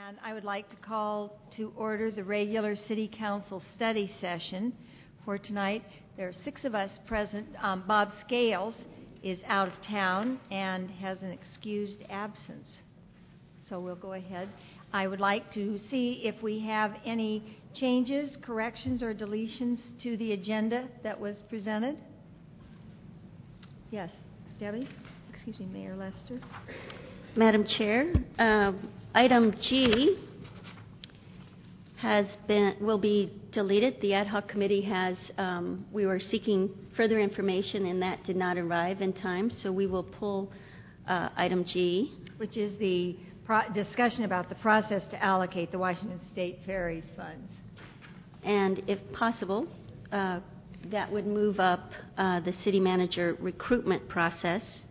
And I would like to call to order the regular City Council study session for tonight. There are 6 of us present. Bob Scales is out of town and has an excused absence. So we'll go ahead. I would like to see if we have any changes, corrections, or deletions to the agenda that was presented. Yes, Debbie? Excuse me, Mayor Lester. Madam Chair, item G will be deleted. The ad hoc committee we were seeking further information and that did not arrive in time, so we will pull item G. Which is the discussion about the process to allocate the Washington State Ferries funds. And if possible, that would move up the city manager recruitment process.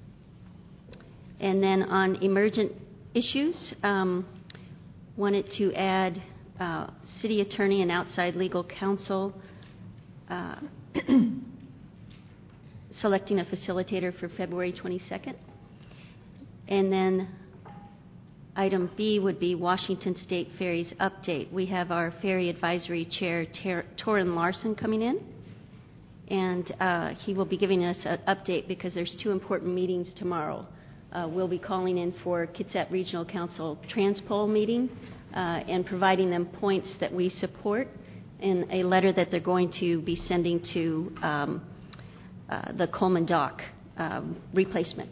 And then on emergent issues, wanted to add city attorney and outside legal counsel, selecting a facilitator for February 22nd. And then item B would be Washington State Ferries update. We have our Ferry Advisory Chair, Torrin Larson, coming in. And he will be giving us an update because there's 2 important meetings tomorrow. We'll be calling in for Kitsap Regional Council Transpol meeting and providing them points that we support in a letter that they're going to be sending to the Coleman Dock replacement.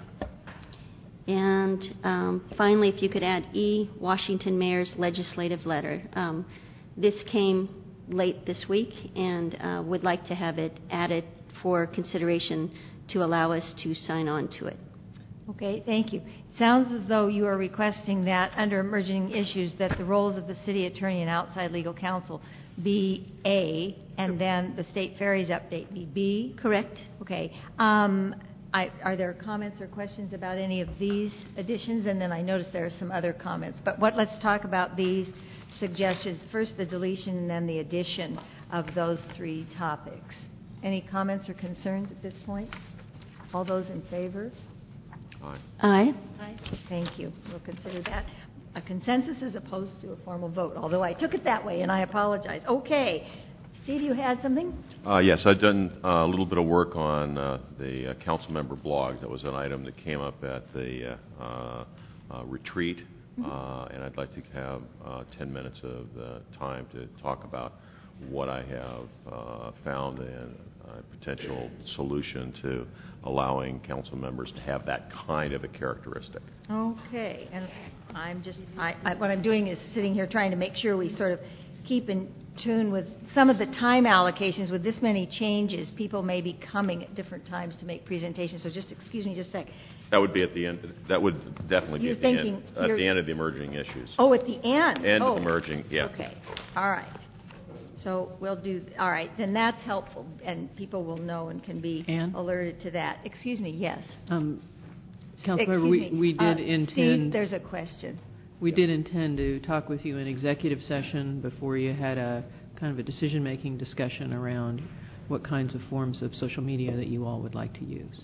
And finally, if you could add E, Washington Mayor's legislative letter. This came late this week and would like to have it added for consideration to allow us to sign on to it. Okay, thank you. It sounds as though you are requesting that under emerging issues that the roles of the city attorney and outside legal counsel be A, and then the state ferries update be B? Correct. Okay. Are there comments or questions about any of these additions? And then I noticed there are some other comments. But let's talk about these suggestions. First, the deletion and then the addition of those 3 topics. Any comments or concerns at this point? All those in favor? Aye. Aye. Aye. Thank you. We'll consider that a consensus as opposed to a formal vote, although I took it that way, and I apologize. Okay. Steve, you had something? Yes, I've done a little bit of work on the council member blog. That was an item that came up at the retreat, and I'd like to have 10 minutes of time to talk about what I have found and a potential solution to allowing council members to have that kind of a characteristic. Okay, and I'm just, what I'm doing is sitting here trying to make sure we sort of keep in tune with some of the time allocations. With this many changes, people may be coming at different times to make presentations, so just excuse me just a sec. That would be at the end. That would definitely be at the end of the emerging issues. Oh, at the end? End of emerging, yeah. Okay, all right. So we'll do, all right, then that's helpful, and people will know and can be alerted to that. Excuse me, yes. Councilmember, we did intend... Steve, there's a question. We did intend to talk with you in executive session before you had a kind of a decision-making discussion around what kinds of forms of social media that you all would like to use.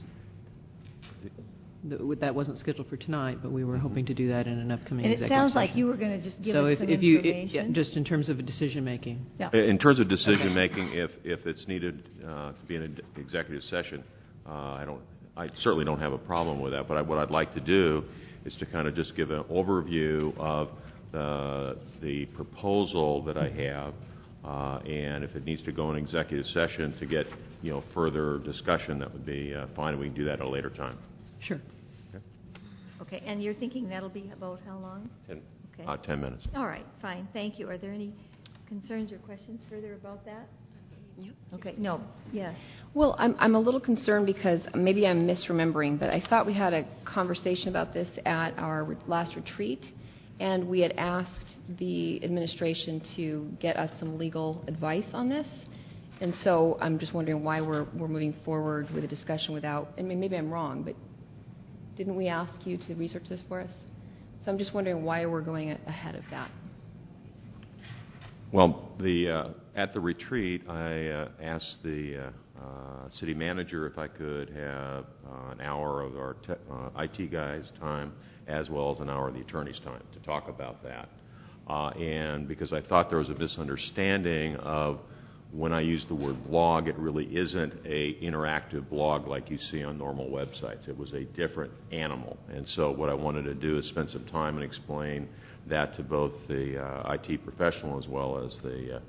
That wasn't scheduled for tonight, but we were hoping to do that in an upcoming executive session. And it sounds like you were going to just give us some information. Just in terms of decision-making. Yeah. In terms of decision-making, if it's needed to be in an executive session, I certainly don't have a problem with that. But what I'd like to do is to kind of just give an overview of the proposal that I have, and if it needs to go in executive session to get further discussion, that would be fine. We can do that at a later time. Sure. Okay, and you're thinking that'll be about how long? 10 minutes. All right, fine. Thank you. Are there any concerns or questions further about that? Yep. Okay, no. Yes. Well, I'm a little concerned because maybe I'm misremembering, but I thought we had a conversation about this at our last retreat, and we had asked the administration to get us some legal advice on this. And so I'm just wondering why we're moving forward with a discussion without, I mean, maybe I'm wrong, but didn't we ask you to research this for us? So I'm just wondering why we're going ahead of that. Well, at the retreat, I asked the city manager if I could have an hour of our IT guys' time as well as an hour of the attorney's time to talk about that. and because I thought there was a misunderstanding of when I use the word blog, it really isn't a interactive blog like you see on normal websites. It was a different animal. And so what I wanted to do is spend some time and explain that to both the IT professional as well as the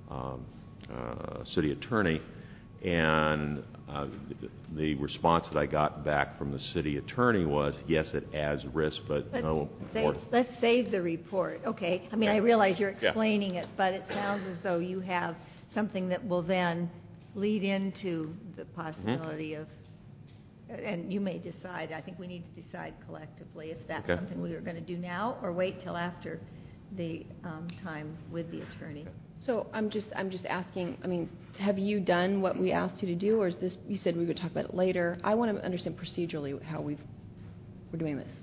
city attorney. And the response that I got back from the city attorney was, yes, it adds risk, but no more. Let's save the report. Okay. I mean, I realize you're explaining it, but it sounds as though you have something that will then lead into the possibility of, and you may decide, I think we need to decide collectively if that's something we are going to do now or wait till after the time with the attorney. So I'm just asking, I mean, have you done what we asked you to do, or is this, you said we would talk about it later. I want to understand procedurally how we're doing this.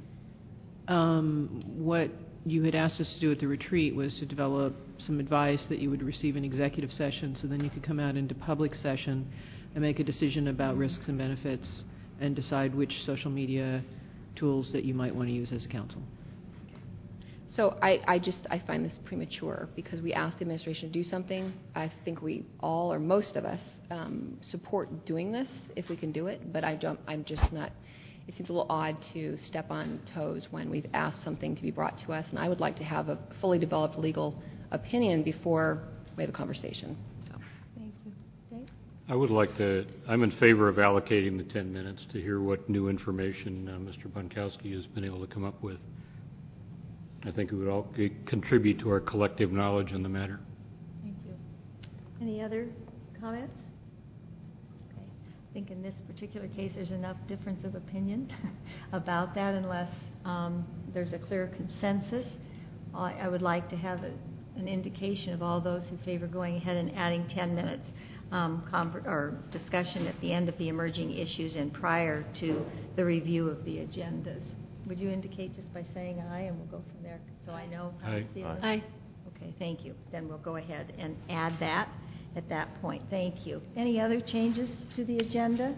What you had asked us to do at the retreat was to develop some advice that you would receive in executive session, so then you could come out into public session and make a decision about risks and benefits and decide which social media tools that you might want to use as a council. So I find this premature because we asked the administration to do something. I think we all, or most of us, support doing this if we can do it, but I'm just not. It seems a little odd to step on toes when we've asked something to be brought to us, and I would like to have a fully developed legal opinion before we have a conversation. So. Thank you. Dave? I would like to, I'm in favor of allocating the 10 minutes to hear what new information Mr. Bunkowski has been able to come up with. I think it would all contribute to our collective knowledge on the matter. Thank you. Any other comments? Okay. I think in this particular case there's enough difference of opinion about that unless there's a clear consensus. I would like to have an indication of all those who favor going ahead and adding 10 minutes or discussion at the end of the emerging issues and prior to the review of the agendas. Would you indicate just by saying aye, and we'll go from there, so I know how you feel? Aye. Okay, thank you. Then we'll go ahead and add that at that point. Thank you. Any other changes to the agenda?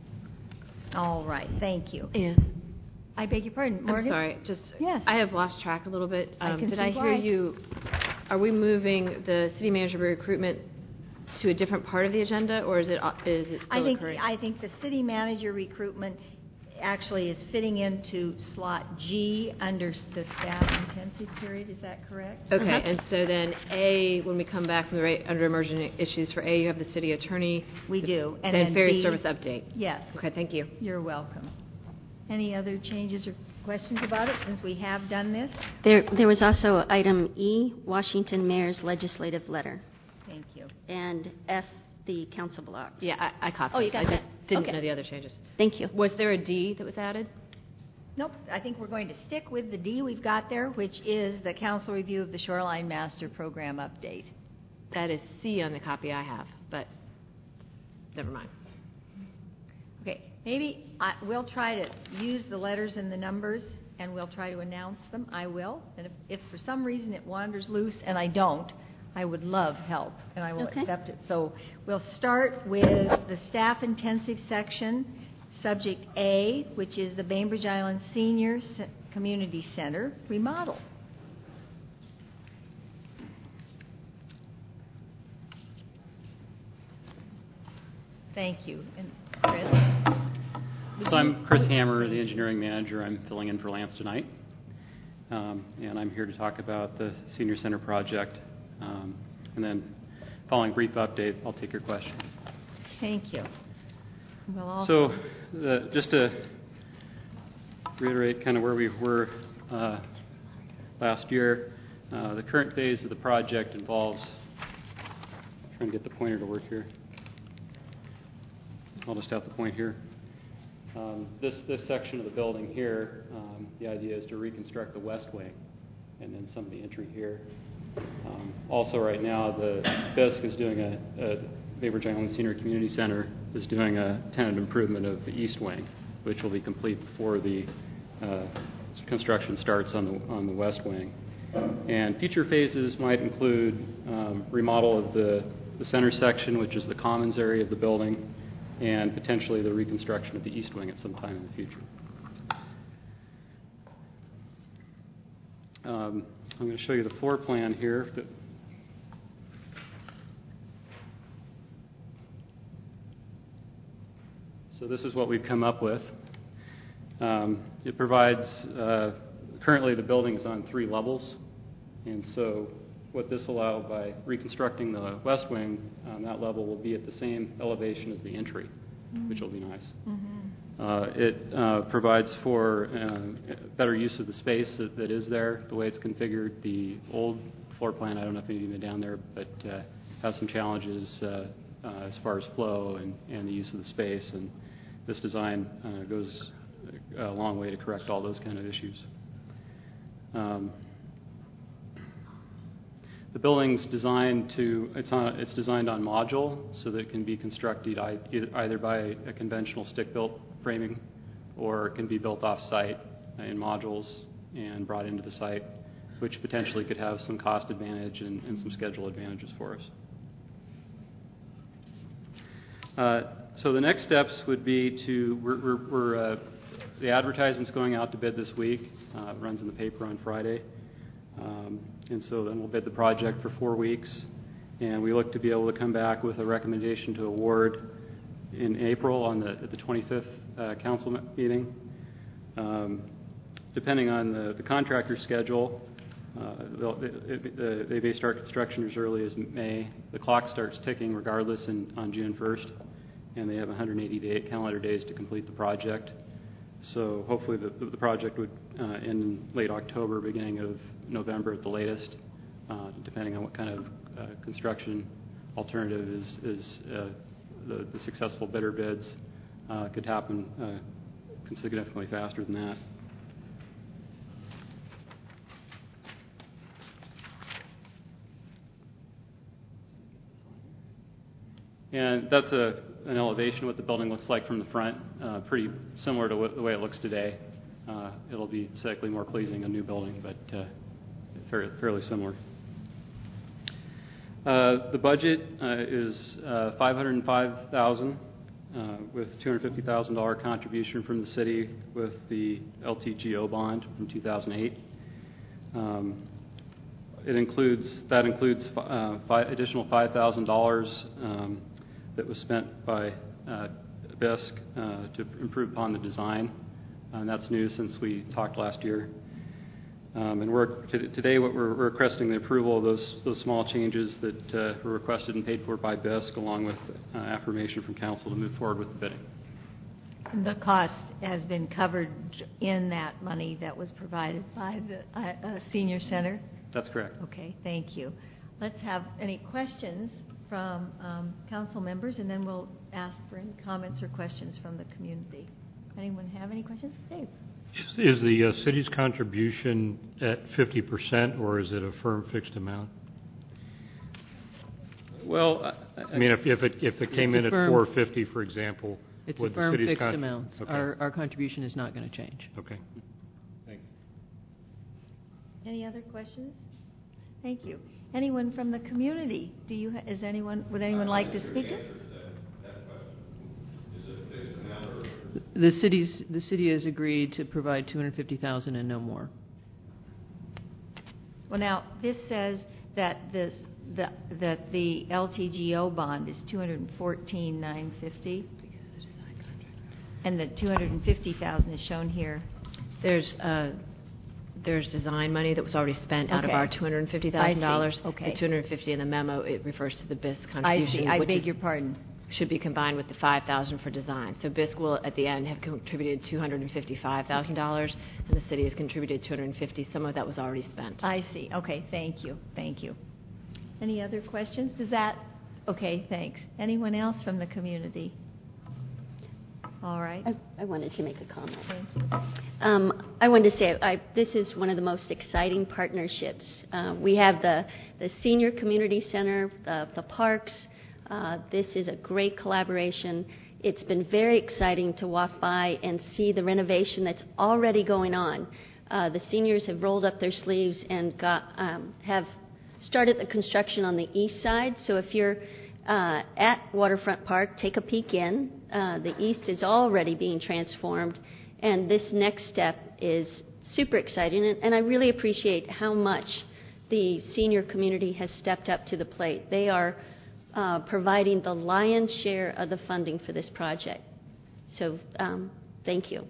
All right, thank you. Ann, I beg your pardon, Morgan? I'm sorry. Yes. I have lost track a little bit. I can Did see I hear why. you? Are we moving the city manager recruitment to a different part of the agenda, or is it still occurring? I think the city manager recruitment actually is fitting into slot G under the staff intensive period. Is that correct? Okay, and so then A, when we come back from under emerging issues for A, you have the city attorney. We do. And then ferry B, service update. Yes. Okay, thank you. You're welcome. Any other changes or questions about it since we have done this? There was also item E, Washington Mayor's legislative letter, Thank you. and F, the council blocks. Yeah, I caught Oh, those. you got I just that. didn't Okay. know the other changes. Thank you. Was there a D that was added? Nope. I think we're going to stick with the D we've got there, which is the council review of the Shoreline Master Program update. That is C on the copy I have, but never mind. Okay. Maybe we'll try to use the letters and the numbers, and we'll try to announce them. I will. And if for some reason it wanders loose and I don't, I would love help, and I will accept it. So we'll start with the staff intensive section, subject A, which is the Bainbridge Island Senior Community Center remodel. Thank you. And Chris? So I'm Chris Hammer, the engineering manager. I'm filling in for Lance tonight. And I'm here to talk about the Senior Center project. And then following a brief update, I'll take your questions. Thank you. We'll also So just to reiterate kind of where we were last year, the current phase of the project involves, trying to get the pointer to work here. I'll just have the point here. This section of the building here, the idea is to reconstruct the west wing and then some of the entry here. Also right now, the BISC is doing a Bainbridge Island Senior Community Center is doing a tenant improvement of the east wing, which will be complete before the construction starts on the west wing. And future phases might include remodel of the center section, which is the commons area of the building, and potentially the reconstruction of the east wing at some time in the future. I'm going to show you the floor plan here. So this is what we've come up with. It provides, currently the building is on 3 levels, and so what this allows by reconstructing the west wing, that level will be at the same elevation as the entry, which will be nice. It provides for better use of the space that is there, the way it's configured. The old floor plan, I don't know if you've been down there, but has some challenges as far as flow and the use of the space, and this design goes a long way to correct all those kind of issues. The building's designed it's designed on module so that it can be constructed either by a conventional stick-built framing, or it can be built off-site in modules and brought into the site, which potentially could have some cost advantage and some schedule advantages for us. So the next steps would be to, the advertisement's going out to bid this week. It runs in the paper on Friday. And so then we'll bid the project for 4 weeks. And we look to be able to come back with a recommendation to award in April at the 25th council meeting. Depending on the contractor's schedule, they may start construction as early as May. The clock starts ticking regardless on June 1st, and they have 180 calendar days to complete the project. So hopefully the project would end in late October, beginning of November at the latest, depending on what kind of construction alternative is the successful bidder bids. Could happen significantly faster than that. And that's an elevation of what the building looks like from the front, pretty similar to the way it looks today. It'll be aesthetically more pleasing, a new building, but fairly similar. The budget is $505,000 with $250,000 contribution from the city with the LTGO bond from 2008. That includes additional $5,000 that was spent by BISC to improve upon the design, and that's new since we talked last year. And today what we're requesting the approval of those small changes that were requested and paid for by BISC, along with affirmation from council to move forward with the bidding. The cost has been covered in that money that was provided by the senior center? That's correct. Okay, thank you. Let's have any questions from council members, and then we'll ask for any comments or questions from the community. Anyone have any questions? Dave? Is the city's contribution at 50%, or is it a firm fixed amount? Well, I mean, if it came in at 450, for example, it's would a firm the city's fixed amount. Okay. Our contribution is not going to change. Okay. Thank you. Any other questions? Thank you. Anyone from the community? Would anyone like to speak to? The city has agreed to provide $250,000 and no more. Well, now this says that the LTGO bond is $214,950, and the $250,000 is shown here. There's design money that was already spent out of our $250,000. Okay. The $250 in the memo, it refers to the BISC I contribution. see. I beg your pardon. Should be combined with the $5,000 for design. So BISC will, at the end, have contributed $255,000, and the city has contributed $250,000. Some of that was already spent. I see. Okay, thank you. Thank you. Any other questions? Okay, thanks. Anyone else from the community? All right. I wanted to make a comment. Thank you. I wanted to say this is one of the most exciting partnerships. We have the senior community center, the parks. This is a great collaboration. It's been very exciting to walk by and see the renovation that's already going on. The seniors have rolled up their sleeves and have started the construction on the east side. So if you're at Waterfront Park, take a peek in. The east is already being transformed, and this next step is super exciting. And I really appreciate how much the senior community has stepped up to the plate. They are providing the lion's share of the funding for this project. So thank you.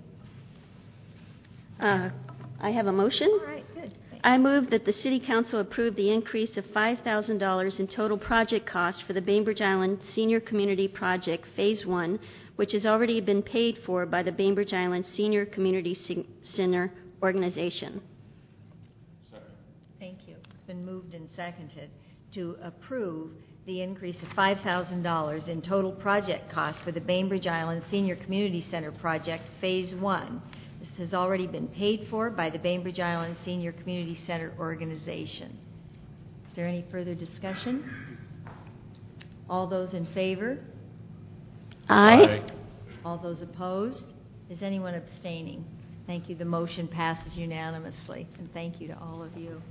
I have a motion. All right, good. I move that the City Council approve the increase of $5,000 in total project cost for the Bainbridge Island Senior Community Project Phase 1, which has already been paid for by the Bainbridge Island Senior Community Center organization. Thank you. It's been moved and seconded to approve the increase of $5,000 in total project cost for the Bainbridge Island Senior Community Center Project Phase 1. This has already been paid for by the Bainbridge Island Senior Community Center organization. Is there any further discussion? All those in favor? Aye. All those opposed? Is anyone abstaining? Thank you. The motion passes unanimously, and thank you to all of you.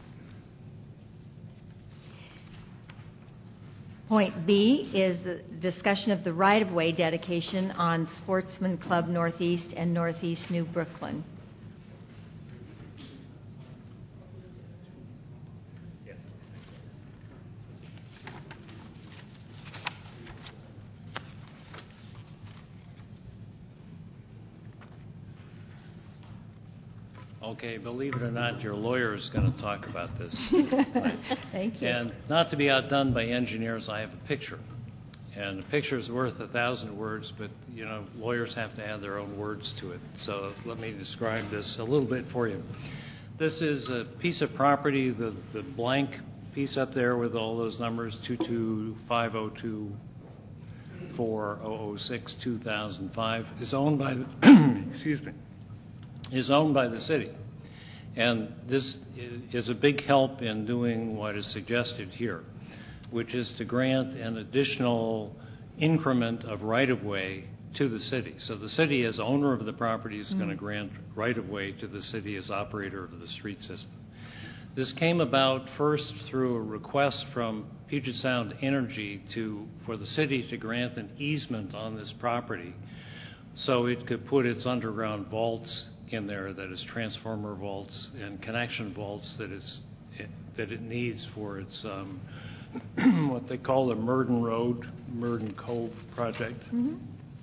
Point B is the discussion of the right-of-way dedication on Sportsman Club Northeast and Northeast New Brooklyn. Okay, believe it or not, your lawyer is going to talk about this. Thank you. And not to be outdone by engineers, I have a picture. And a picture is worth 1,000 words, but, you know, lawyers have to add their own words to it. So let me describe this a little bit for you. This is a piece of property, the blank piece up there with all those numbers, 22502. 4006-2005 is owned by the is owned by the city, and this is a big help in doing what is suggested here, which is to grant an additional increment of right-of-way to the city. So the city, as owner of the property, is going to grant right-of-way to the city as operator of the street system. This came about first through a request from Puget Sound Energy for the city to grant an easement on this property so it could put its underground vaults in there, that is transformer vaults and connection vaults that it needs for its what they call the Murden Cove project. Mm-hmm.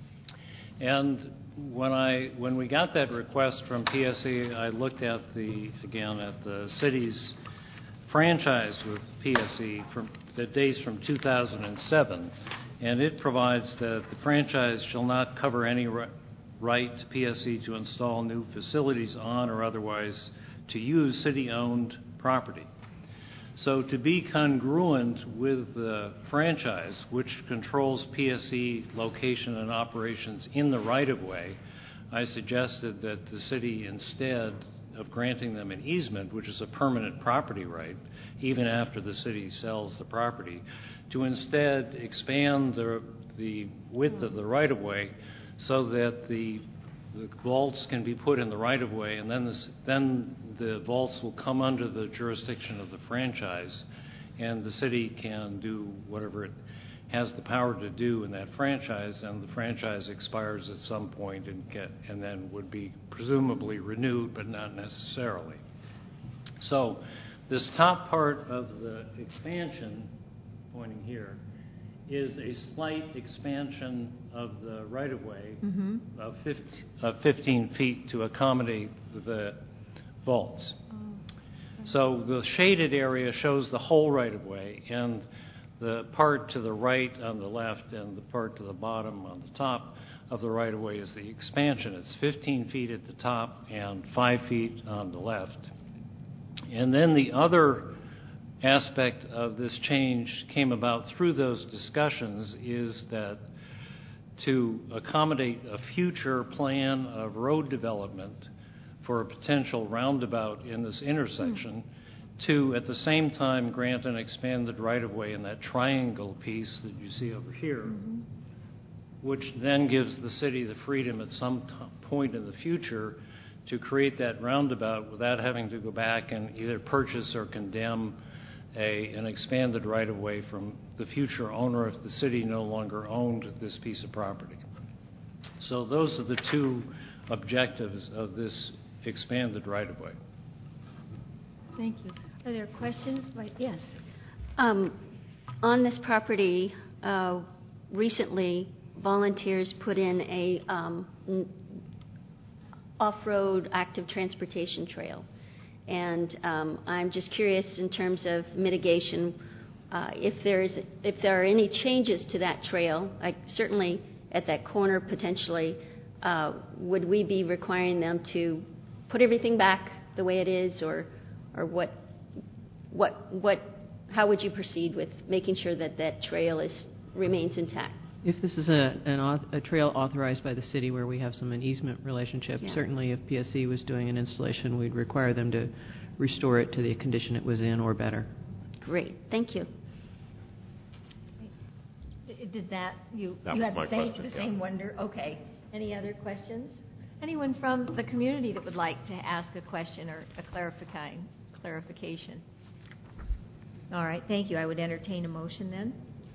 And when we got that request from PSE, I looked at the city's franchise with PSE that dates from 2007, and it provides that the franchise shall not cover any right to PSE to install new facilities on or otherwise to use city-owned property. So to be congruent with the franchise, which controls PSE location and operations in the right-of-way, I suggested that the city, instead of granting them an easement, which is a permanent property right, even after the city sells the property, to instead expand the width of the right-of-way so that the vaults can be put in the right-of-way, and then the vaults will come under the jurisdiction of the franchise, and the city can do whatever it has the power to do in that franchise, and the franchise expires at some point and then would be presumably renewed, but not necessarily. So this top part of the expansion, pointing here, is a slight expansion of the right-of-way of 15 feet to accommodate the vaults. So the shaded area shows the whole right-of-way, and the part to the right on the left and the part to the bottom on the top of the right-of-way is the expansion. It's 15 feet at the top and 5 feet on the left. And then the other aspect of this change came about through those discussions is that to accommodate a future plan of road development for a potential roundabout in this intersection, to at the same time grant an expanded right-of-way in that triangle piece that you see over here, which then gives the city the freedom at some point in the future to create that roundabout without having to go back and either purchase or condemn an expanded right-of-way from the future owner if the city no longer owned this piece of property. So those are the two objectives of this expanded right-of-way. Thank you. Are there questions? Yes. On this property, recently, volunteers put in a off-road active transportation trail. And I'm just curious in terms of mitigation, if there are any changes to that trail, like certainly at that corner potentially, would we be requiring them to put everything back the way it is, or how would you proceed with making sure that that trail remains intact? If this is a trail authorized by the city where we have an easement relationship, certainly if PSC was doing an installation, we'd require them to restore it to the condition it was in or better. Great, thank you. Did that, you That had was the same wonder? Okay. Any other questions? Anyone from the community that would like to ask a question or a clarification? All right, thank you. I would entertain a motion then.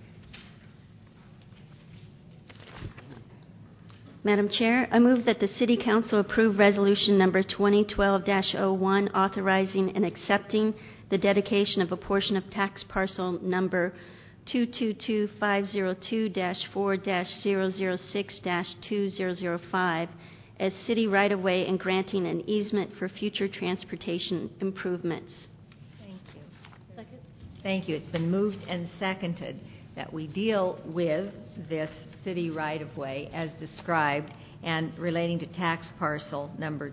Madam Chair, I move that the City Council approve Resolution Number 2012-01, authorizing and accepting the dedication of a portion of tax parcel number 222502-4-006-2005 as city right-of-way and granting an easement for future transportation improvements. Thank you. Second. Thank you. It's been moved and seconded that we deal with this city right-of-way as described and relating to tax parcel number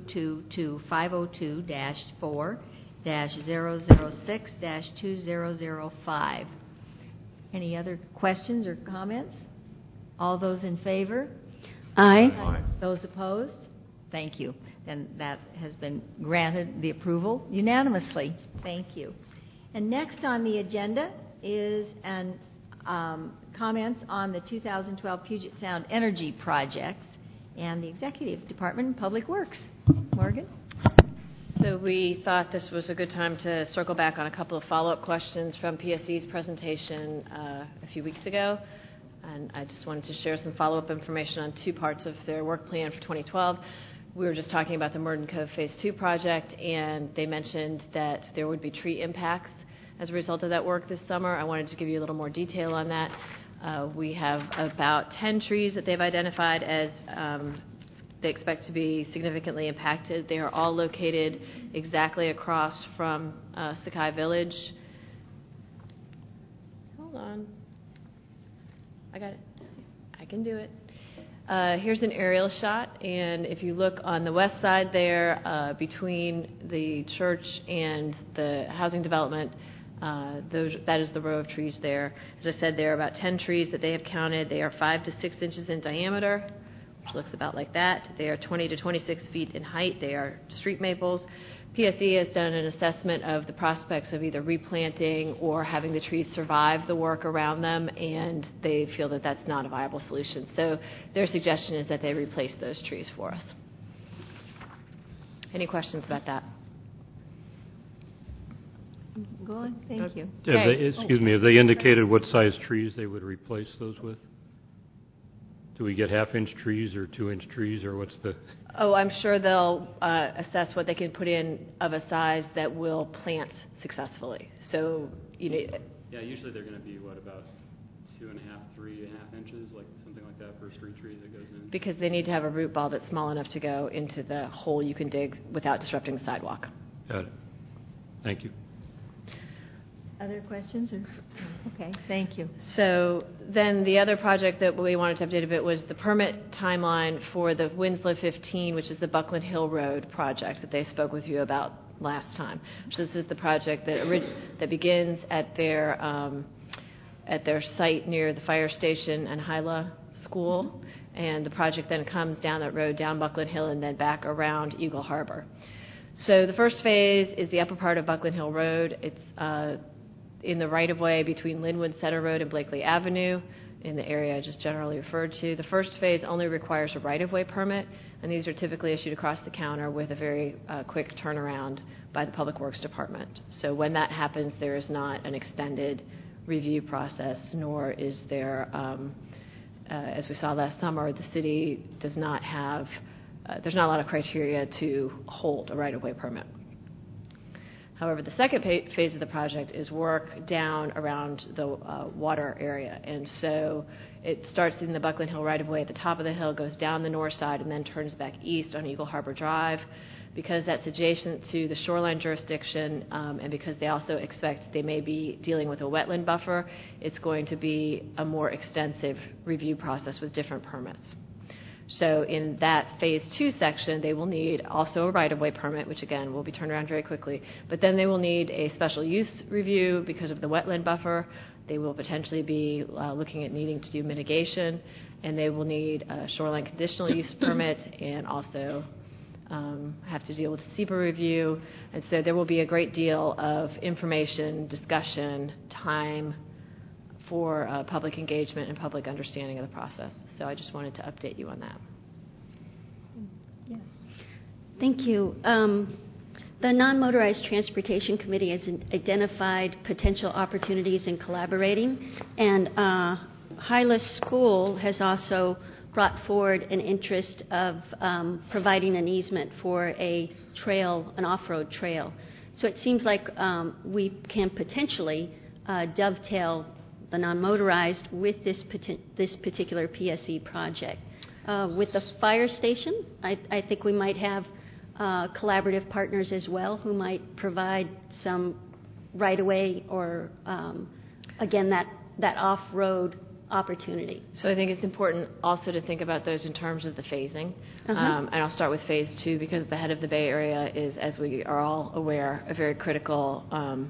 222502-4-006-2005. Any other questions or comments? All those in favor? Aye. Aye. Those opposed? Thank you. Then that has been granted the approval unanimously. Thank you. And next on the agenda is comments on the 2012 Puget Sound Energy Projects and the Executive Department of Public Works. Morgan? So we thought this was a good time to circle back on a couple of follow-up questions from PSC's presentation a few weeks ago. And I just wanted to share some follow-up information on two parts of their work plan for 2012. We were just talking about the Murden Cove Phase 2 project, and they mentioned that there would be tree impacts as a result of that work this summer. I wanted to give you a little more detail on that. We have about 10 trees that they've identified as they expect to be significantly impacted. They are all located exactly across from Sakai Village. Hold on. I got it. I can do it. Here's an aerial shot, and if you look on the west side there, between the church and the housing development, that is the row of trees there. As I said, there are about 10 trees that they have counted. They are 5 to 6 inches in diameter, which looks about like that. They are 20 to 26 feet in height. They are street maples. PSE has done an assessment of the prospects of either replanting or having the trees survive the work around them, and they feel that that's not a viable solution. So their suggestion is that they replace those trees for us. Any questions about that? Go on. Thank you. Have they indicated what size trees they would replace those with? Do we get half-inch trees or 2-inch trees, or what's the... Oh, I'm sure they'll assess what they can put in of a size that will plant successfully. So, Yeah, usually they're going to be, about 2.5, 3.5 inches, like something like that for a street tree that goes in? Because they need to have a root ball that's small enough to go into the hole you can dig without disrupting the sidewalk. Got it. Thank you. Other questions? Okay, thank you. So then the other project that we wanted to update a bit was the permit timeline for the Winslow 15, which is the Buckland Hill Road project that they spoke with you about last time. So this is the project that begins at their site near the fire station and Hyla School, and the project then comes down that road, down Buckland Hill, and then back around Eagle Harbor. So the first phase is the upper part of Buckland Hill Road. It's in the right-of-way between Linwood Center Road and Blakely Avenue in the area I just generally referred to. The first phase only requires a right-of-way permit, and these are typically issued across the counter with a very quick turnaround by the Public Works Department. So when that happens, there is not an extended review process, nor is there, as we saw last summer, the city does not have, there's not a lot of criteria to hold a right-of-way permit. However, the second phase of the project is work down around the water area. And so it starts in the Buckland Hill right-of-way at the top of the hill, goes down the north side, and then turns back east on Eagle Harbor Drive. Because that's adjacent to the shoreline jurisdiction, and because they also expect they may be dealing with a wetland buffer, it's going to be a more extensive review process with different permits. So in that Phase 2 section, they will need also a right-of-way permit, which again will be turned around very quickly, but then they will need a special use review because of the wetland buffer. They will potentially be looking at needing to do mitigation, and they will need a shoreline conditional use permit and also have to deal with SEPA review. And so there will be a great deal of information, discussion, time for public engagement and public understanding of the process. So I just wanted to update you on that. Yes. Thank you. The Non-Motorized Transportation Committee has identified potential opportunities in collaborating, and Hylas School has also brought forward an interest of providing an easement for a trail, an off-road trail. So it seems like we can potentially dovetail the non-motorized with this particular PSE project. With the fire station, I think we might have collaborative partners as well who might provide some right-of-way or, again, that off-road opportunity. So I think it's important also to think about those in terms of the phasing. And I'll start with Phase 2 because the head of the Bay Area is, as we are all aware, a very critical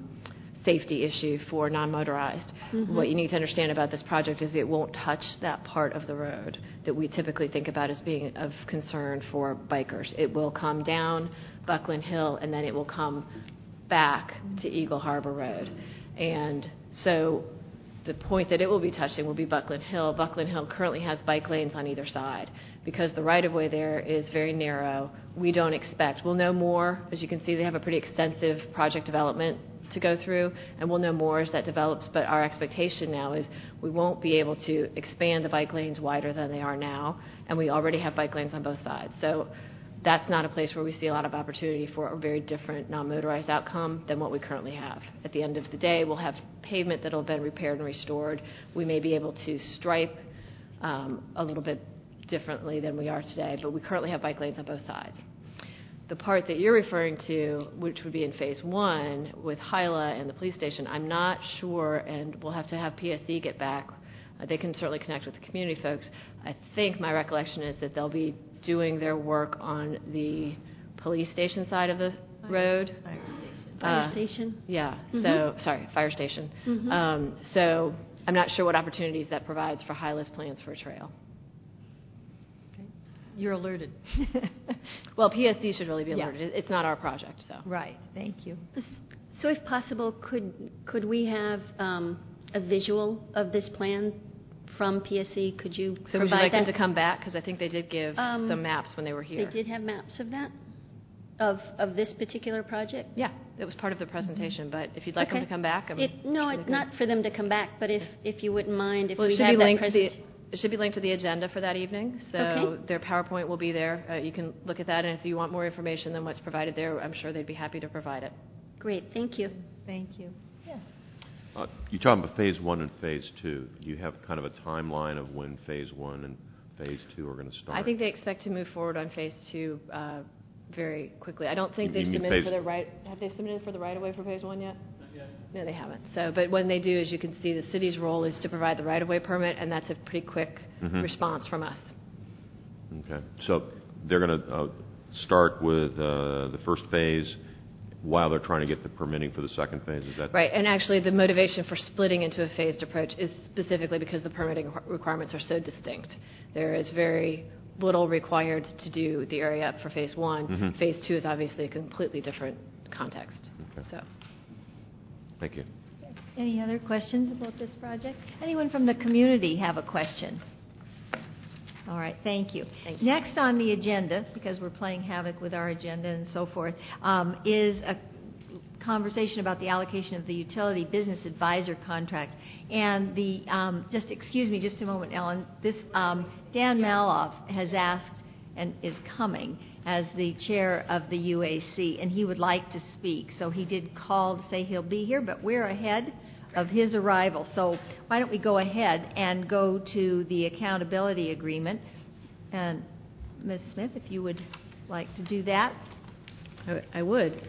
safety issue for non-motorized. What you need to understand about this project is it won't touch that part of the road that we typically think about as being of concern for bikers. It will come down Buckland Hill and then it will come back to Eagle Harbor Road. And so the point that it will be touching will be Buckland Hill. Buckland Hill currently has bike lanes on either side. Because the right-of-way there is very narrow, we don't expect. We'll know more. As you can see, they have a pretty extensive project development to go through, and we'll know more as that develops. But our expectation now is we won't be able to expand the bike lanes wider than they are now, and we already have bike lanes on both sides. So that's not a place where we see a lot of opportunity for a very different non-motorized outcome than what we currently have. At the end of the day, we'll have pavement that will have been repaired and restored. We may be able to stripe a little bit differently than we are today, but we currently have bike lanes on both sides. The part that you're referring to, which would be in Phase 1 with Hyla and the police station, I'm not sure, and we'll have to have PSE get back. They can certainly connect with the community folks. I think my recollection is that they'll be doing their work on the police station side of the road. Fire station? Yeah. So, sorry, fire station. So I'm not sure what opportunities that provides for Hyla's plans for a trail. You're alerted. Well, PSC should really be alerted. Yeah. It's not our project, so. Right. Thank you. So if possible, could we have a visual of this plan from PSE? Could you provide that? So would you like them to come back? Because I think they did give some maps when they were here. They did have maps of that? Of this particular project? Yeah, it was part of the presentation, but if you'd like them to come back, No, it's not for them to come back, but if you wouldn't mind, if we should have be that linked presentation. it should be linked to the agenda for that evening, so their PowerPoint will be there. You can look at that, and if you want more information than what's provided there, I'm sure they'd be happy to provide it. Great, thank you. Thank you. Yeah. You're talking about Phase 1 and Phase 2. Do you have kind of a timeline of when Phase 1 and Phase 2 are going to start? I think they expect to move forward on Phase 2 very quickly. I don't think they've You mean submitted for the right. Have they submitted for the right-of-way for Phase 1 yet? No, they haven't. So, but when they do, as you can see, the city's role is to provide the right-of-way permit, and that's a pretty quick response from us. Okay. So they're going to start with the first phase while they're trying to get the permitting for the second phase? Is that right? And actually, the motivation for splitting into a phased approach is specifically because the permitting requirements are so distinct. There is very little required to do the area up for Phase 1. Phase 2 is obviously a completely different context. Okay. So. Thank you. Any other questions about this project? Anyone from the community have a question? All right, thank you. Next on the agenda, because we're playing havoc with our agenda and so forth, is a conversation about the allocation of the utility business advisor contract. And the, just excuse me just a moment, Ellen. This Dan Maloff has asked and is coming as the chair of the UAC, and he would like to speak. So he did call to say he'll be here, but we're ahead of his arrival. So why don't we go ahead and go to the accountability agreement. And Ms. Smith, if you would like to do that. I would.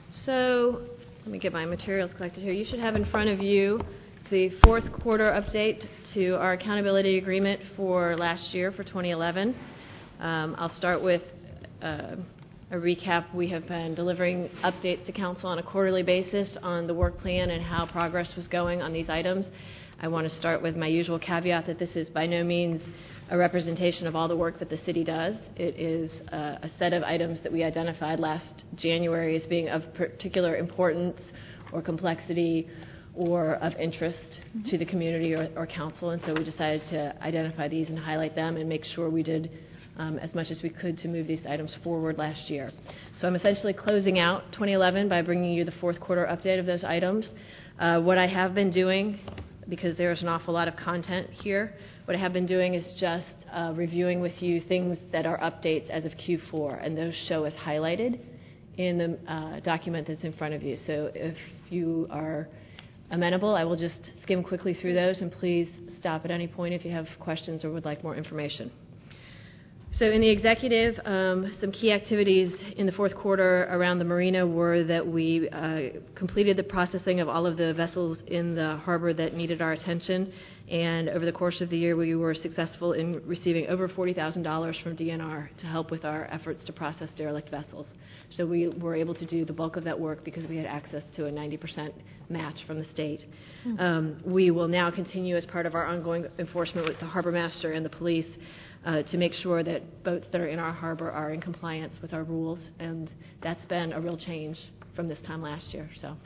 So let me get my materials collected here. You should have in front of you the fourth quarter update to our accountability agreement for last year, for 2011. I'll start with a recap. We have been delivering updates to council on a quarterly basis on the work plan and how progress was going on these items. I want to start with my usual caveat that this is by no means a representation of all the work that the city does. It is a set of items that we identified last January as being of particular importance or complexity or of interest to the community or council, and so we decided to identify these and highlight them and make sure we did as much as we could to move these items forward last year. So I'm essentially closing out 2011 by bringing you the fourth quarter update of those items. What I have been doing, because there's an awful lot of content here, what I have been doing is just reviewing with you things that are updates as of Q4, and those show as highlighted in the document that's in front of you. So if you are amenable, I will just skim quickly through those, and please stop at any point if you have questions or would like more information. So in the executive, some key activities in the fourth quarter around the marina were that we completed the processing of all of the vessels in the harbor that needed our attention, and over the course of the year we were successful in receiving over $40,000 from DNR to help with our efforts to process derelict vessels. So we were able to do the bulk of that work because we had access to a 90% match from the state. We will now continue as part of our ongoing enforcement with the harbor master and the police to make sure that boats that are in our harbor are in compliance with our rules, and that's been a real change from this time last year. So,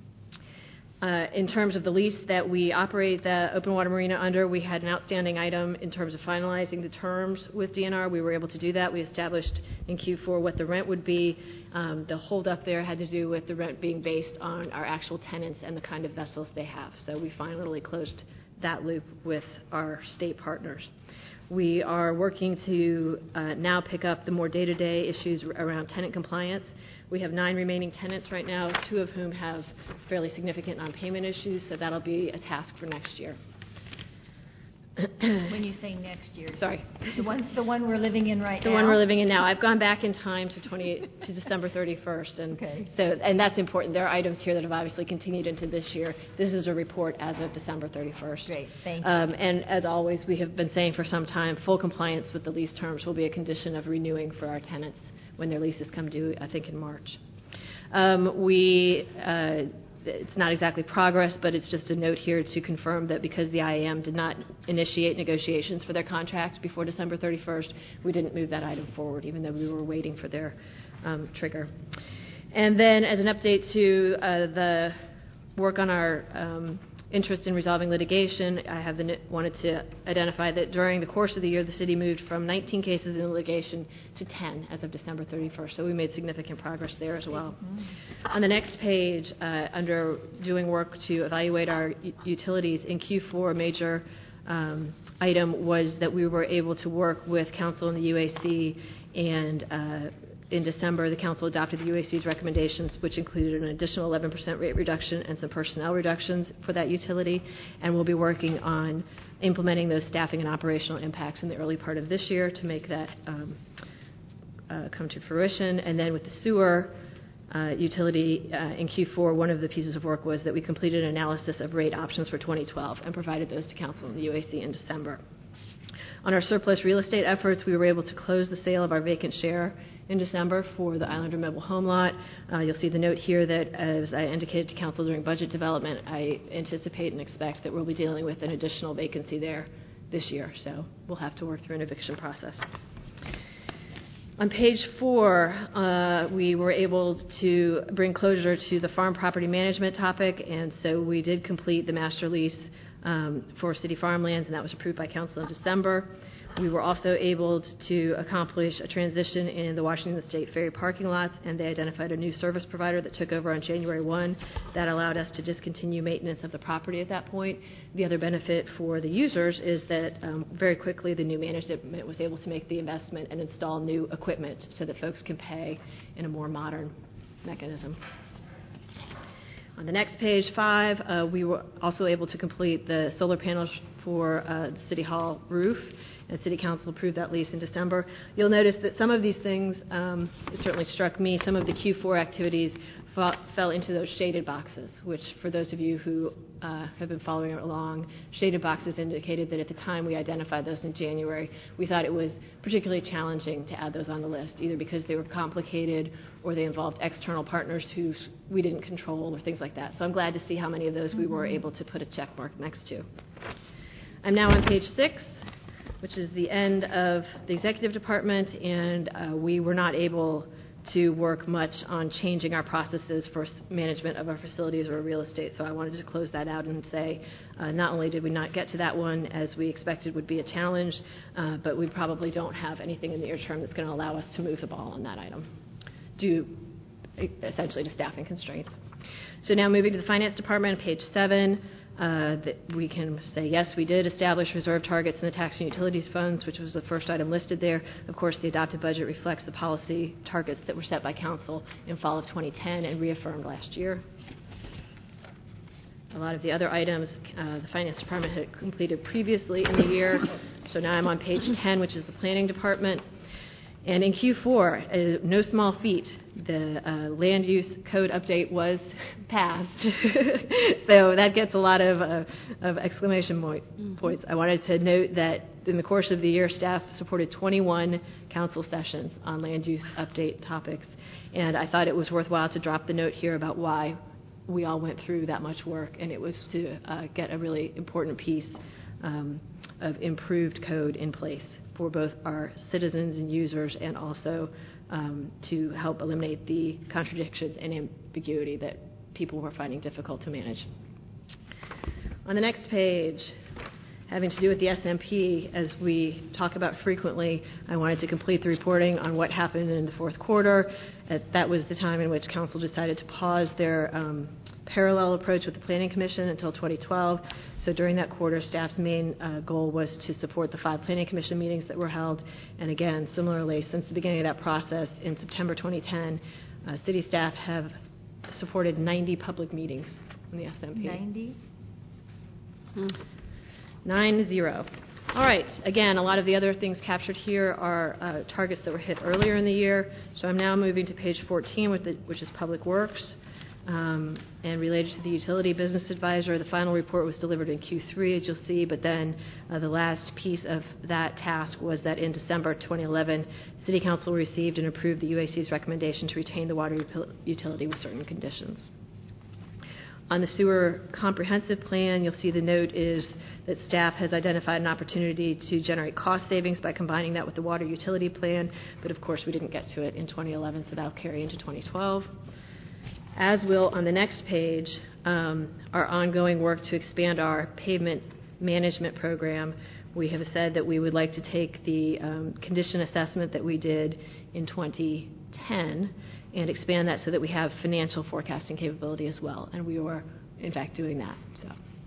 in terms of the lease that we operate the open water marina under, we had an outstanding item in terms of finalizing the terms with DNR. We were able to do that. We established in Q4 what the rent would be. The holdup there had to do with the rent being based on our actual tenants and the kind of vessels they have. So we finally closed that loop with our state partners. We are working to now pick up the more day-to-day issues around tenant compliance. We have 9 remaining tenants right now, 2 of whom have fairly significant non-payment issues, so that'll be a task for next year. When you say next year, sorry, the one we're living in right now. The one we're living in now. I've gone back in time to December 31st, and okay. And that's important. There are items here that have obviously continued into this year. This is a report as of December 31st. Great, thank you. And as always, we have been saying for some time, full compliance with the lease terms will be a condition of renewing for our tenants when their leases come due, I think in March. It's not exactly progress, but it's just a note here to confirm that because the IAM did not initiate negotiations for their contract before December 31st, we didn't move that item forward, even though we were waiting for their trigger. And then as an update to the work on our interest in resolving litigation, I wanted to identify that during the course of the year, the city moved from 19 cases in litigation to 10 as of December 31st. So we made significant progress there as well. On the next page, under doing work to evaluate our utilities, in Q4, a major item was that we were able to work with council and the UAC, and in December, the council adopted the UAC's recommendations, which included an additional 11% rate reduction and some personnel reductions for that utility, and we'll be working on implementing those staffing and operational impacts in the early part of this year to make that come to fruition. And then with the sewer utility in Q4, one of the pieces of work was that we completed an analysis of rate options for 2012 and provided those to council and the UAC in December. On our surplus real estate efforts, we were able to close the sale of our vacant share in December for the Islander Mobile Home Lot. You'll see the note here that, as I indicated to council during budget development, I anticipate and expect that we'll be dealing with an additional vacancy there this year, so we'll have to work through an eviction process. On page 4, we were able to bring closure to the farm property management topic, and so we did complete the master lease for city farmlands, and that was approved by council in December. We were also able to accomplish a transition in the Washington State Ferry parking lots, and they identified a new service provider that took over on January 1. That allowed us to discontinue maintenance of the property at that point. The other benefit for the users is that very quickly the new management was able to make the investment and install new equipment so that folks can pay in a more modern mechanism. On the next page, 5, we were also able to complete the solar panels for the City Hall roof, and City Council approved that lease in December. You'll notice that some of these things, it certainly struck me, some of the Q4 activities fell into those shaded boxes, which for those of you who have been following along, shaded boxes indicated that at the time we identified those in January, we thought it was particularly challenging to add those on the list, either because they were complicated or they involved external partners who we didn't control or things like that. So I'm glad to see how many of those we were able to put a check mark next to. I'm now on page 6, which is the end of the executive department, and we were not able to work much on changing our processes for management of our facilities or real estate. So I wanted to close that out and say not only did we not get to that one as we expected would be a challenge, but we probably don't have anything in the near term that's going to allow us to move the ball on that item due essentially to staffing constraints. So now moving to the finance department, page 7. That we can say, yes, we did establish reserve targets in the tax and utilities funds, which was the first item listed there. Of course, the adopted budget reflects the policy targets that were set by Council in fall of 2010 and reaffirmed last year. A lot of the other items the Finance Department had completed previously in the year. So now I'm on page 10, which is the Planning Department. And in Q4, no small feat, the land use code update was passed. So that gets a lot of exclamation points. I wanted to note that in the course of the year, staff supported 21 council sessions on land use update topics. And I thought it was worthwhile to drop the note here about why we all went through that much work. And it was to get a really important piece of improved code in place for both our citizens and users, and also to help eliminate the contradictions and ambiguity that people were finding difficult to manage. On the next page, having to do with the SMP, as we talk about frequently, I wanted to complete the reporting on what happened in the fourth quarter. That was the time in which Council decided to pause their parallel approach with the Planning Commission until 2012. So during that quarter, staff's main goal was to support the 5 Planning Commission meetings that were held. And again, similarly, since the beginning of that process in September 2010, city staff have supported 90 public meetings in the SMP. 90? 90. All right. Again, a lot of the other things captured here are targets that were hit earlier in the year. So I'm now moving to page 14, which is Public Works. And related to the Utility Business Advisor, the final report was delivered in Q3, as you'll see, but then the last piece of that task was that in December 2011, City Council received and approved the UAC's recommendation to retain the water utility with certain conditions. On the Sewer Comprehensive Plan, you'll see the note is that staff has identified an opportunity to generate cost savings by combining that with the Water Utility Plan, but of course we didn't get to it in 2011, so that'll carry into 2012. As will, on the next page, our ongoing work to expand our pavement management program. We have said that we would like to take the condition assessment that we did in 2010 and expand that so that we have financial forecasting capability as well. And we are, in fact, doing that. So,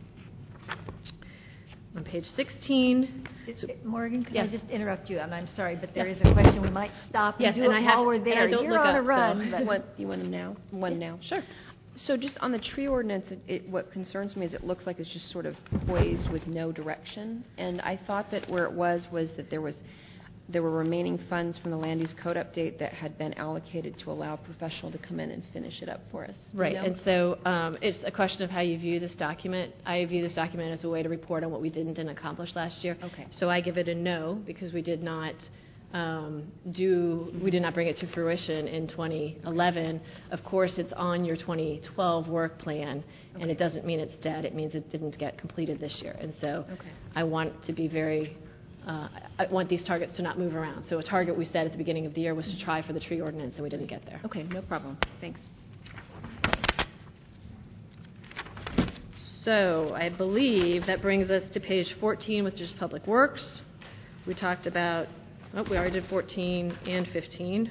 on page 16. Morgan, can Yes. I just interrupt you? And I'm sorry, but there is a question. We might stop and do it while we're there. You're on a run. You want them now? One now? Sure. So just on the tree ordinance, what concerns me is it looks like it's just sort of poised with no direction. And I thought that where it was that there were remaining funds from the land use code update that had been allocated to allow a professional to come in and finish it up for us. Do Right, you know? and so it's a question of how you view this document. I view this document as a way to report on what we did and didn't accomplish last year. Okay. So I give it a no because we did not bring it to fruition in 2011. Of course, it's on your 2012 work plan, and it doesn't mean it's dead. It means it didn't get completed this year. And so I want to be very I want these targets to not move around. So a target we set at the beginning of the year was to try for the tree ordinance, and we didn't get there. Okay, no problem. Thanks. So I believe that brings us to page 14, which is Public Works. We talked about, we already did 14 and 15.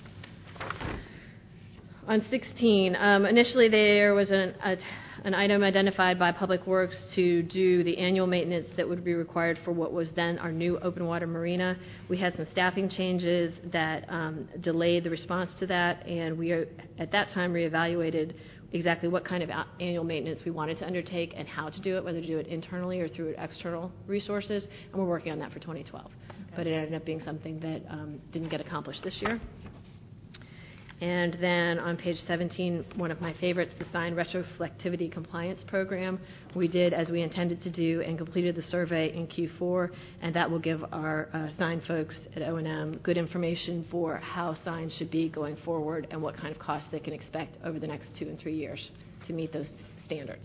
On 16, initially there was an item identified by Public Works to do the annual maintenance that would be required for what was then our new open water marina. We had some staffing changes that delayed the response to that, and we at that time reevaluated exactly what kind of annual maintenance we wanted to undertake and how to do it, whether to do it internally or through external resources, and we're working on that for 2012. Okay. But it ended up being something that didn't get accomplished this year. And then on page 17, one of my favorites, the sign retroflectivity compliance program. We did as we intended to do and completed the survey in Q4, and that will give our sign folks at O&M good information for how signs should be going forward and what kind of costs they can expect over the next 2 and 3 years to meet those standards.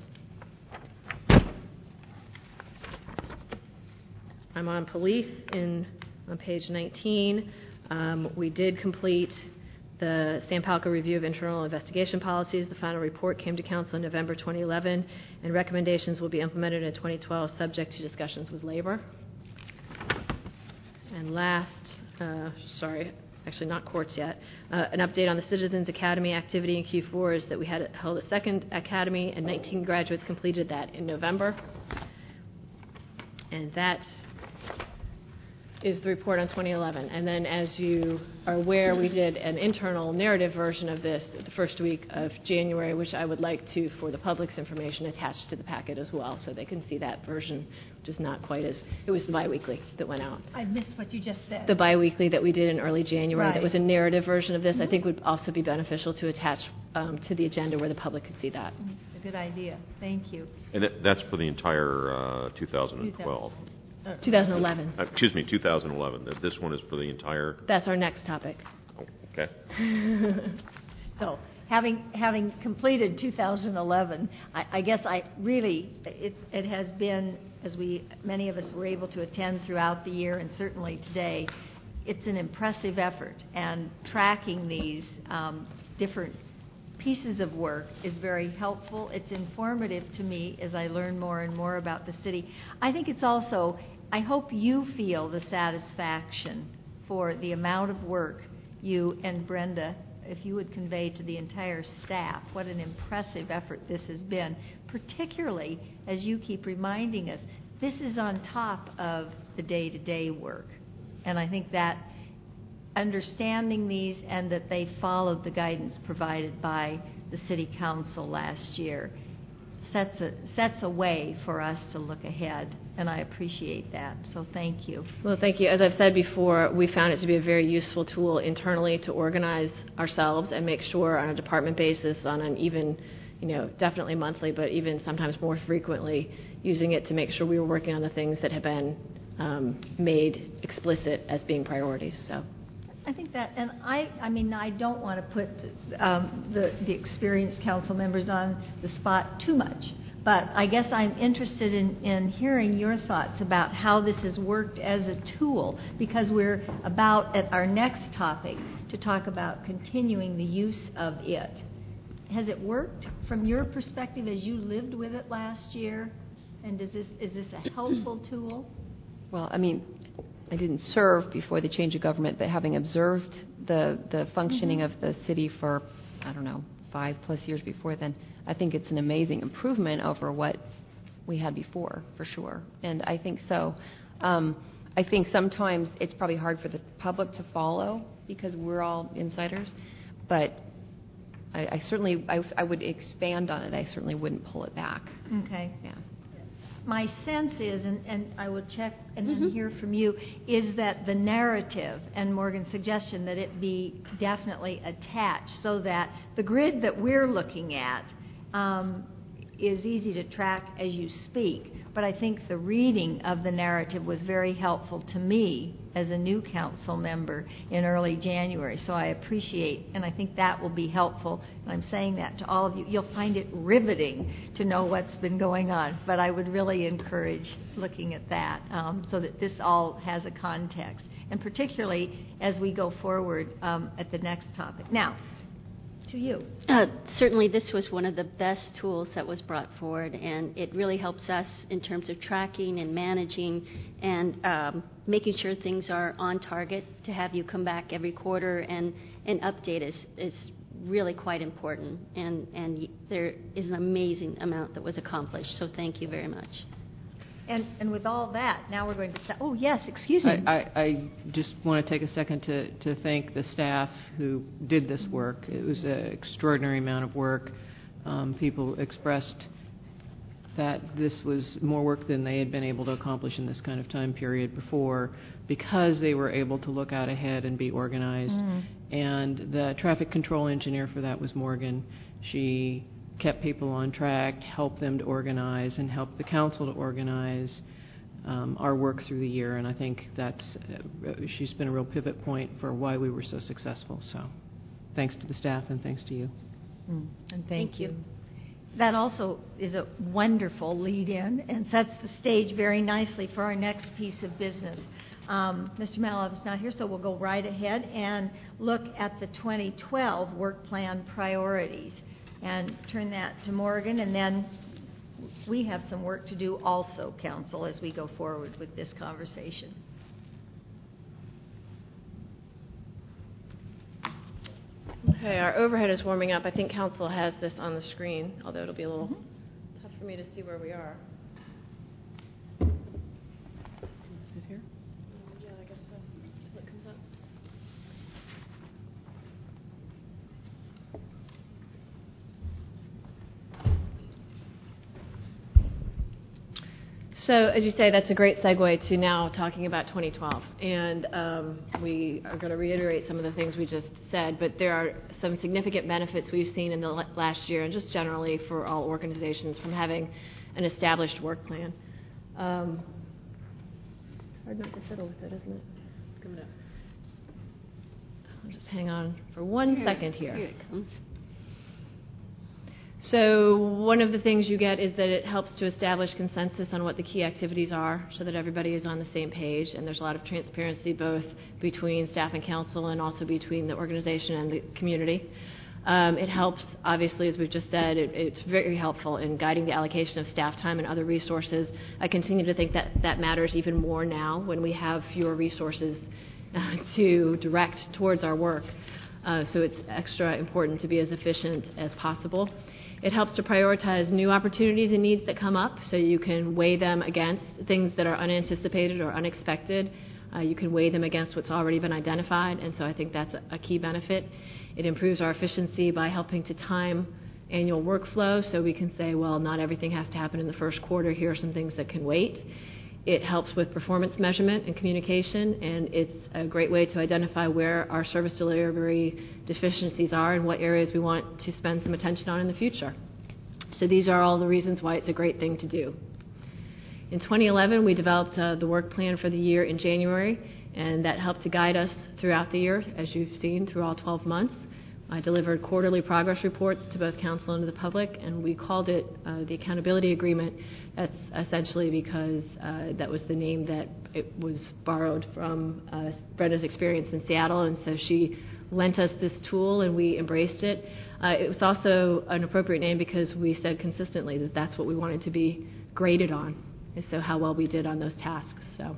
I'm on police on page 19. We did complete the Sampalco review of internal investigation policies. The final report came to Council in November 2011, and recommendations will be implemented in 2012 subject to discussions with labor. And last, actually not courts yet, an update on the Citizens Academy activity in Q4 is that we had held a second academy, and 19 graduates completed that in November. And that is the report on 2011. And then, as you are aware, we did an internal narrative version of this the first week of January, which I would like to, for the public's information, attach to the packet as well, so they can see that version, which is not quite as, it was the biweekly that went out. I missed what you just said. The biweekly that we did in early January, right. That was a narrative version of this, I think would also be beneficial to attach to the agenda where the public could see that. It's a good idea. Thank you. And that's for the entire 2012. 2011. Excuse me, 2011. This one is for the entire... That's our next topic. Oh, okay. So, having completed 2011, I guess it has been, as many of us were able to attend throughout the year and certainly today, it's an impressive effort. And tracking these different pieces of work is very helpful. It's informative to me as I learn more and more about the city. I think it's also, I hope you feel the satisfaction for the amount of work you and Brenda, if you would convey to the entire staff what an impressive effort this has been, particularly as you keep reminding us, this is on top of the day-to-day work. And I think that understanding these and that they followed the guidance provided by the City Council last year sets a way for us to look ahead, and I appreciate that. So thank you. Well, thank you. As I've said before, we found it to be a very useful tool internally to organize ourselves and make sure on a department basis, on an even, definitely monthly, but even sometimes more frequently, using it to make sure we were working on the things that have been made explicit as being priorities. So. I think that, and I don't want to put the experienced council members on the spot too much, but I guess I'm interested in hearing your thoughts about how this has worked as a tool, because we're about at our next topic to talk about continuing the use of it. Has it worked from your perspective as you lived with it last year? And is this a helpful tool? Well, I didn't serve before the change of government, but having observed the functioning of the city for, 5+ years before then, I think it's an amazing improvement over what we had before, for sure. And I think so. I think sometimes it's probably hard for the public to follow because we're all insiders, but I certainly would expand on it. I certainly wouldn't pull it back. Okay. Yeah. My sense is, and I will check and then hear from you, is that the narrative and Morgan's suggestion that it be definitely attached so that the grid that we're looking at is easy to track as you speak. But I think the reading of the narrative was very helpful to me as a new council member in early January. So I appreciate, and I think that will be helpful. And I'm saying that to all of you. You'll find it riveting to know what's been going on. But I would really encourage looking at that so that this all has a context. And particularly as we go forward at the next topic. Now, to you. Certainly, this was one of the best tools that was brought forward, and it really helps us in terms of tracking and managing and making sure things are on target. To have you come back every quarter and update is really quite important, and there is an amazing amount that was accomplished, so thank you very much. And with all that, now we're going to say, oh, yes, excuse me. I just want to take a second to thank the staff who did this work. It was an extraordinary amount of work. People expressed that this was more work than they had been able to accomplish in this kind of time period before, because they were able to look out ahead and be organized. And the traffic control engineer for that was Morgan. She kept people on track, helped them to organize, and helped the council to organize our work through the year. And I think she's been a real pivot point for why we were so successful. So thanks to the staff and thanks to you. And thank you. That also is a wonderful lead-in and sets the stage very nicely for our next piece of business. Mr. Malov is not here, so we'll go right ahead and look at the 2012 work plan priorities and turn that to Morgan, and then we have some work to do also, Council, as we go forward with this conversation. Okay, our overhead is warming up. I think Council has this on the screen, although it'll be a little tough for me to see where we are. Sit here? Yeah, I guess so. Until it comes up. So, as you say, that's a great segue to now talking about 2012. And we are going to reiterate some of the things we just said, but there are some significant benefits we've seen in the last year and just generally for all organizations from having an established work plan. It's hard not to fiddle with it, isn't it? It's coming up. I'll just hang on for one second here. Here it comes. So one of the things you get is that it helps to establish consensus on what the key activities are so that everybody is on the same page, and there's a lot of transparency both between staff and council and also between the organization and the community. It helps, obviously, as we've just said, it's very helpful in guiding the allocation of staff time and other resources. I continue to think that matters even more now when we have fewer resources to direct towards our work. So it's extra important to be as efficient as possible. It helps to prioritize new opportunities and needs that come up, so you can weigh them against things that are unanticipated or unexpected. You can weigh them against what's already been identified, and so I think that's a key benefit. It improves our efficiency by helping to time annual workflow, so we can say, well, not everything has to happen in the first quarter. Here are some things that can wait. It helps with performance measurement and communication, and it's a great way to identify where our service delivery deficiencies are and what areas we want to spend some attention on in the future. So these are all the reasons why it's a great thing to do. In 2011, we developed the work plan for the year in January, and that helped to guide us throughout the year, as you've seen, through all 12 months. I delivered quarterly progress reports to both council and to the public, and we called it the Accountability Agreement. That's essentially because that was the name that it was borrowed from Brenda's experience in Seattle, and so she lent us this tool, and we embraced it. It was also an appropriate name because we said consistently that that's what we wanted to be graded on, and so how well we did on those tasks. So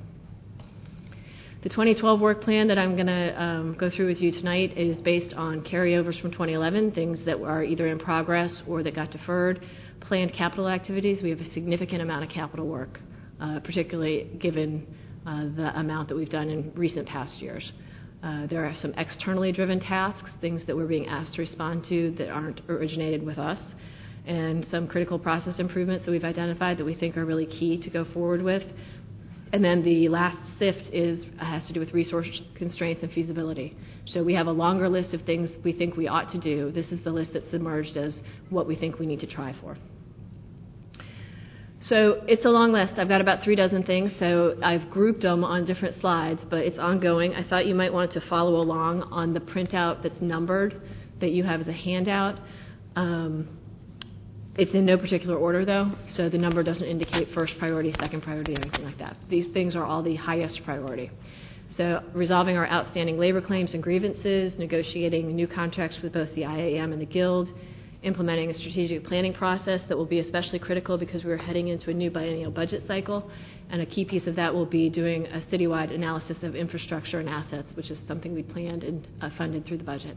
the 2012 work plan that I'm going to go through with you tonight is based on carryovers from 2011, things that are either in progress or that got deferred. Planned capital activities, we have a significant amount of capital work, particularly given the amount that we've done in recent past years. There are some externally driven tasks, things that we're being asked to respond to that aren't originated with us, and some critical process improvements that we've identified that we think are really key to go forward with. And then the last sift has to do with resource constraints and feasibility. So we have a longer list of things we think we ought to do. This is the list that's emerged as what we think we need to try for. So it's a long list. I've got about 36 things, so I've grouped them on different slides, but it's ongoing. I thought you might want to follow along on the printout that's numbered that you have as a handout. It's in no particular order, though, so the number doesn't indicate first priority, second priority, anything like that. These things are all the highest priority. So resolving our outstanding labor claims and grievances, negotiating new contracts with both the IAM and the Guild, implementing a strategic planning process that will be especially critical because we're heading into a new biennial budget cycle, and a key piece of that will be doing a citywide analysis of infrastructure and assets, which is something we planned and funded through the budget.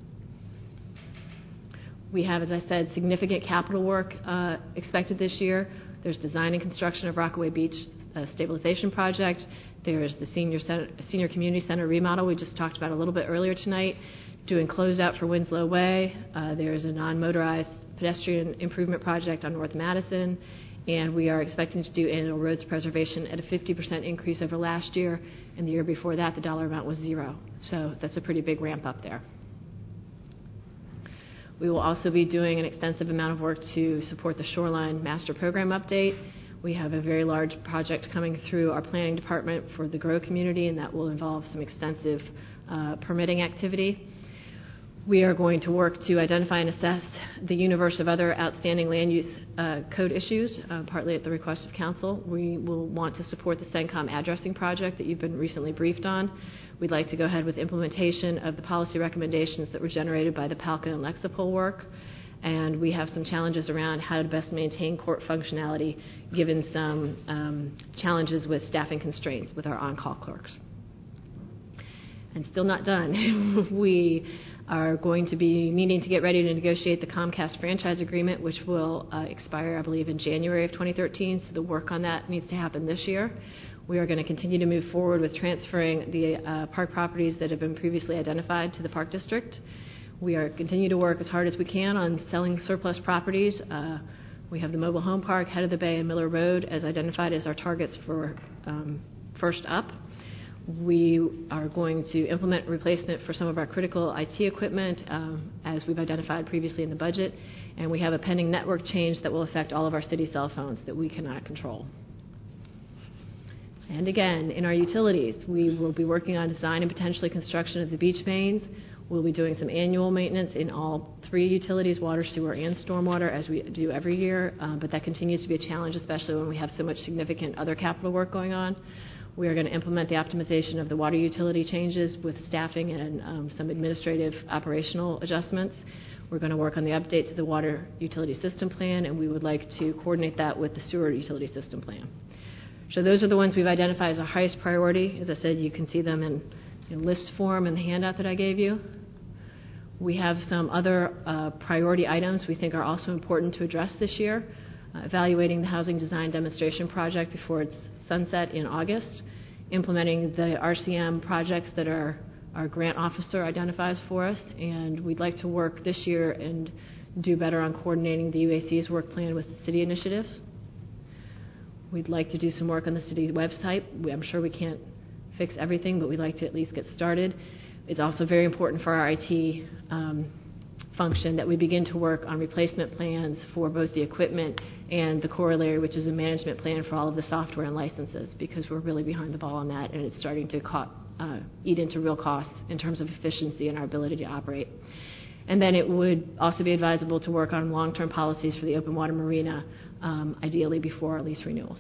We have, as I said, significant capital work expected this year. There's design and construction of Rockaway Beach stabilization project. There's the senior community center remodel we just talked about a little bit earlier tonight, doing closeout for Winslow Way. There's a non-motorized pedestrian improvement project on North Madison, and we are expecting to do annual roads preservation at a 50% increase over last year, and the year before that the dollar amount was $0. So that's a pretty big ramp up there. We will also be doing an extensive amount of work to support the Shoreline Master Program update. We have a very large project coming through our planning department for the Grow community, and that will involve some extensive permitting activity. We are going to work to identify and assess the universe of other outstanding land use code issues, partly at the request of council. We will want to support the CENTCOM addressing project that you've been recently briefed on. We'd like to go ahead with implementation of the policy recommendations that were generated by the PALCA and Lexipol work. And we have some challenges around how to best maintain court functionality given some challenges with staffing constraints with our on-call clerks. And still not done. We are going to be needing to get ready to negotiate the Comcast franchise agreement, which will expire, I believe, in January of 2013, so the work on that needs to happen this year. We are going to continue to move forward with transferring the park properties that have been previously identified to the Park District. We are continue to work as hard as we can on selling surplus properties. We have the mobile home park, Head of the Bay, and Miller Road as identified as our targets for first up. We are going to implement replacement for some of our critical IT equipment as we've identified previously in the budget, and we have a pending network change that will affect all of our city cell phones that we cannot control. And again, in our utilities, we will be working on design and potentially construction of the beach mains. We'll be doing some annual maintenance in all 3 utilities, water, sewer, and stormwater, as we do every year, but that continues to be a challenge, especially when we have so much significant other capital work going on. We are going to implement the optimization of the water utility changes with staffing and some administrative operational adjustments. We're going to work on the update to the water utility system plan, and we would like to coordinate that with the sewer utility system plan. So those are the ones we've identified as our highest priority. As I said, you can see them in list form in the handout that I gave you. We have some other priority items we think are also important to address this year. Evaluating the housing design demonstration project before its sunset in August. Implementing the RCM projects that our grant officer identifies for us. And we'd like to work this year and do better on coordinating the UAC's work plan with city initiatives. We'd like to do some work on the city's website. I'm sure we can't fix everything, but we'd like to at least get started. It's also very important for our IT function that we begin to work on replacement plans for both the equipment and the corollary, which is a management plan for all of the software and licenses, because we're really behind the ball on that, and it's starting to eat into real costs in terms of efficiency and our ability to operate. And then it would also be advisable to work on long-term policies for the open water marina, ideally before our lease renewals.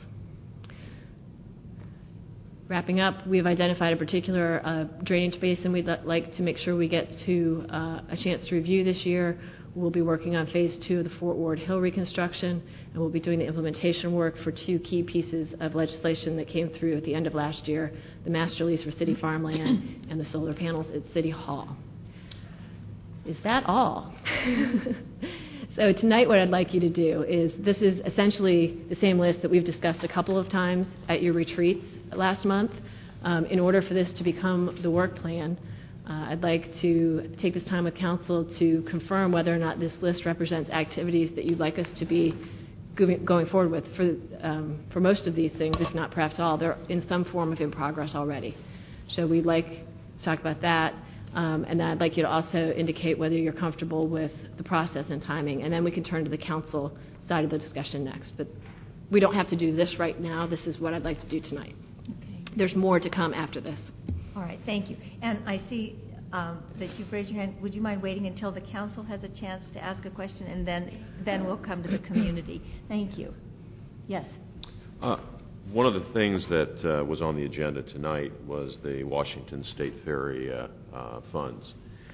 Wrapping up, we have identified a particular drainage basin we'd like to make sure we get to a chance to review this year. We'll be working on Phase 2 of the Fort Ward Hill reconstruction, and we'll be doing the implementation work for 2 key pieces of legislation that came through at the end of last year, the master lease for city farmland and the solar panels at City Hall. Is that all? So tonight what I'd like you to do is, this is essentially the same list that we've discussed a couple of times at your retreats last month. In order for this to become the work plan, I'd like to take this time with council to confirm whether or not this list represents activities that you'd like us to be going forward with. For most of these things, if not perhaps all, they're in some form of in progress already. So we'd like to talk about that. And then I'd like you to also indicate whether you're comfortable with the process and timing, and then we can turn to the council side of the discussion next. But we don't have to do this right now. This is what I'd like to do tonight. Okay. There's more to come after this. All right, thank you. And I see that you've raised your hand. Would you mind waiting until the council has a chance to ask a question, and then we'll come to the community. Thank you. Yes. One of the things that was on the agenda tonight was the Washington State Ferry funds.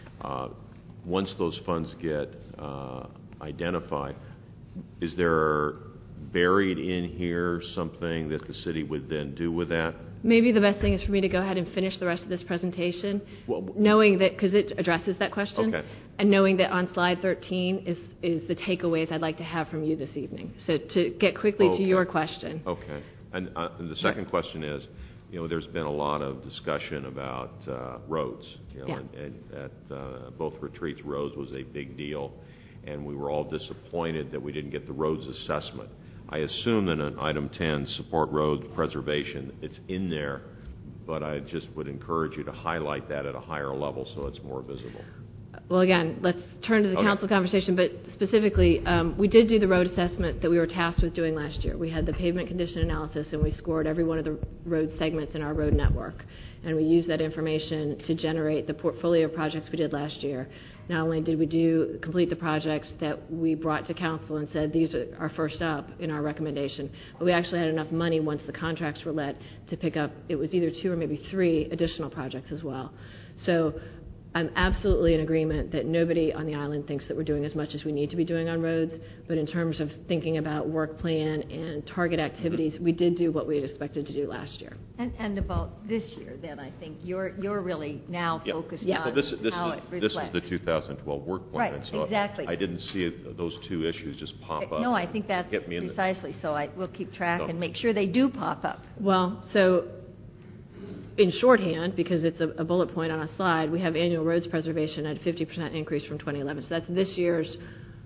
Once those funds get identified, is there buried in here something that the city would then do with that? Maybe the best thing is for me to go ahead and finish the rest of this presentation, knowing that, because it addresses that question, Okay. and knowing that on slide 13 is the takeaways I'd like to have from you this evening. So to get quickly to your question. Okay. And the second question is, there's been a lot of discussion about roads. And at both retreats, roads was a big deal, and we were all disappointed that we didn't get the roads assessment. I assume that in item 10, support road preservation, it's in there, but I just would encourage you to highlight that at a higher level so it's more visible. Well, again, let's turn to the council conversation, but specifically, we did do the road assessment that we were tasked with doing last year. We had the pavement condition analysis, and we scored every one of the road segments in our road network. And we used that information to generate the portfolio of projects we did last year. Not only did we complete the projects that we brought to council and said these are first up in our recommendation, but we actually had enough money once the contracts were let to pick up, it was either 2 or maybe 3 additional projects as well. So I'm absolutely in agreement that nobody on the island thinks that we're doing as much as we need to be doing on roads, but in terms of thinking about work plan and target activities, we did do what we had expected to do last year. And about this year, then, I think you're really now focused on how it reflects. This is the 2012 work plan. Right, so exactly. I didn't see those 2 issues just pop up. No, I think that's precisely so. We'll keep track and make sure they do pop up. Well, so in shorthand, because it's a bullet point on a slide, we have annual roads preservation at a 50% increase from 2011. So that's this year's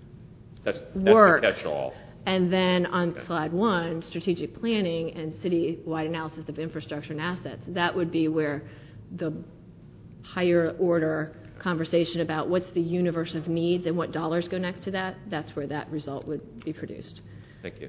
work. That's the catch-all. And then on slide 1, strategic planning and city-wide analysis of infrastructure and assets, that would be where the higher order conversation about what's the universe of needs and what dollars go next to that, that's where that result would be produced. Thank you.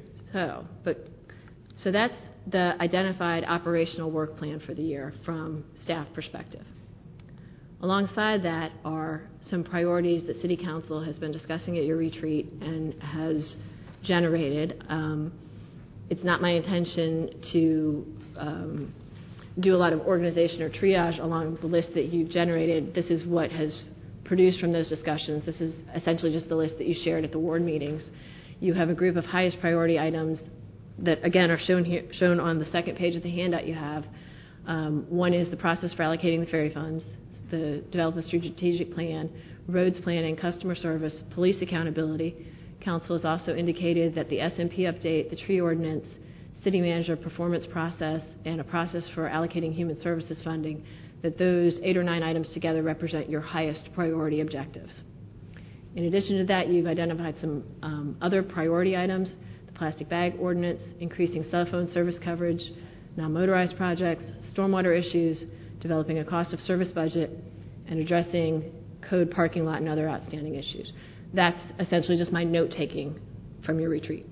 So that's the identified operational work plan for the year from staff perspective. Alongside that are some priorities that City Council has been discussing at your retreat and has generated. It's not my intention to do a lot of organization or triage along the list that you've generated. This is what has produced from those discussions. This is essentially just the list that you shared at the ward meetings. You have a group of highest priority items that, again, are shown on the second page of the handout you have. One is the process for allocating the ferry funds, the develop a strategic plan, roads planning, customer service, police accountability. Council has also indicated that the SMP update, the tree ordinance, city manager performance process, and a process for allocating human services funding, that those 8 or 9 items together represent your highest priority objectives. In addition to that, you've identified some other priority items: plastic bag ordinance, increasing cell phone service coverage, non-motorized projects, stormwater issues, developing a cost of service budget, and addressing code, parking lot, and other outstanding issues. That's essentially just my note-taking from your retreat.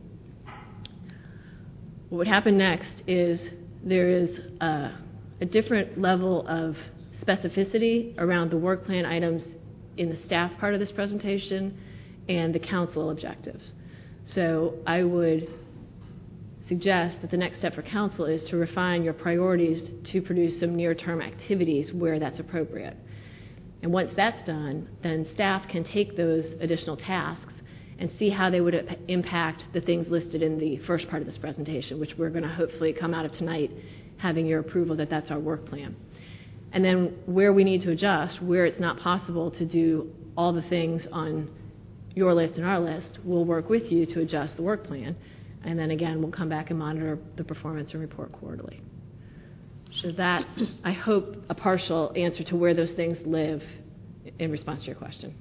What would happen next is there is a different level of specificity around the work plan items in the staff part of this presentation and the council objectives. So I would suggest that the next step for council is to refine your priorities to produce some near-term activities where that's appropriate. And once that's done, then staff can take those additional tasks and see how they would impact the things listed in the first part of this presentation, which we're going to hopefully come out of tonight having your approval that that's our work plan. And then where we need to adjust, where it's not possible to do all the things on your list and our list, we'll work with you to adjust the work plan. And then again, we'll come back and monitor the performance and report quarterly. So that's, I hope, a partial answer to where those things live in response to your question.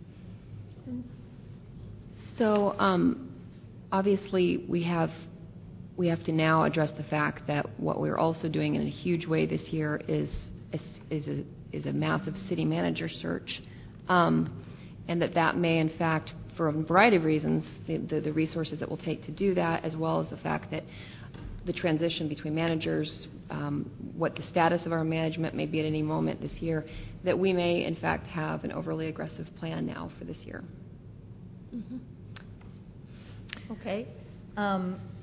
So obviously we have to now address the fact that what we're also doing in a huge way this year is a massive city manager search. And that may, in fact, for a variety of reasons, the resources it will take to do that, as well as the fact that the transition between managers, what the status of our management may be at any moment this year, that we may, in fact, have an overly aggressive plan now for this year. Mm-hmm. Okay.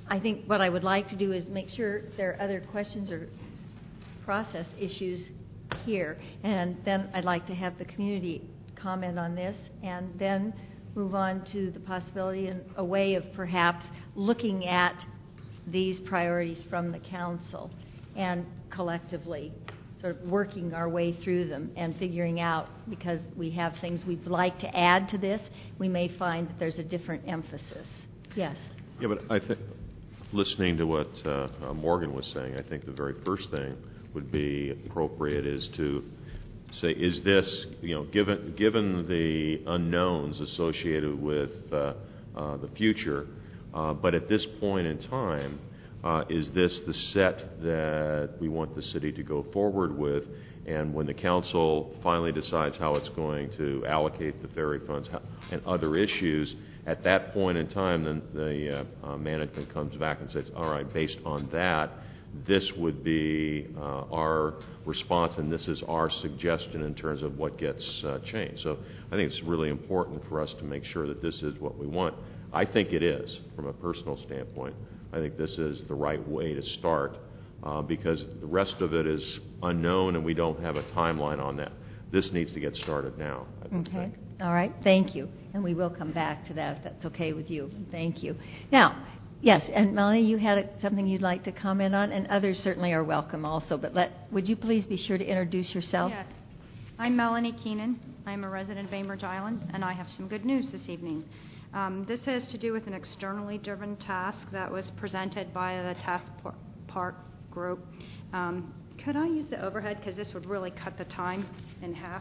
I think what I would like to do is make sure there are other questions or process issues here, and then I'd like to have the community comment on this, and then move on to the possibility and a way of perhaps looking at these priorities from the council and collectively sort of working our way through them and figuring out, because we have things we'd like to add to this, we may find that there's a different emphasis. Yes? Yeah, but I think, listening to what Morgan was saying, I think the very first thing would be appropriate is to say, is this, given the unknowns associated with the future, but at this point in time, is this the set that we want the city to go forward with? And when the council finally decides how it's going to allocate the ferry funds and other issues, at that point in time, then the management comes back and says, all right, based on that, this would be our response, and this is our suggestion in terms of what gets changed. So I think it's really important for us to make sure that this is what we want. I think it is, from a personal standpoint. I think this is the right way to start because the rest of it is unknown, and we don't have a timeline on that. This needs to get started now, I would think. All right. Thank you. And we will come back to that if that's okay with you. Thank you. Now, yes, and Melanie, you had something you'd like to comment on, and others certainly are welcome also. But would you please be sure to introduce yourself? Yes. I'm Melanie Keenan. I'm a resident of Bainbridge Island, and I have some good news this evening. This has to do with an externally driven task that was presented by the task part group. Could I use the overhead, because this would really cut the time in half?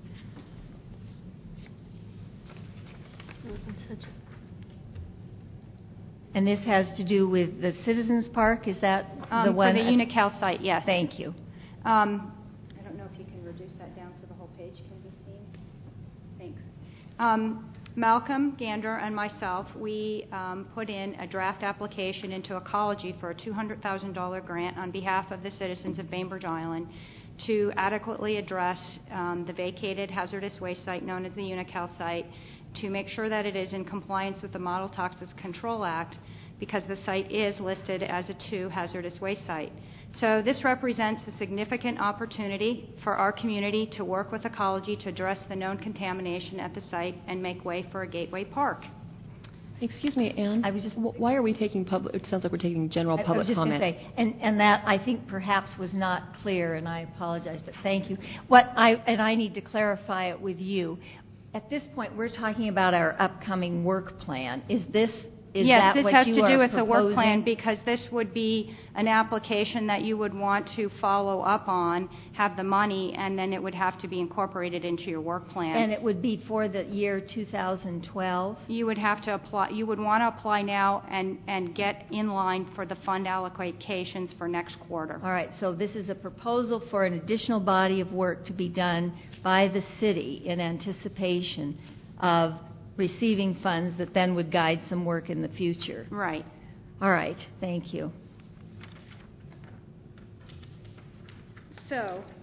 And this has to do with the Citizens Park? Is that the one? For the Unical site, yes. Thank you. I don't know if you can reduce that down so the whole page can be seen. Thanks. Malcolm Gander and myself, we put in a draft application into Ecology for a $200,000 grant on behalf of the citizens of Bainbridge Island to adequately address the vacated hazardous waste site known as the Unical site, to make sure that it is in compliance with the Model Toxics Control Act, because the site is listed as a 2 hazardous waste site. So this represents a significant opportunity for our community to work with Ecology to address the known contamination at the site and make way for a gateway park. Excuse me, Ann. Why are we taking public? It sounds like we're taking general public comment. I was just comment. going to say, and that I think perhaps was not clear, and I apologize, but thank you. I need to clarify it with you. At this point, we're talking about our upcoming work plan. Yes, this has to do with the work plan, because this would be an application that you would want to follow up on, have the money, and then it would have to be incorporated into your work plan. And it would be for the year 2012? You would have to apply. You would want to apply now and get in line for the fund allocations for next quarter. All right. So this is a proposal for an additional body of work to be done by the city in anticipation of receiving funds that then would guide some work in the future. Right. All right. Thank you. So,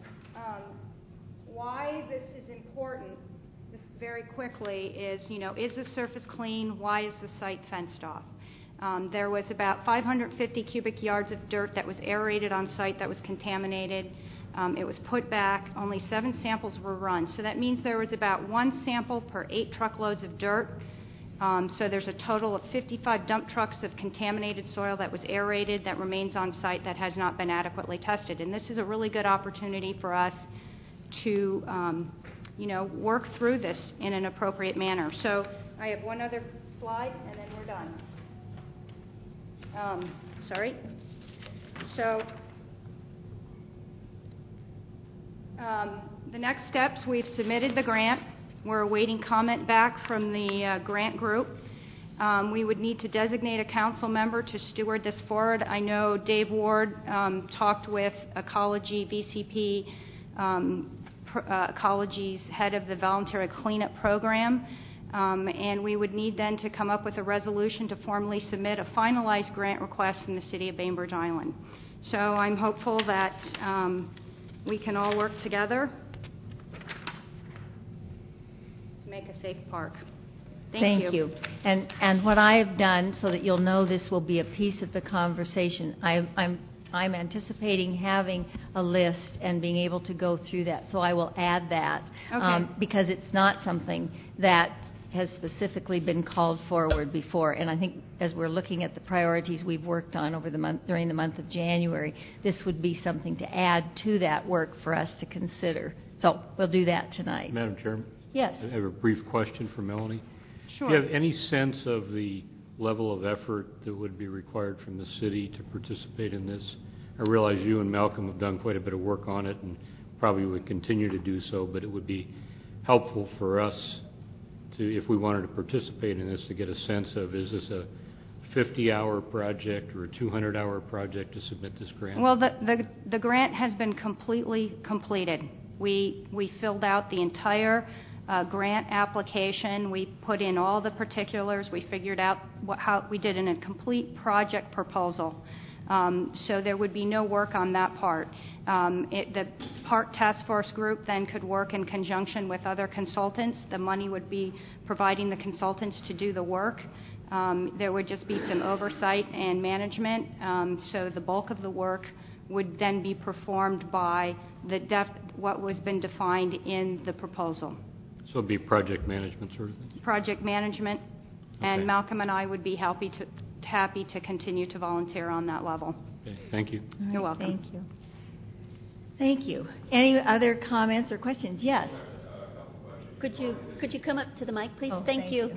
why this is important, just very quickly, is, is the surface clean? Why is the site fenced off? There was about 550 cubic yards of dirt that was aerated on site that was contaminated. It was put back. Only 7 samples were run. So that means there was about 1 sample per 8 truckloads of dirt. So there's a total of 55 dump trucks of contaminated soil that was aerated that remains on site that has not been adequately tested. And this is a really good opportunity for us to, work through this in an appropriate manner. So I have one other slide, and then we're done. The next steps, we've submitted the grant. We're awaiting comment back from the grant group. We would need to designate a council member to steward this forward. I know Dave Ward talked with Ecology, VCP, Ecology's head of the voluntary cleanup program, and we would need then to come up with a resolution to formally submit a finalized grant request from the city of Bainbridge Island. So I'm hopeful that we can all work together to make a safe park. Thank you. And what I have done, so that you'll know this will be a piece of the conversation, I'm anticipating having a list and being able to go through that. So I will add that because it's not something that has specifically been called forward before. And I think as we're looking at the priorities we've worked on over the month, during the month of January, this would be something to add to that work for us to consider. So we'll do that tonight. Madam Chairman? Yes. I have a brief question for Melanie. Sure. Do you have any sense of the level of effort that would be required from the city to participate in this? I realize you and Malcolm have done quite a bit of work on it and probably would continue to do so, but it would be helpful for us to, if we wanted to participate in this, to get a sense of, is this a 50-hour project or a 200-hour project to submit this grant? Well, the grant has been completely completed. We filled out the entire grant application. We put in all the particulars. We figured out how we did in a complete project proposal. So there would be no work on that part. The Park Task Force group then could work in conjunction with other consultants. The money would be providing the consultants to do the work. There would just be some oversight and management. So the bulk of the work would then be performed by what was been defined in the proposal. So it would be project management sort of thing? Project management, and Malcolm and I would be happy to continue to volunteer on that level. Okay, thank you. Right, you're welcome. Thank you. Thank you. Any other comments or questions? Yes. Could you come up to the mic, please? Oh, thank you.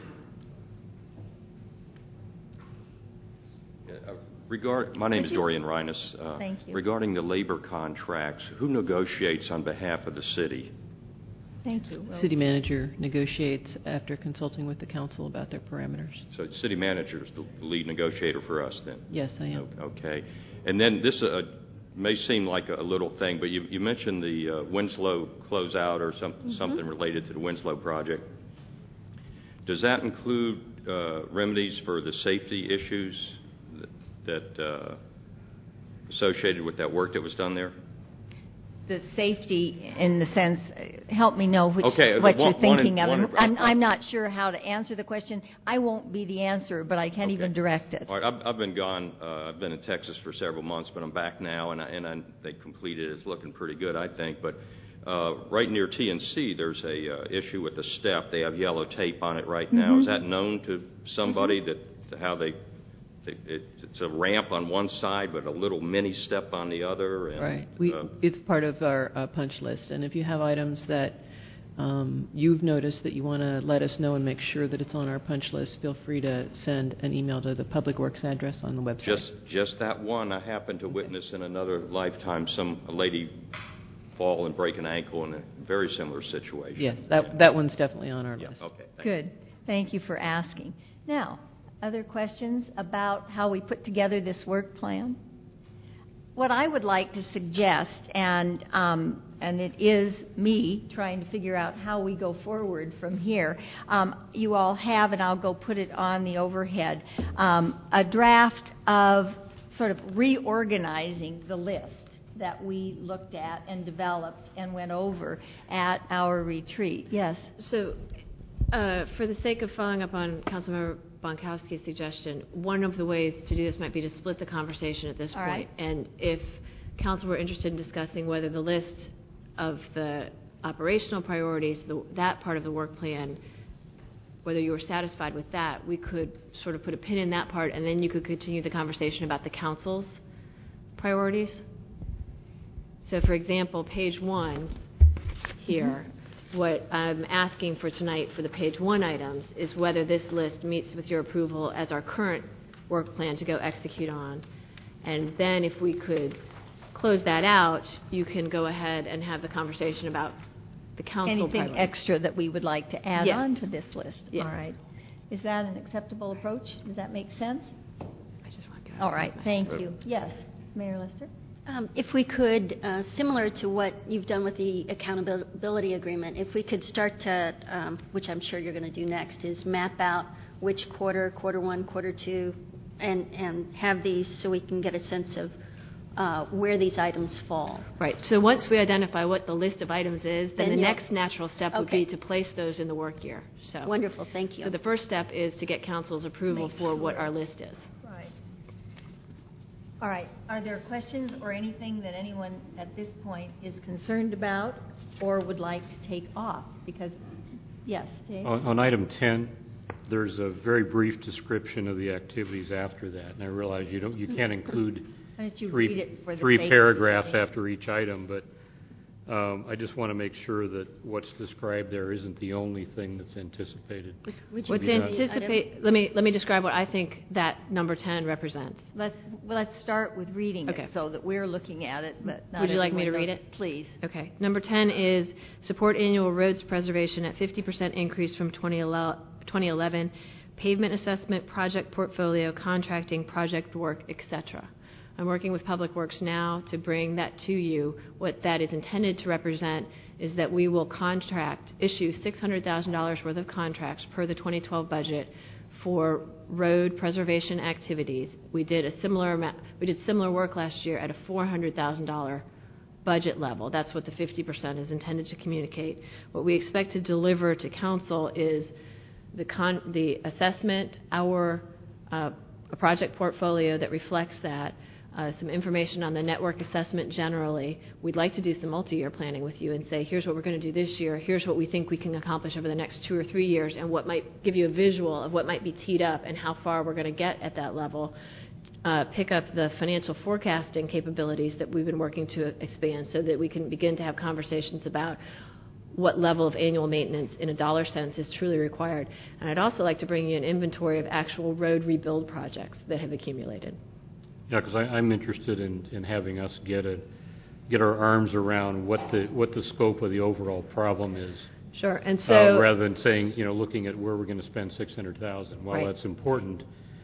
My name is Dorian Reines. Thank you. Regarding the labor contracts, who negotiates on behalf of the city? Thank you. City manager negotiates after consulting with the council about their parameters. So the city manager is the lead negotiator for us then? Yes, I am. Okay. And then this may seem like a little thing, but you mentioned the Winslow closeout or something related to the Winslow project. Does that include remedies for the safety issues that associated with that work that was done there? The safety, in the sense, help me know what you're thinking of. I'm not sure how to answer the question. I won't be the answer, but I can't even direct it. All right, I've been gone. I've been in Texas for several months, but I'm back now, and they completed it. It's looking pretty good, I think. But right near TNC, there's a issue with the step. They have yellow tape on it right now. Is that known to somebody that how they? It's a ramp on one side, but a little mini step on the other. And, right. It's part of our punch list. And if you have items that you've noticed that you want to let us know and make sure that it's on our punch list, feel free to send an email to the Public Works address on the website. Just that one. I happened to witness in another lifetime a lady fall and break an ankle in a very similar situation. Yes, that one's definitely on our list. Okay. Good. Thank you for asking. Now, other questions about how we put together this work plan? What I would like to suggest, and it is me trying to figure out how we go forward from here, you all have, and I'll go put it on the overhead, a draft of sort of reorganizing the list that we looked at and developed and went over at our retreat. Yes? So, for the sake of following up on Councilmember Bonkowski's suggestion, one of the ways to do this might be to split the conversation at this point. Right. And if Council were interested in discussing whether the list of the operational priorities, that part of the work plan, whether you were satisfied with that, we could sort of put a pin in that part, and then you could continue the conversation about the council's priorities. So, for example, page 1 here. What I'm asking for tonight for the page 1 items is whether this list meets with your approval as our current work plan to go execute on. And then if we could close that out, you can go ahead and have the conversation about the council Anything extra that we would like to add on to this list. Yes. All right. Is that an acceptable approach? Does that make sense? I just want to get all right. Thank you. Yes. Mayor Lester? If we could, similar to what you've done with the accountability agreement, if we could start to, which I'm sure you're going to do next, is map out which quarter 1, quarter 2, and have these so we can get a sense of where these items fall. Right. So once we identify what the list of items is, then the you'll- next natural step would Okay. be to place those in the work year. So Wonderful, thank you. So the first step is to get council's approval Make for what sure. our list is. Right. All right. Are there questions or anything that anyone at this point is concerned about or would like to take off? Because, yes, Dave? On item 10, there's a very brief description of the activities after that, and I realize you can't include Why don't you read it for the three sake of paragraphs everything? after each item, but I just want to make sure that what's described there isn't the only thing that's anticipated. Which What's be done. anticipate? Let me describe what I think that number 10 represents. Let's start with reading Okay. it so that we're looking at it, but not Would you like me to everyone read knows. it? Please. Okay. Number 10 is support annual roads preservation at 50% increase from 2011, pavement assessment, project portfolio, contracting, project work, etc. I'm working with Public Works now to bring that to you. What that is intended to represent is that we will issue $600,000 worth of contracts per the 2012 budget for road preservation activities. We did similar work last year at a $400,000 budget level. That's what the 50% is intended to communicate. What we expect to deliver to council is the assessment, a project portfolio that reflects that, some information on the network assessment generally. We'd like to do some multi-year planning with you and say, here's what we're going to do this year, here's what we think we can accomplish over the next 2 or 3 years, and what might give you a visual of what might be teed up and how far we're going to get at that level. Pick up the financial forecasting capabilities that we've been working to expand so that we can begin to have conversations about what level of annual maintenance in a dollar sense is truly required. And I'd also like to bring you an inventory of actual road rebuild projects that have accumulated. Yeah, because I'm interested in having us get our arms around what the scope of the overall problem is. Sure, and so rather than saying, looking at where we're going to spend $600,000. While Right. that's important,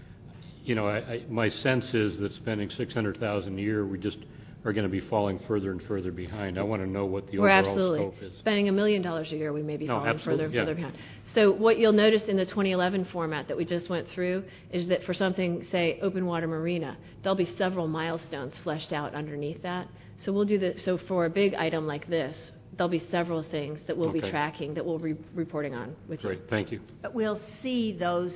my sense is that spending $600,000 a year, we just are going to be falling further and further behind. I want to know what the we're overall absolutely scope is. spending $1 million a year. We may be falling absolutely, further behind. So what you'll notice in the 2011 format that we just went through is that for something, say, open water marina, there'll be several milestones fleshed out underneath that. So we'll do so for a big item like this, there'll be several things that we'll be tracking, that we'll be reporting on with you. Great, thank you. But we'll see those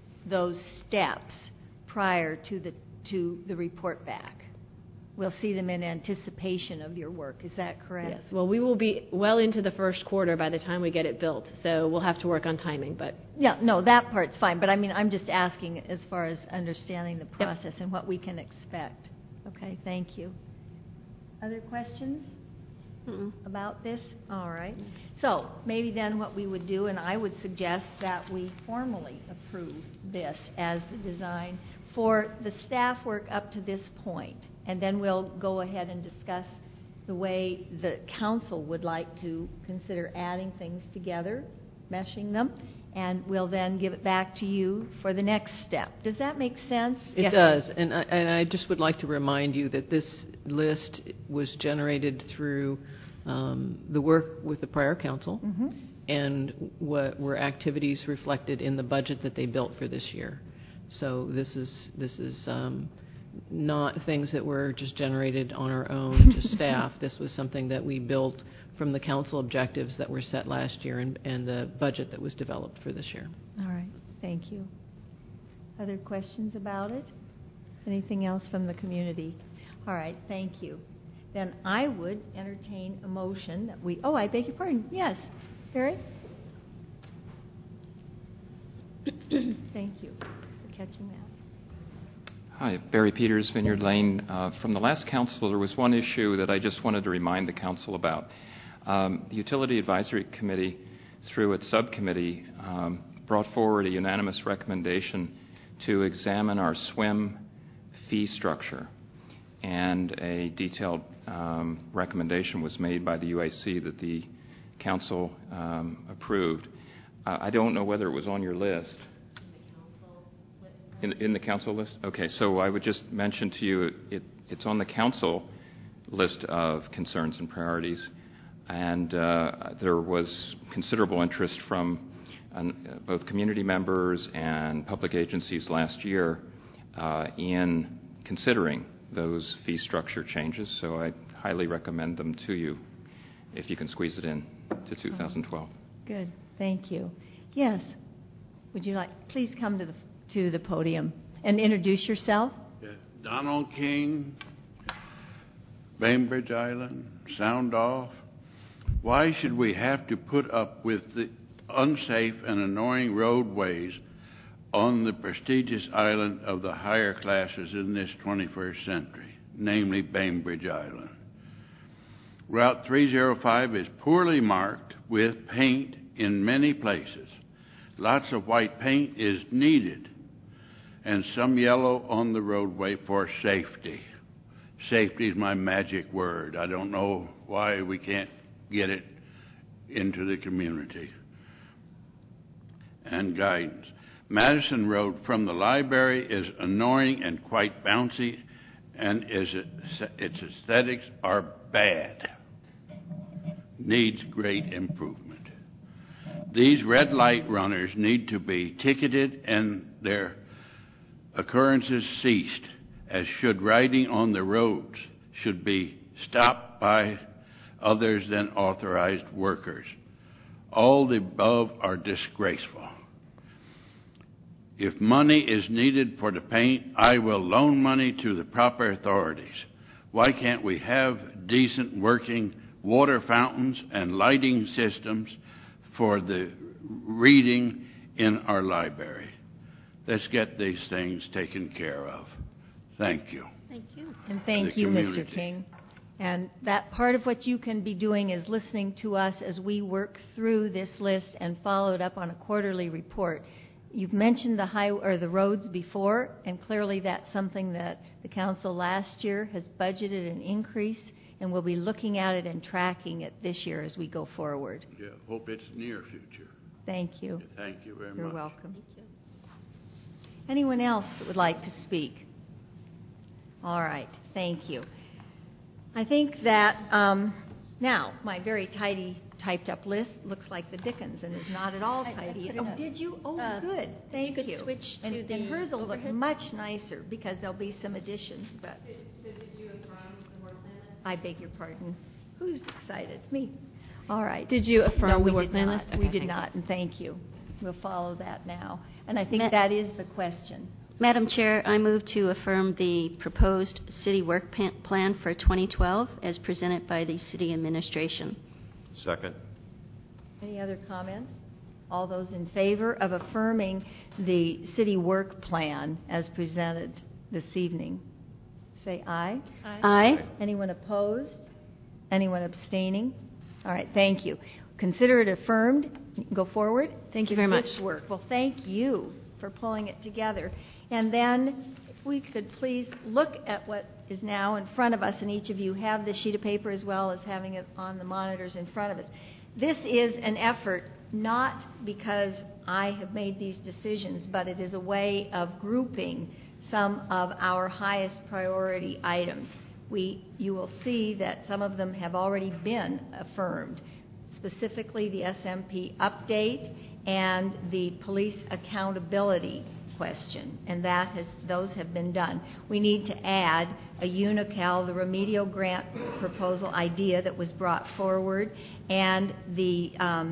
steps prior to the report back. We'll see them in anticipation of your work. Is that correct? Yes. Well, we will be well into the first quarter by the time we get it built, so we'll have to work on timing. But Yeah, no, that part's fine. But I mean, I'm just asking as far as understanding the process and what we can expect. Okay, thank you. Other questions about this? All right. So maybe then what we would do, and I would suggest that we formally approve this as the design for the staff work up to this point, and then we'll go ahead and discuss the way the council would like to consider adding things together, meshing them, and we'll then give it back to you for the next step. Does that make sense? It does, and I just would like to remind you that this list was generated through the work with the prior council, and what were activities reflected in the budget that they built for this year. So this is not things that were just generated on our own to staff. This was something that we built from the council objectives that were set last year and the budget that was developed for this year. All right, thank you. Other questions about it? Anything else from the community? All right, thank you. Then I would entertain a motion that we, I beg your pardon, yes, Barry? Thank you for catching that. Hi, Barry Peters, Vineyard Lane. From the last council, there was one issue that I just wanted to remind the council about. The Utility Advisory Committee, through its subcommittee, brought forward a unanimous recommendation to examine our SWIM fee structure. And a detailed recommendation was made by the UAC that the council approved. I don't know whether it was on your list. In the council list? Okay, so I would just mention to you it's on the council list of concerns and priorities, and there was considerable interest from both community members and public agencies last year in considering those fee structure changes, so I highly recommend them to you if you can squeeze it in to 2012. Good. Thank you. Yes. Would you like, please come to the podium and introduce yourself. Donald King, Bainbridge Island, sound off. Why should we have to put up with the unsafe and annoying roadways on the prestigious island of the higher classes in this 21st century, namely Bainbridge Island? Route 305 is poorly marked with paint in many places. Lots of white paint is needed, and some yellow on the roadway for safety. Safety is my magic word. I don't know why we can't get it into the community. And guidance. Madison Road from the library is annoying and quite bouncy, and its aesthetics are bad. Needs great improvement. These red light runners need to be ticketed and their occurrences ceased, as should riding on the roads should be stopped by others than authorized workers. All the above are disgraceful. If money is needed for the paint, I will loan money to the proper authorities. Why can't we have decent working water fountains and lighting systems for the reading in our library? Let's get these things taken care of. Thank you. Thank you. And thank you, Mr. King. And that part of what you can be doing is listening to us as we work through this list and follow it up on a quarterly report. You've mentioned the roads before, and clearly that's something that the council last year has budgeted an increase, and we'll be looking at it and tracking it this year as we go forward. Yeah, hope it's near future. Thank you. Thank you very much. You're welcome. Thank you. Anyone else that would like to speak? All right. Thank you. I think that now my very tidy typed up list looks like the Dickens and is not at all tidy. Oh, did you? Oh, good. Thank you. Switch to and hers will look much nicer because there'll be some additions. But so did you affirm the work plan list? I beg your pardon. Who's excited? Me. All right. Did you affirm the work plan list? We did not, and thank you. We'll follow that now. And I think that is the question. Madam Chair, I move to affirm the proposed city work plan for 2012 as presented by the city administration. Second. Any other comments? All those in favor of affirming the city work plan as presented this evening, say aye. Aye. Aye. Anyone opposed? Anyone abstaining? All right, thank you. Consider it affirmed. You can go forward. Thank you very much. Work. Well, thank you for pulling it together. And then if we could please look at what is now in front of us, and each of you have this sheet of paper as well as having it on the monitors in front of us. This is an effort not because I have made these decisions, but it is a way of grouping some of our highest priority items. You will see that some of them have already been affirmed, specifically the SMP update and the police accountability question, and those have been done. We need to add a UNICAL, the remedial grant proposal idea that was brought forward, and the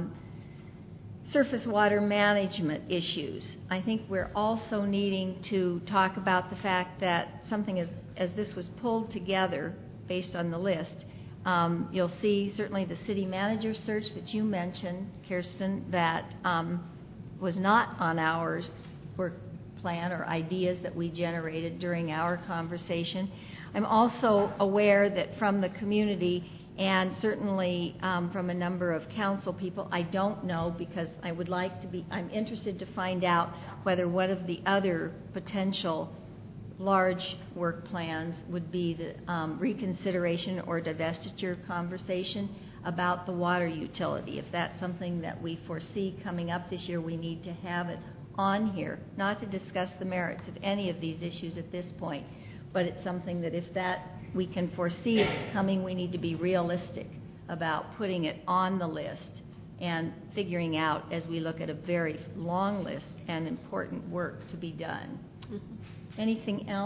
surface water management issues. I think we're also needing to talk about the fact that something as this was pulled together based on the list, you'll see certainly the city manager search that you mentioned, Kirsten, that was not on our work plan or ideas that we generated during our conversation. I'm also aware that from the community and certainly from a number of council people, I don't know because I'm interested to find out whether one of the other potential large work plans would be the reconsideration or divestiture conversation about the water utility. If that's something that we foresee coming up this year, we need to have it on here, not to discuss the merits of any of these issues at this point, but it's something that if that we can foresee it's coming, we need to be realistic about putting it on the list and figuring out as we look at a very long list and important work to be done. Mm-hmm. Anything else?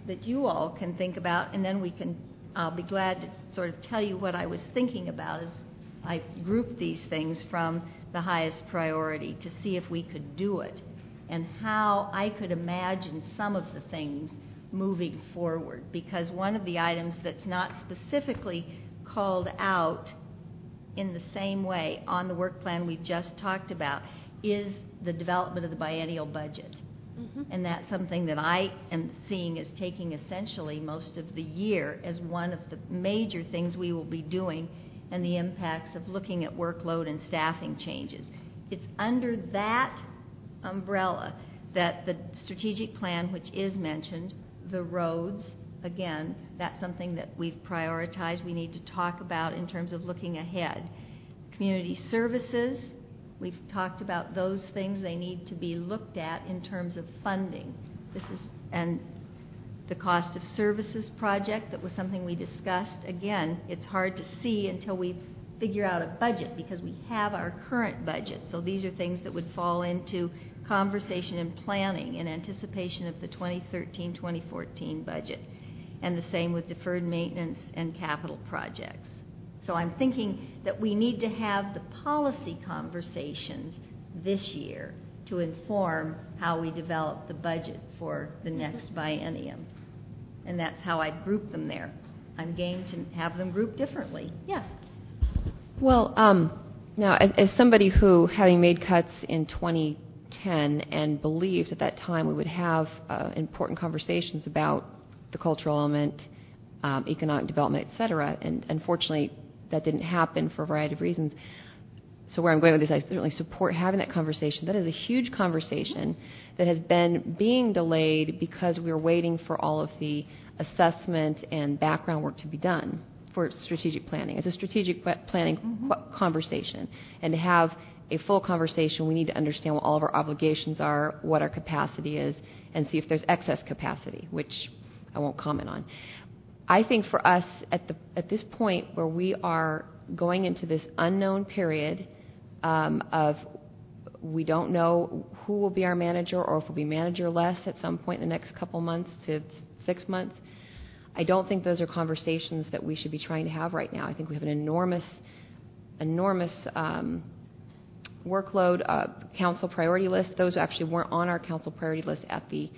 that you all can think about, and then I'll be glad to sort of tell you what I was thinking about as I grouped these things from the highest priority to see if we could do it and how I could imagine some of the things moving forward. Because one of the items that's not specifically called out in the same way on the work plan we've just talked about is the development of the biennial budget. And that's something that I am seeing as taking essentially most of the year as one of the major things we will be doing, and the impacts of looking at workload and staffing changes. It's under that umbrella that the strategic plan, which is mentioned, the roads, again, that's something that we've prioritized. We need to talk about in terms of looking ahead. Community services, we've talked about those things. They need to be looked at in terms of funding. And the cost of services project, that was something we discussed. Again, it's hard to see until we figure out a budget because we have our current budget. So these are things that would fall into conversation and planning in anticipation of the 2013-2014 budget. And the same with deferred maintenance and capital projects. So I'm thinking that we need to have the policy conversations this year to inform how we develop the budget for the next biennium. And that's how I group them there. I'm game to have them grouped differently. Yes? Well, now, as somebody who, having made cuts in 2010 and believed at that time we would have important conversations about the cultural element, economic development, et cetera, and unfortunately that didn't happen for a variety of reasons. So where I'm going with this, I certainly support having that conversation. That is a huge conversation that has been being delayed because we were waiting for all of the assessment and background work to be done for strategic planning. It's a strategic planning conversation. And to have a full conversation, we need to understand what all of our obligations are, what our capacity is, and see if there's excess capacity, which I won't comment on. I think for us, at this point where we are going into this unknown period of we don't know who will be our manager or if we'll be manager-less at some point in the next couple months to 6 months, I don't think those are conversations that we should be trying to have right now. I think we have an enormous workload, council priority list. Those actually weren't on our council priority list at the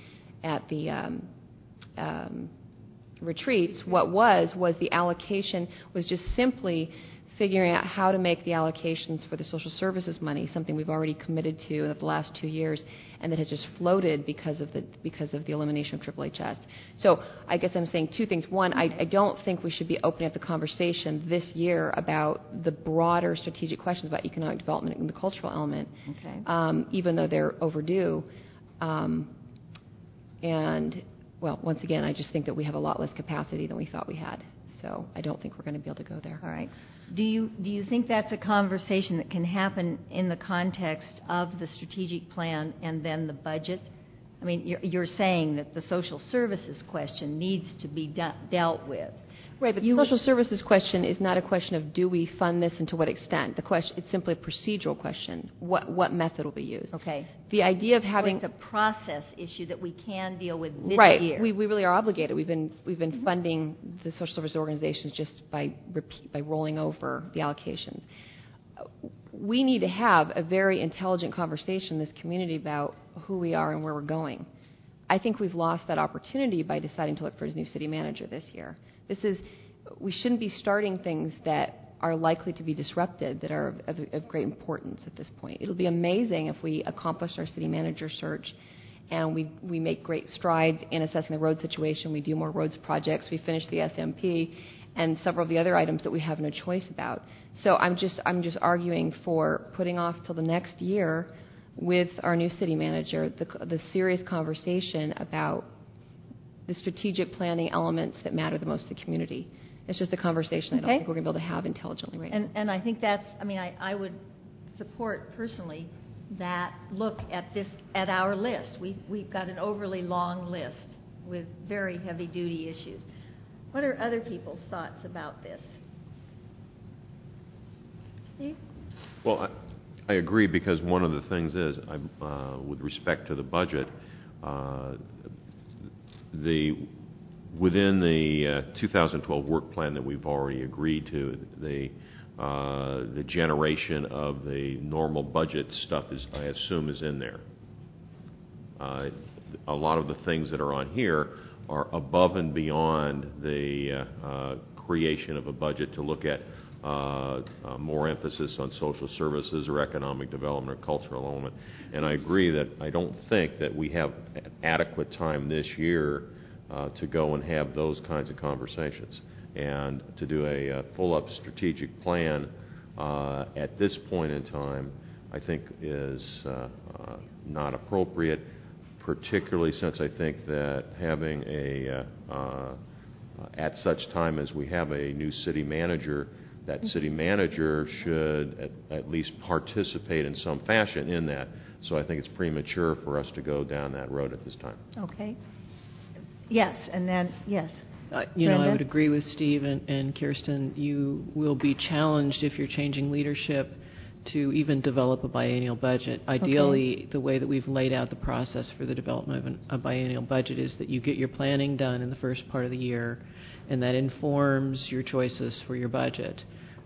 retreats. What was the allocation was just simply figuring out how to make the allocations for the social services money, something we've already committed to in the last 2 years, and that has just floated because of the elimination of HHS. So I guess I'm saying two things. One, I don't think we should be opening up the conversation this year about the broader strategic questions about economic development and the cultural element, even though they're overdue. And, well, once again, I just think that we have a lot less capacity than we thought we had. So I don't think we're going to be able to go there. All right. Do you think that's a conversation that can happen in the context of the strategic plan and then the budget? I mean, you're saying that the social services question needs to be dealt with. Right, but the social services question is not a question of do we fund this and to what extent. The question, it's simply a procedural question. What method will be used? Okay. The idea of having it's a process issue that we can deal with this Right. year. We really are obligated. We've been funding the social service organizations just by rolling over the allocations. We need to have a very intelligent conversation in this community about who we are and where we're going. I think we've lost that opportunity by deciding to look for a new city manager this year. We shouldn't be starting things that are likely to be disrupted, that are of great importance at this point. It'll be amazing if we accomplish our city manager search and we make great strides in assessing the road situation. We do more roads projects. We finish the SMP and several of the other items that we have no choice about. So I'm just arguing for putting off till the next year with our new city manager the serious conversation about the strategic planning elements that matter the most to the community. It's just a conversation I don't think we're going to be able to have intelligently right now. And I think I would support personally that look at our list. We've got an overly long list with very heavy-duty issues. What are other people's thoughts about this? Steve? Well, I agree, because one of the things is, with respect to the budget, the within the 2012 work plan that we've already agreed to, the generation of the normal budget stuff is, I assume, is in there. A lot of the things that are on here are above and beyond the creation of a budget to look at more emphasis on social services or economic development or cultural element. And I agree that I don't think that we have adequate time this year to go and have those kinds of conversations. And to do a full-up strategic plan at this point in time, I think is not appropriate, particularly since I think that having at such time as we have a new city manager, that city manager should at least participate in some fashion in that. So I think it's premature for us to go down that road at this time. Okay. Yes, and then, yes. I Brenda? would agree with Steve and Kirsten. You will be challenged if you're changing leadership to even develop a biennial budget. Ideally, the way that we've laid out the process for the development of a biennial budget is that you get your planning done in the first part of the year, and that informs your choices for your budget.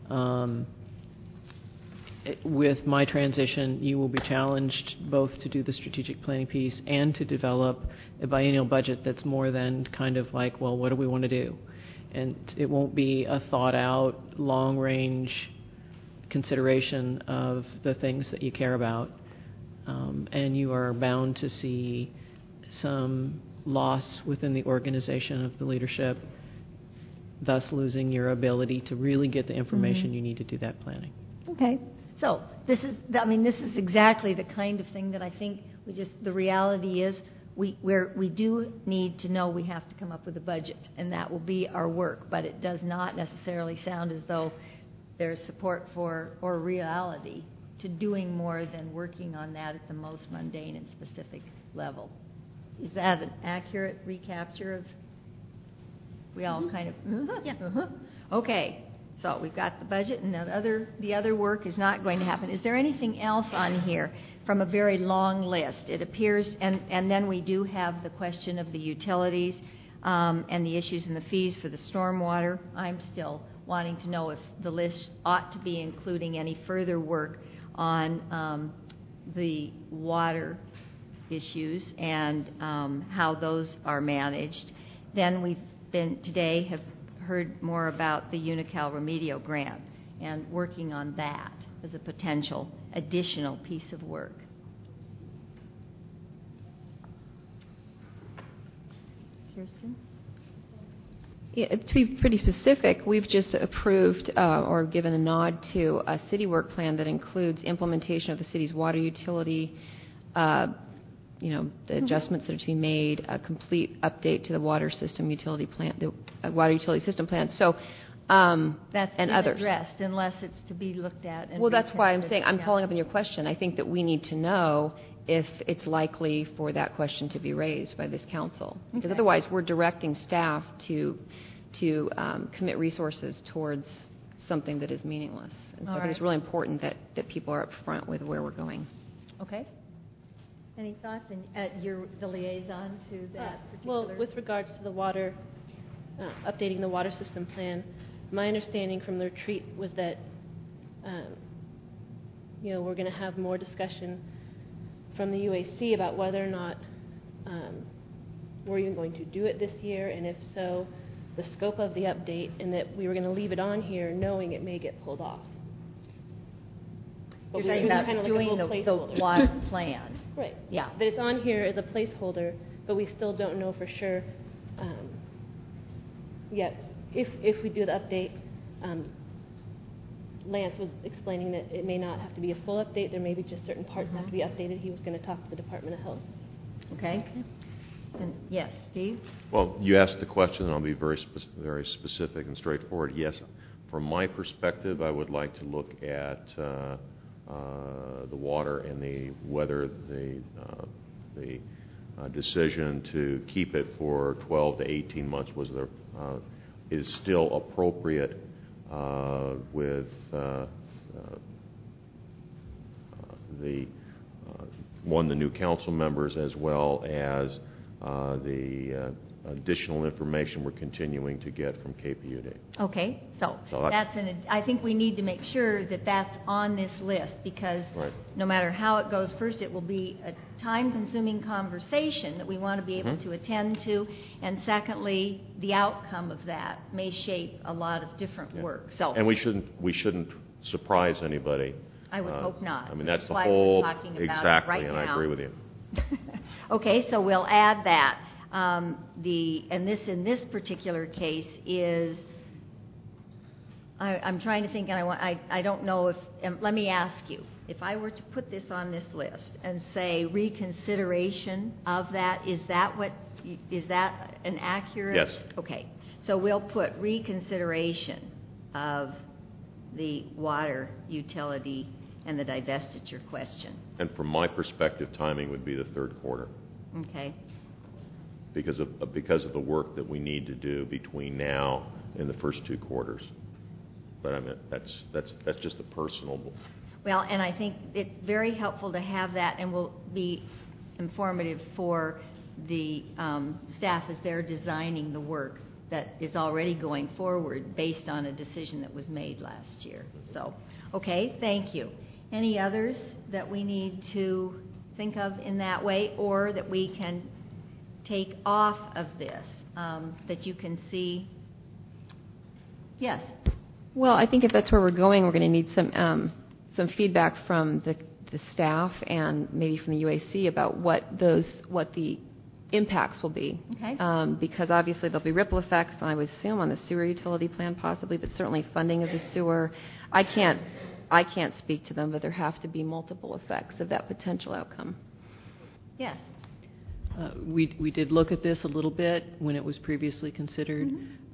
With my transition, you will be challenged both to do the strategic planning piece and to develop a biennial budget that's more than kind of like, well, what do we want to do? And it won't be a thought-out, long-range consideration of the things that you care about. And you are bound to see some loss within the organization of the leadership, thus losing your ability to really get the information you need to do that planning. Okay. So this is exactly the kind of thing that I think the reality is we do need to know we have to come up with a budget, and that will be our work, but it does not necessarily sound as though there's support for or reality to doing more than working on that at the most mundane and specific level. Is that an accurate recapture of we all kind of Okay. So we've got the budget, and the other work is not going to happen. Is there anything else on here from a very long list? It appears, and then we do have the question of the utilities and the issues and the fees for the stormwater. I'm still wanting to know if the list ought to be including any further work on the water issues and how those are managed. Then we've today have heard more about the Unocal Remedio grant and working on that as a potential additional piece of work. Kirsten? Yeah, to be pretty specific, we've just approved or given a nod to a city work plan that includes implementation of the city's water utility, the adjustments that are to be made, a complete update to the water system utility plan, the water utility system plan. So that's and been others addressed unless it's to be looked at. And that's why I'm saying I'm following up on your question. I think that we need to know if it's likely for that question to be raised by this council, because otherwise we're directing staff to commit resources towards something that is meaningless. And so I think it's really important that people are up front with where we're going. Okay. Any thoughts? And you're the liaison to that particular... Well, with regards to the water, updating the water system plan, my understanding from the retreat was that, we're going to have more discussion from the UAC about whether or not we're even going to do it this year, and if so, the scope of the update, and that we were going to leave it on here knowing it may get pulled off. You're talking about kind of doing like the water plan. Right. Yeah. That it's on here as a placeholder, but we still don't know for sure yet. If we do the update, Lance was explaining that it may not have to be a full update. There may be just certain parts that have to be updated. He was going to talk to the Department of Health. Okay. And yes, Steve? Well, you asked the question, and I'll be very specific and straightforward. Yes, from my perspective, I would like to look at the water and whether the decision to keep it for 12 to 18 months is still appropriate with the new council members, as well as the additional information we're continuing to get from KPUD. Okay, so I think we need to make sure that that's on this list, because no matter how it goes, first it will be a time-consuming conversation that we want to be able to attend to, and secondly, the outcome of that may shape a lot of different work. So, and we shouldn't surprise anybody. I would hope not. I mean, that's the why whole we're talking about exactly, right and now. I agree with you. Okay, so we'll add that. In this particular case is, I'm trying to think, and I don't know if. Let me ask you, if I were to put this on this list and say reconsideration of that, is that an accurate? Yes. Okay, so we'll put reconsideration of the water utility and the divestiture question. And from my perspective, timing would be the third quarter. Okay. Because of the work that we need to do between now and the first two quarters. But I mean, that's just a personal. Well, and I think it's very helpful to have that, and will be informative for the staff as they're designing the work that is already going forward based on a decision that was made last year. So, okay, thank you. Any others that we need to think of in that way, or that we can take off of this, that you can see? Yes. Well, I think if that's where we're going, we're going to need some feedback from the staff and maybe from the UAC about what the impacts will be. Okay. Because obviously there'll be ripple effects, I would assume, on the sewer utility plan possibly, but certainly funding of the sewer. I can't speak to them, but there have to be multiple effects of that potential outcome. Yes. We did look at this a little bit when it was previously considered.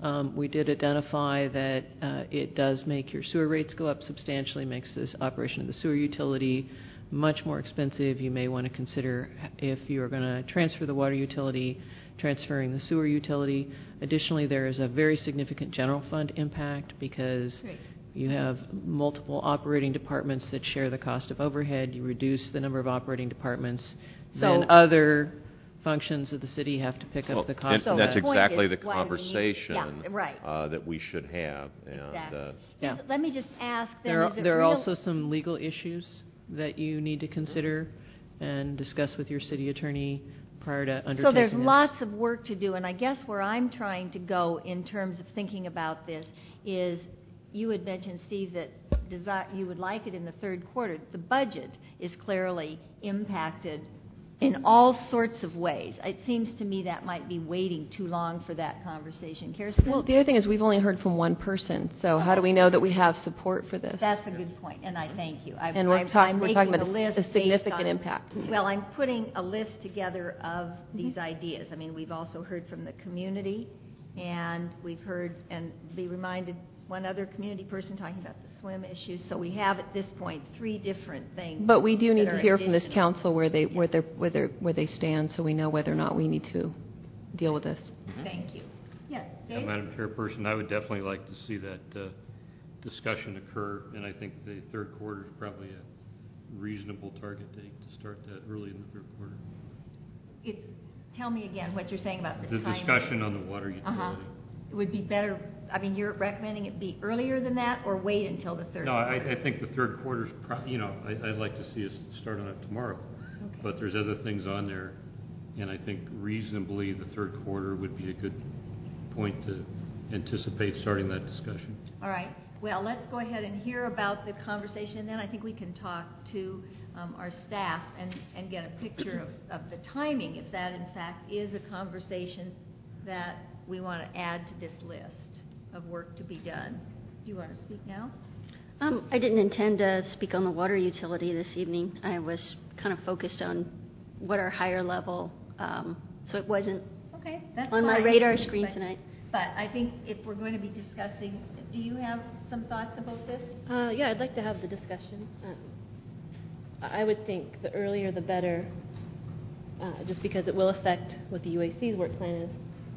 We did identify that it does make your sewer rates go up substantially, makes this operation of the sewer utility much more expensive. You may want to consider, if you're going to transfer the water utility, transferring the sewer utility. Additionally, there is a very significant general fund impact, because you have multiple operating departments that share the cost of overhead. You reduce the number of operating departments, then other functions of the city have to pick up the cost. And that's exactly the why conversation that we should have. Exactly. Let me just ask then, there are also some legal issues that you need to consider and discuss with your city attorney prior to undertaking So there's this. lots of work to do, and I guess where I'm trying to go in terms of thinking about this is, you had mentioned, Steve, that you would like it in the third quarter. The budget is clearly impacted in all sorts of ways. It seems to me that might be waiting too long for that conversation. Kirsten? Well, the other thing is we've only heard from one person, so how do we know that we have support for this? That's a good point, and I thank you. And we're talking about a significant impact. Well, I'm putting a list together of these ideas. I mean, we've also heard from the community, and we've heard, and be reminded, one other community person talking about the swim issues. So we have at this point 3 different things. But we do need to hear from this council where they stand, so we know whether or not we need to deal with this. Thank you. Yes, Dave? Madam Chairperson, I would definitely like to see that discussion occur, and I think the third quarter is probably a reasonable target date to start that early in the third quarter. Tell me again what you're saying about the timing. The discussion on the water utility. It would be better. I mean, you're recommending it be earlier than that, or wait until the third quarter? No, I think the third quarter's, I'd like to see us start on it tomorrow. Okay. But there's other things on there, and I think reasonably the third quarter would be a good point to anticipate starting that discussion. All right. Well, let's go ahead and hear about the conversation, and then I think we can talk to our staff and get a picture of the timing, if that in fact is a conversation that we want to add to this list of work to be done. Do you want to speak now? I didn't intend to speak on the water utility this evening. I was kind of focused on what are higher level, so it wasn't on my radar screen tonight. But I think if we're going to be discussing, do you have some thoughts about this? Yeah, I'd like to have the discussion. I would think the earlier the better, just because it will affect what the UAC's work plan is.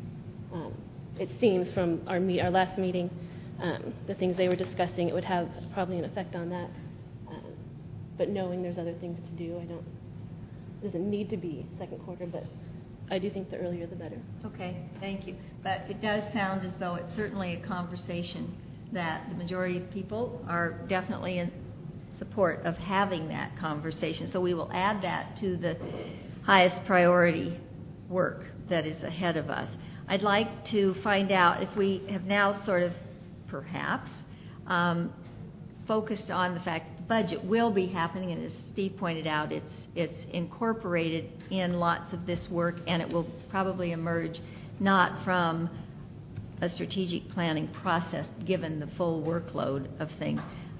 It seems from our last meeting, the things they were discussing, it would have probably an effect on that. But knowing there's other things to do, it doesn't need to be second quarter, but I do think the earlier the better. Okay, thank you. But it does sound as though it's certainly a conversation that the majority of people are definitely in support of having that conversation. So we will add that to the highest priority work that is ahead of us. I'd like to find out if we have now sort of, perhaps, focused on the fact that the budget will be happening, and as Steve pointed out, it's incorporated in lots of this work, and it will probably emerge not from a strategic planning process, given the full workload of things.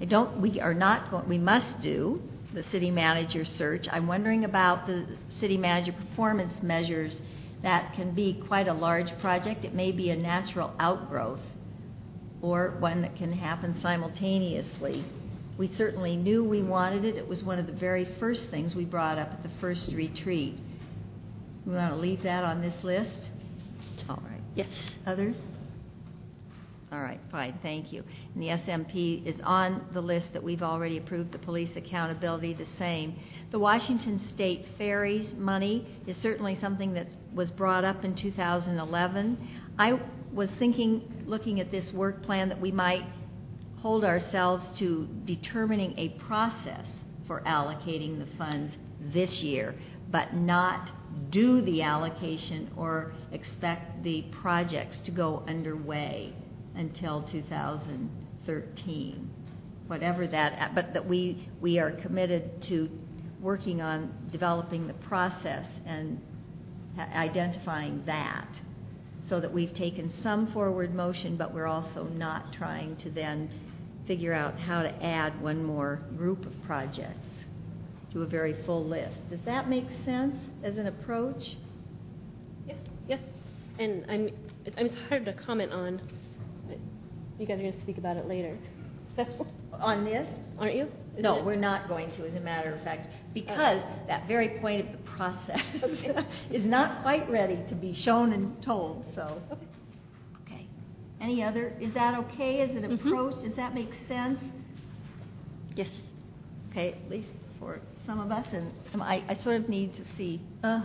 We must do the city manager search. I'm wondering about the city manager performance measures. That can be quite a large project. It may be a natural outgrowth or one that can happen simultaneously. We certainly knew we wanted it. It was one of the very first things we brought up at the first retreat. We want to leave that on this list? All right. Yes. Others? All right, fine, thank you. And the SMP is on the list that we've already approved, the police accountability, the same. The Washington State Ferries money is certainly something that was brought up in 2011. I was thinking, looking at this work plan, that we might hold ourselves to determining a process for allocating the funds this year, but not do the allocation or expect the projects to go underway until 2013, whatever that, but that we are committed to working on developing the process and identifying that, so that we've taken some forward motion, but we're also not trying to then figure out how to add one more group of projects to a very full list. Does that make sense as an approach? Yes. And it's hard to comment on. You guys are going to speak about it later. So, on this? Aren't you? No, we're not going to, as a matter of fact, because that very point of the process is not quite ready to be shown and told. So, okay. Any other? Is that okay as an approach? Does that make sense? Yes. Okay, at least for some of us, and I sort of need to see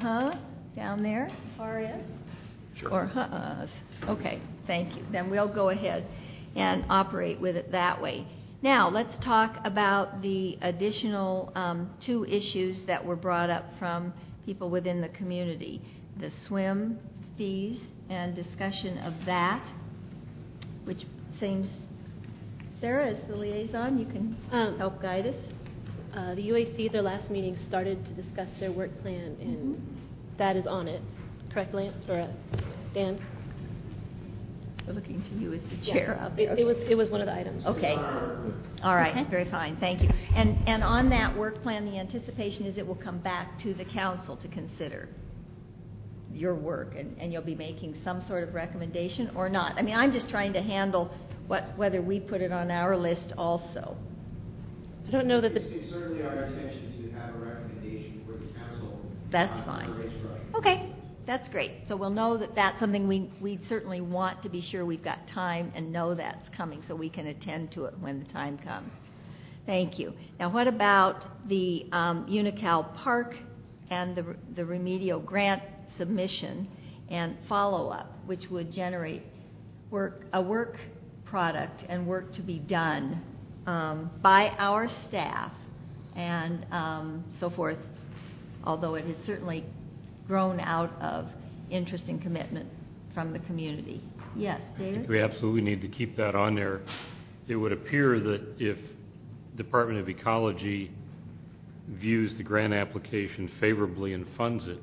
down there, far end, Sure. or Okay, thank you. Then we'll go ahead and operate with it that way. Now, let's talk about the additional two issues that were brought up from people within the community, the swim fees and discussion of that, which seems, Sarah, as the liaison, you can help guide us. The UAC, their last meeting, started to discuss their work plan, and that is on it. Correct, Lance? Or Dan? We're looking to you as the chair out there. It was one of the items. Okay. All right. Okay. Very fine. Thank you. And on that work plan, the anticipation is it will come back to the council to consider your work, and you'll be making some sort of recommendation or not. I mean, I'm just trying to handle whether we put it on our list also. I don't know that It's certainly our intention to have a recommendation for the council. That's fine. Okay. That's great. So we'll know that that's something we certainly want to be sure we've got time and know that's coming so we can attend to it when the time comes. Thank you. Now, what about the Unocal Park and the remedial grant submission and follow-up, which would generate a work product and work to be done by our staff and so forth, although it has certainly grown out of interest and commitment from the community. Yes, David? We absolutely need to keep that on there. It would appear that if Department of Ecology views the grant application favorably and funds it,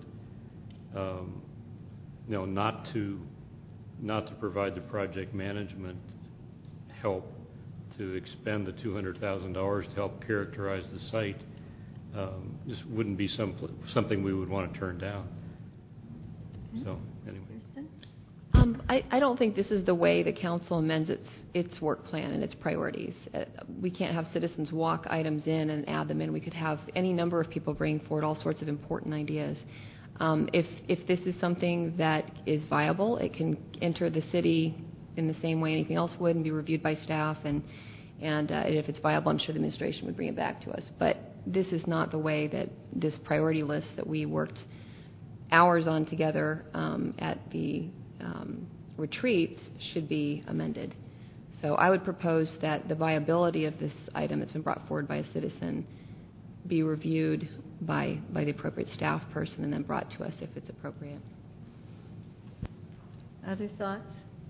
not to provide the project management help to expend the $200,000 to help characterize the site, this wouldn't be something we would want to turn down. So, anyway. I don't think this is the way the council amends its work plan and its priorities. We can't have citizens walk items in and add them in. We could have any number of people bring forward all sorts of important ideas. If this is something that is viable, it can enter the city in the same way anything else would and be reviewed by staff. And if it's viable, I'm sure the administration would bring it back to us. But this is not the way that this priority list that we worked hours on together at the retreats should be amended. So I would propose that the viability of this item that's been brought forward by a citizen be reviewed by the appropriate staff person and then brought to us if it's appropriate. Other thoughts?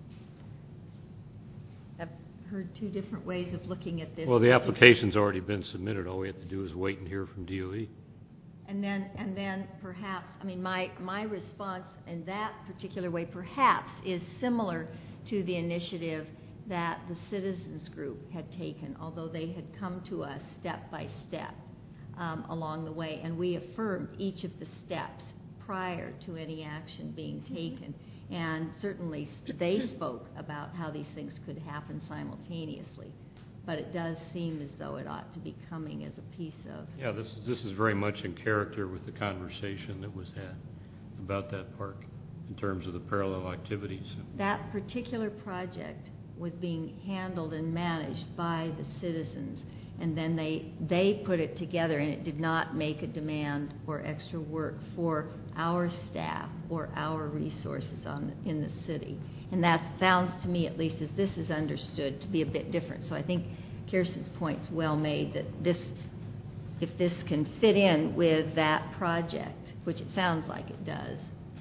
I've heard two different ways of looking at this. Well, the application's already been submitted. All we have to do is wait and hear from DOE. And then perhaps, I mean, my response in that particular way perhaps is similar to the initiative that the citizens group had taken, although they had come to us step by step along the way, and we affirmed each of the steps prior to any action being taken. And certainly they spoke about how these things could happen simultaneously. But it does seem as though it ought to be coming as a piece of... Yeah, this is very much in character with the conversation that was had about that park in terms of the parallel activities. That particular project was being handled and managed by the citizens, and then they put it together, and it did not make a demand or extra work for our staff or our resources in the city. And that sounds to me, at least as this is understood, to be a bit different. So I think Kirsten's point's well made that if this can fit in with that project, which it sounds like it does,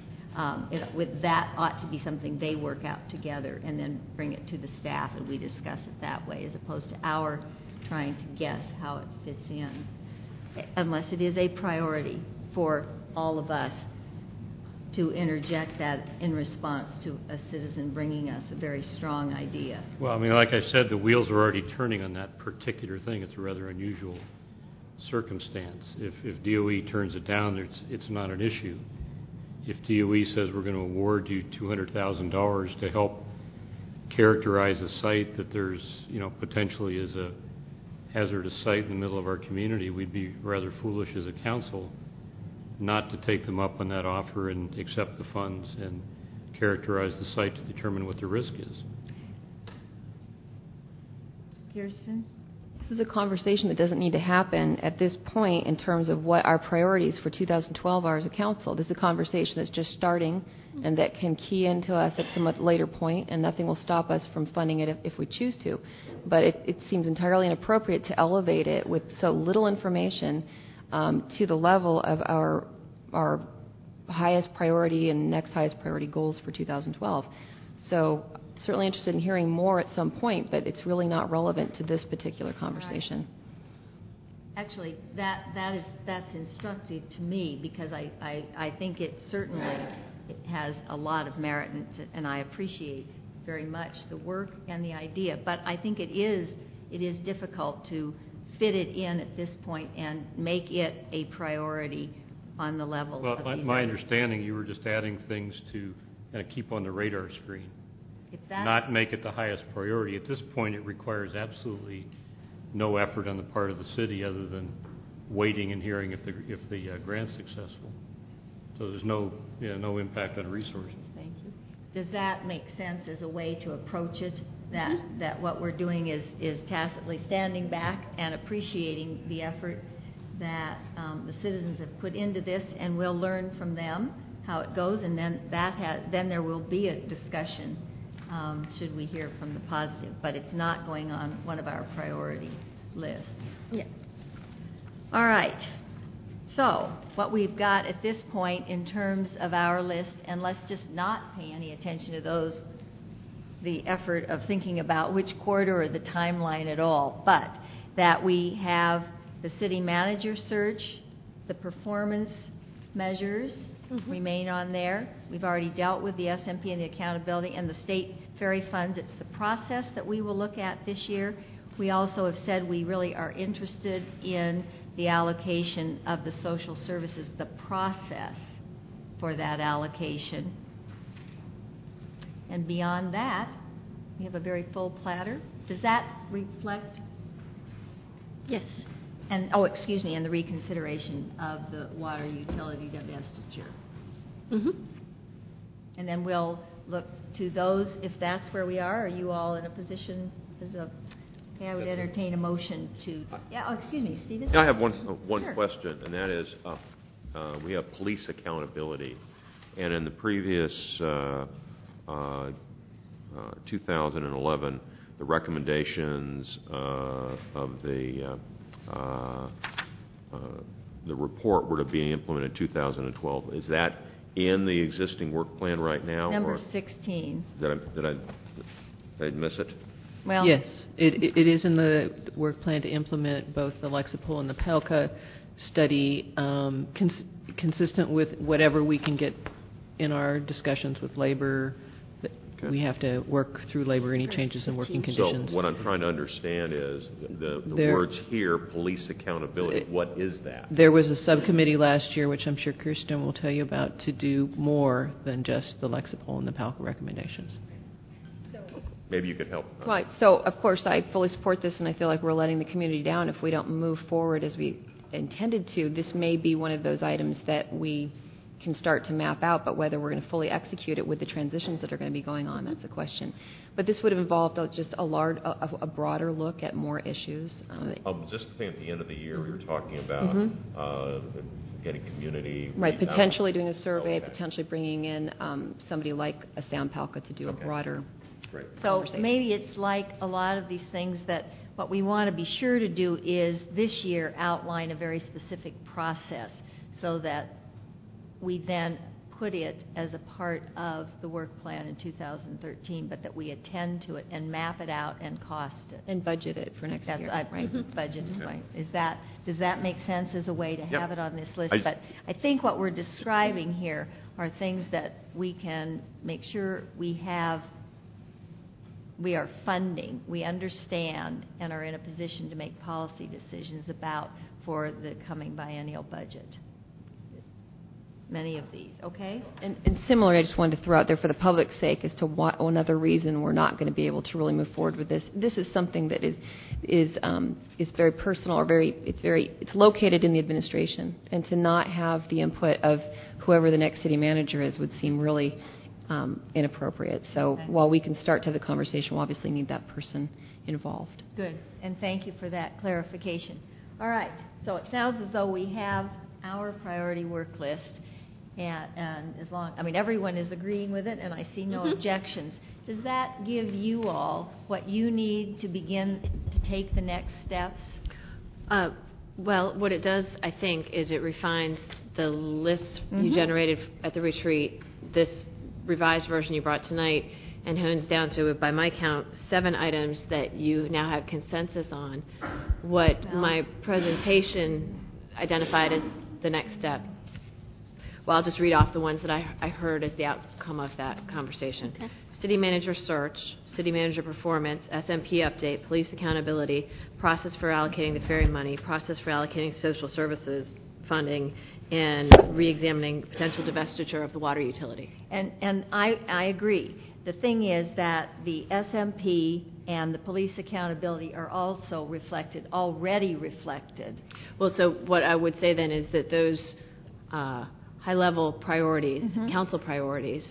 that ought to be something they work out together and then bring it to the staff and we discuss it that way, as opposed to our trying to guess how it fits in, unless it is a priority for all of us to interject that in response to a citizen bringing us a very strong idea. Well, I mean, like I said, the wheels are already turning on that particular thing. It's a rather unusual circumstance. If DOE turns it down, it's not an issue. If DOE says we're going to award you $200,000 to help characterize a site that there's, potentially is a hazardous site in the middle of our community, we'd be rather foolish as a council not to take them up on that offer and accept the funds and characterize the site to determine what the risk is. Kirsten? This is a conversation that doesn't need to happen at this point in terms of what our priorities for 2012 are as a council. This is a conversation that's just starting and that can key into us at some later point, and nothing will stop us from funding it if we choose to. But it seems entirely inappropriate to elevate it with so little information to the level of our highest priority and next highest priority goals for 2012. So certainly interested in hearing more at some point, but it's really not relevant to this particular conversation. Right. Actually, that's instructive to me, because I think it certainly has a lot of merit, and I appreciate very much the work and the idea. But I think it is difficult to fit it in at this point and make it a priority on the level of these my understanding, you were just adding things to kind of keep on the radar screen, not make it the highest priority. At this point, it requires absolutely no effort on the part of the city other than waiting and hearing if the grant's successful. So there's no impact on resources. Thank you. Does that make sense as a way to approach it? That what we're doing is tacitly standing back and appreciating the effort that the citizens have put into this, and we'll learn from them how it goes, and then there will be a discussion should we hear from the positive. But it's not going on one of our priority lists. Yeah. All right. So what we've got at this point in terms of our list, and let's just not pay any attention to the effort of thinking about which quarter or the timeline at all, but that we have the city manager search, the performance measures remain on there. We've already dealt with the SMP and the accountability and the state ferry funds. It's the process that we will look at this year. We also have said we really are interested in the allocation of the social services, the process for that allocation. And beyond that, we have a very full platter. Does that reflect? Yes. And and the reconsideration of the water utility divestiture. And then we'll look to those, if that's where we are. Are you all in a position okay, I would entertain a motion to... Stephen? I have one Sure. question, and that is we have police accountability. And in the previous 2011, the recommendations of the report were to be implemented in 2012. Is that in the existing work plan right now? Number 16. Did I miss it? Well, yes, it is in the work plan to implement both the Lexipol and the PALCA study, consistent with whatever we can get in our discussions with labor. We have to work through labor any changes in working conditions. So what I'm trying to understand is the words here, police accountability, what is that? There was a subcommittee last year, which I'm sure Kirsten will tell you about, to do more than just the Lexipol and the PALCA recommendations. Maybe you could help. Right. So, of course, I fully support this, and I feel like we're letting the community down if we don't move forward as we intended to. This may be one of those items that we can start to map out, but whether we're going to fully execute it with the transitions that are going to be going on, that's a question. But this would have involved just a broader look at more issues. Just at the end of the year, we were talking about getting community... Right, potentially doing a survey, potentially bringing in somebody like a Sam Palka to do a broader... So maybe it's like a lot of these things that what we want to be sure to do is this year outline a very specific process so that we then put it as a part of the work plan in 2013, but that we attend to it and map it out and cost it. And budget it for next year. Right, budget is right. Does that make sense as a way to have it on this list? But I think what we're describing here are things that we can make sure we are funding, we understand, and are in a position to make policy decisions about for the coming biennial budget. Many of these, okay? And similarly, I just wanted to throw out there for the public's sake as to what another reason we're not going to be able to really move forward with this. This is something that is very personal, or it's located in the administration, and to not have the input of whoever the next city manager is would seem really inappropriate. So while we can start to have the conversation, we'll obviously need that person involved. Good, and thank you for that clarification. All right, so it sounds as though we have our priority work list, and as long, everyone is agreeing with it, and I see no objections. Does that give you all what you need to begin to take the next steps? Well, what it does, I think, is it refines the list you generated at the retreat, this revised version you brought tonight, and hones down to, by my count, 7 items that you now have consensus on. What my presentation identified as the next step. Well, I'll just read off the ones that I heard as the outcome of that conversation. Okay. City manager search, city manager performance, SMP update, police accountability, process for allocating the ferry money, process for allocating social services funding, and re-examining potential divestiture of the water utility. And I agree. The thing is that the SMP and the police accountability are also already reflected. Well, so what I would say then is that those high-level priorities, council priorities,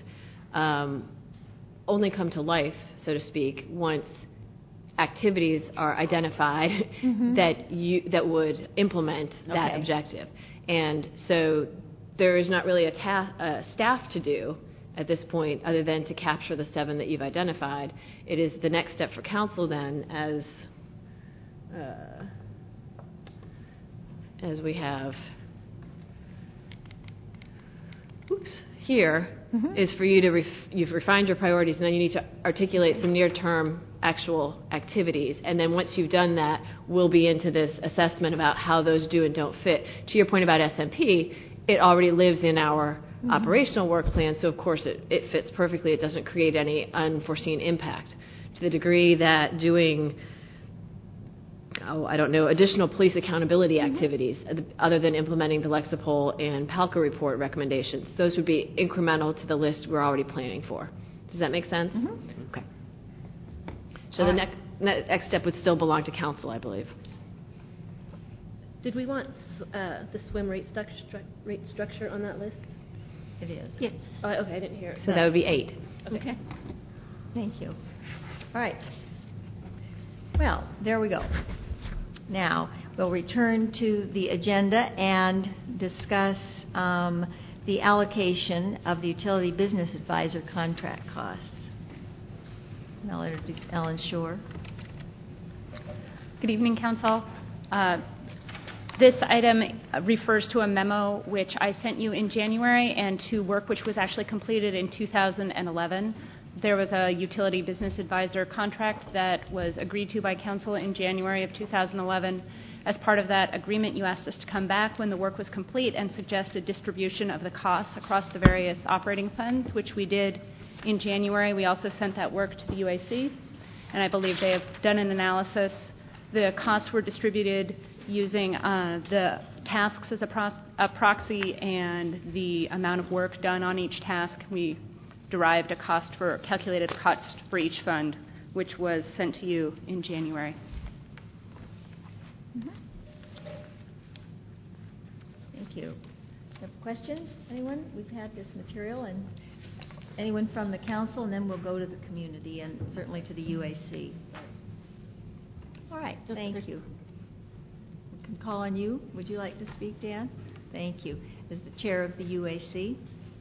only come to life, so to speak, once activities are identified that would implement that objective. And so there is not really a staff to do at this point other than to capture the 7 that you've identified. It is the next step for council then, as we have here, is for you to you've refined your priorities, and then you need to articulate some near-term actual activities. And then once you've done that, we'll be into this assessment about how those do and don't fit. To your point about SMP, it already lives in our operational work plan, so of course it fits perfectly. It doesn't create any unforeseen impact. To the degree that doing, additional police accountability activities other than implementing the Lexipol and PALCA report recommendations, those would be incremental to the list we're already planning for. Does that make sense? Okay. So the next step would still belong to council, I believe. Did we want the swim rate structure on that list? It is. Yes. Okay, I didn't hear it. So that would be 8. Okay. Thank you. All right. Well, there we go. Now, we'll return to the agenda and discuss the allocation of the utility business advisor contract costs. And I'll introduce Ellen Shore. Good evening, Council. This item refers to a memo which I sent you in January and to work which was actually completed in 2011. There was a utility business advisor contract that was agreed to by Council in January of 2011. As part of that agreement, you asked us to come back when the work was complete and suggest a distribution of the costs across the various operating funds, which we did in January. We also sent that work to the UAC, and I believe they have done an analysis. The costs were distributed using the tasks as a proxy and the amount of work done on each task. We derived a calculated cost for each fund, which was sent to you in January. Mm-hmm. Thank you. Have questions? Anyone? We've had this material, and anyone from the council, and then we'll go to the community and certainly to the UAC. All right. Thank you. We can call on you. Would you like to speak, Dan? Thank you. As the chair of the UAC.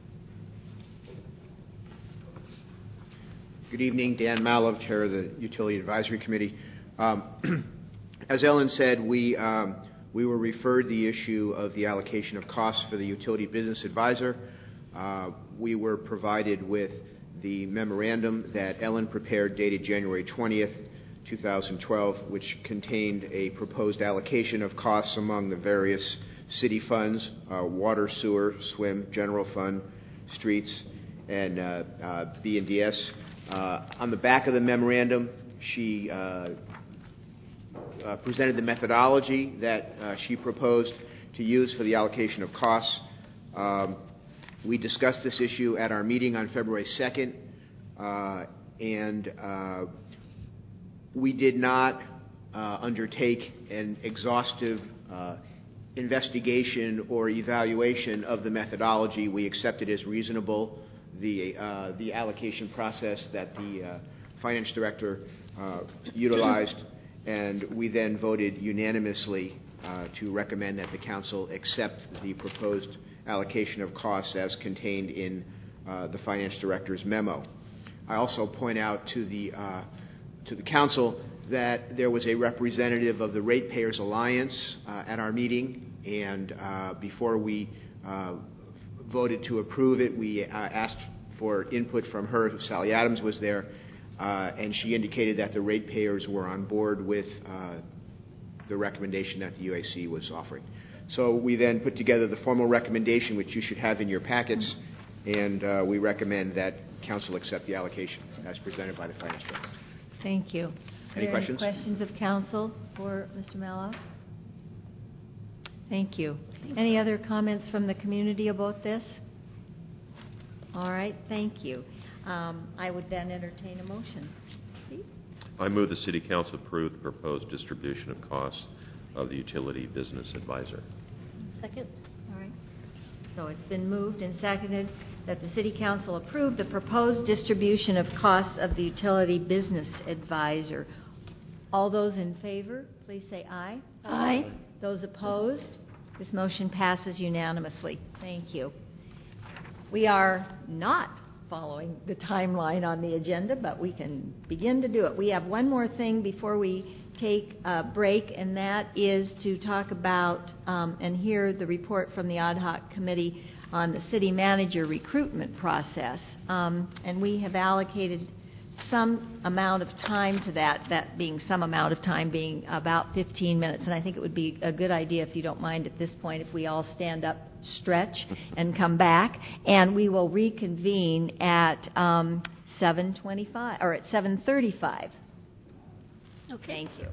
Good evening. Dan Malov, chair of the Utility Advisory Committee. As Ellen said, we were referred the issue of the allocation of costs for the utility business advisor. We were provided with the memorandum that Ellen prepared dated January 20th, 2012, which contained a proposed allocation of costs among the various city funds, water, sewer, swim, general fund, streets, and B&DS. On the back of the memorandum, she presented the methodology that she proposed to use for the allocation of costs. We discussed this issue at our meeting on February 2nd, and we did not undertake an exhaustive investigation or evaluation of the methodology. We accepted as reasonable the allocation process that the finance director utilized, and we then voted unanimously to recommend that the council accept the proposed allocation of costs as contained in the finance director's memo. I also point out to the council that there was a representative of the Ratepayers Alliance at our meeting, and before we voted to approve it, we asked for input from her. Sally Adams was there, and she indicated that the ratepayers were on board with the recommendation that the UAC was offering. So we then put together the formal recommendation, which you should have in your packets, and we recommend that council accept the allocation as presented by the finance director. Thank you. Any questions? Any questions of council for Mr. Mallow? Thank you. Any other comments from the community about this? All right. Thank you. I would then entertain a motion. Steve? I move the City Council approve the proposed distribution of costs of the utility business advisor. Second. All right. So it's been moved and seconded that the City Council approve the proposed distribution of costs of the utility business advisor. All those in favor, please say aye. Aye. Those opposed? This motion passes unanimously. Thank you. We are not following the timeline on the agenda, but we can begin to do it. We have one more thing before we take a break, and that is to talk about and hear the report from the ad hoc committee on the city manager recruitment process. And we have allocated some amount of time to that being some amount of time being about 15 minutes. And I think it would be a good idea, if you don't mind at this point, if we all stand up, stretch, and come back. And we will reconvene at 7:25 or at 7:35. Okay. Thank you.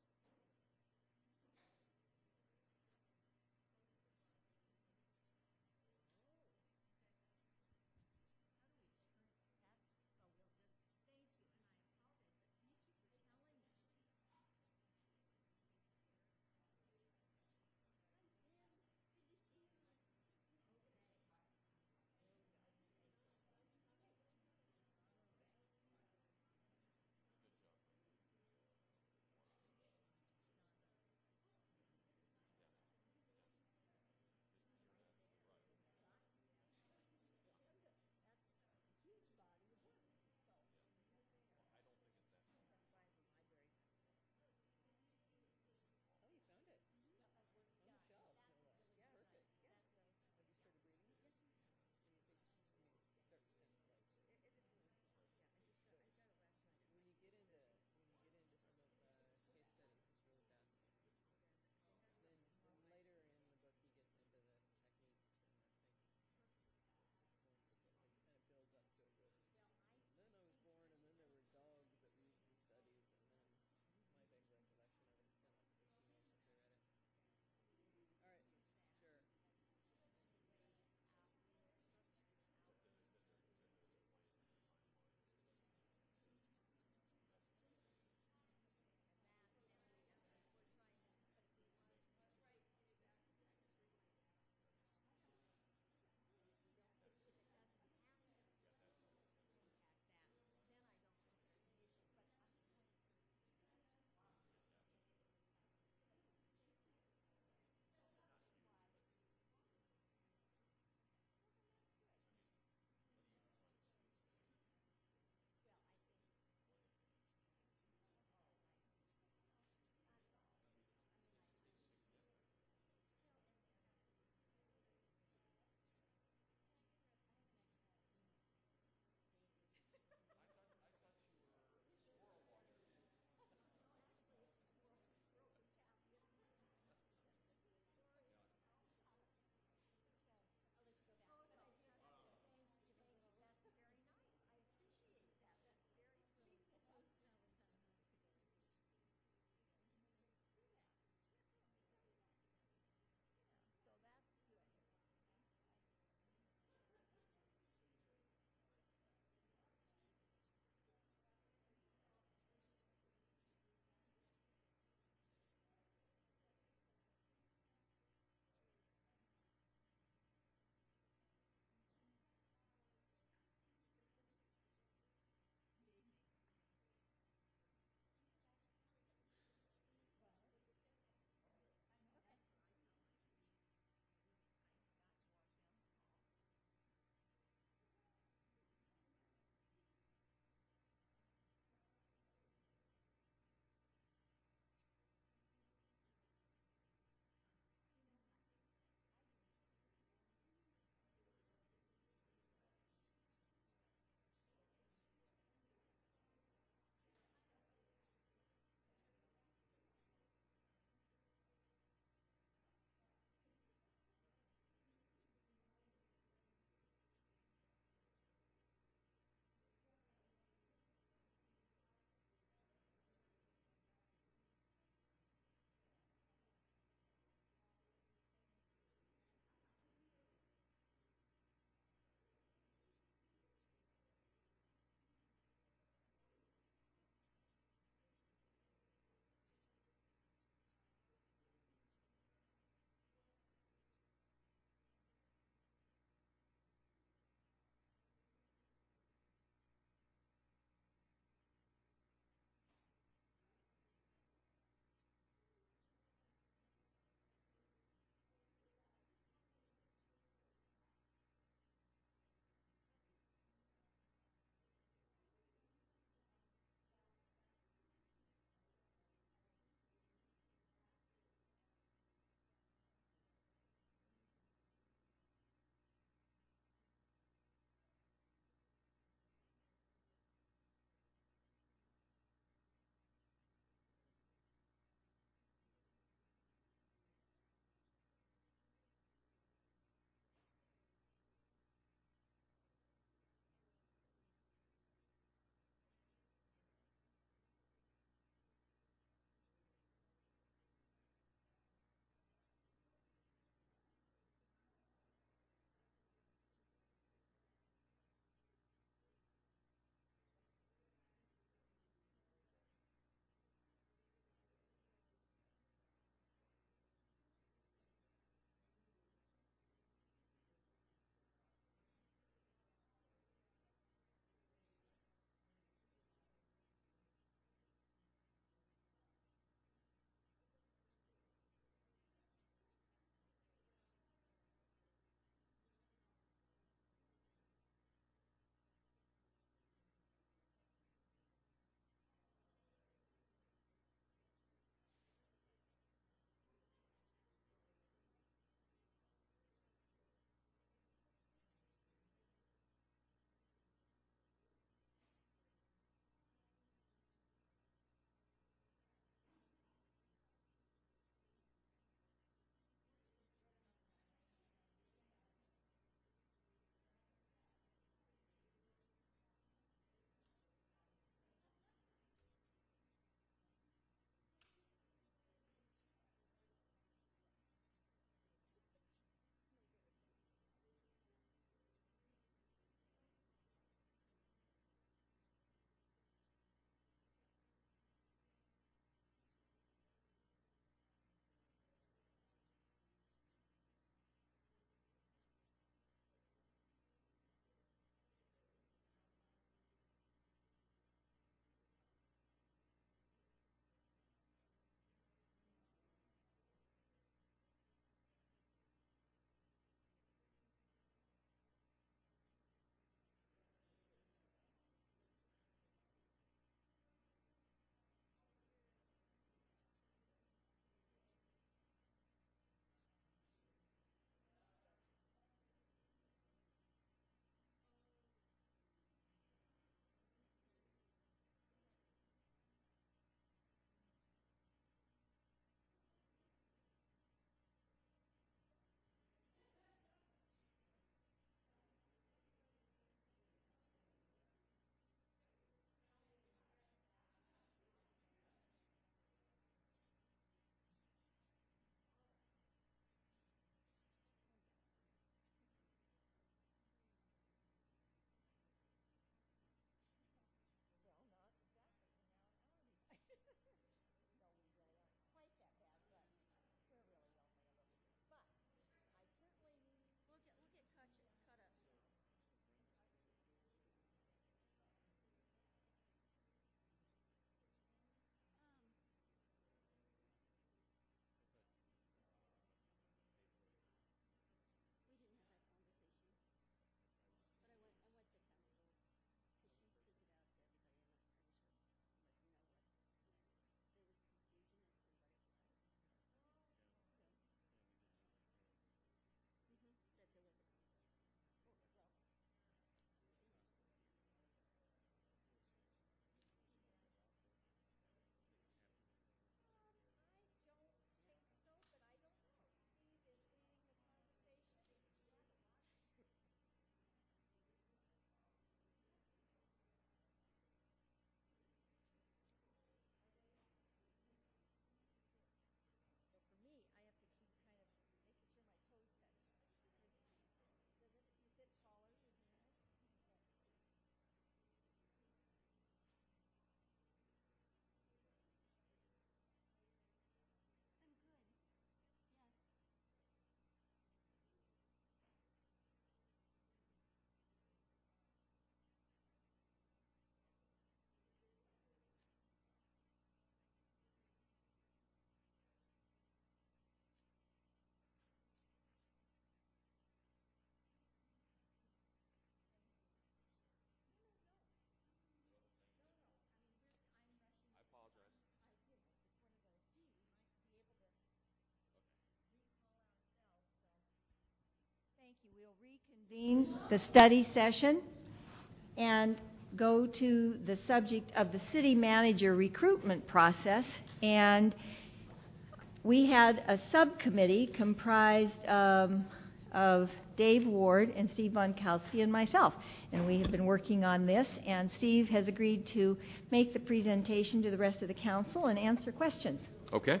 Reconvene the study session and go to the subject of the city manager recruitment process. And we had a subcommittee comprised of Dave Ward and Steve Bonkowski and myself. And we have been working on this, and Steve has agreed to make the presentation to the rest of the council and answer questions. Okay.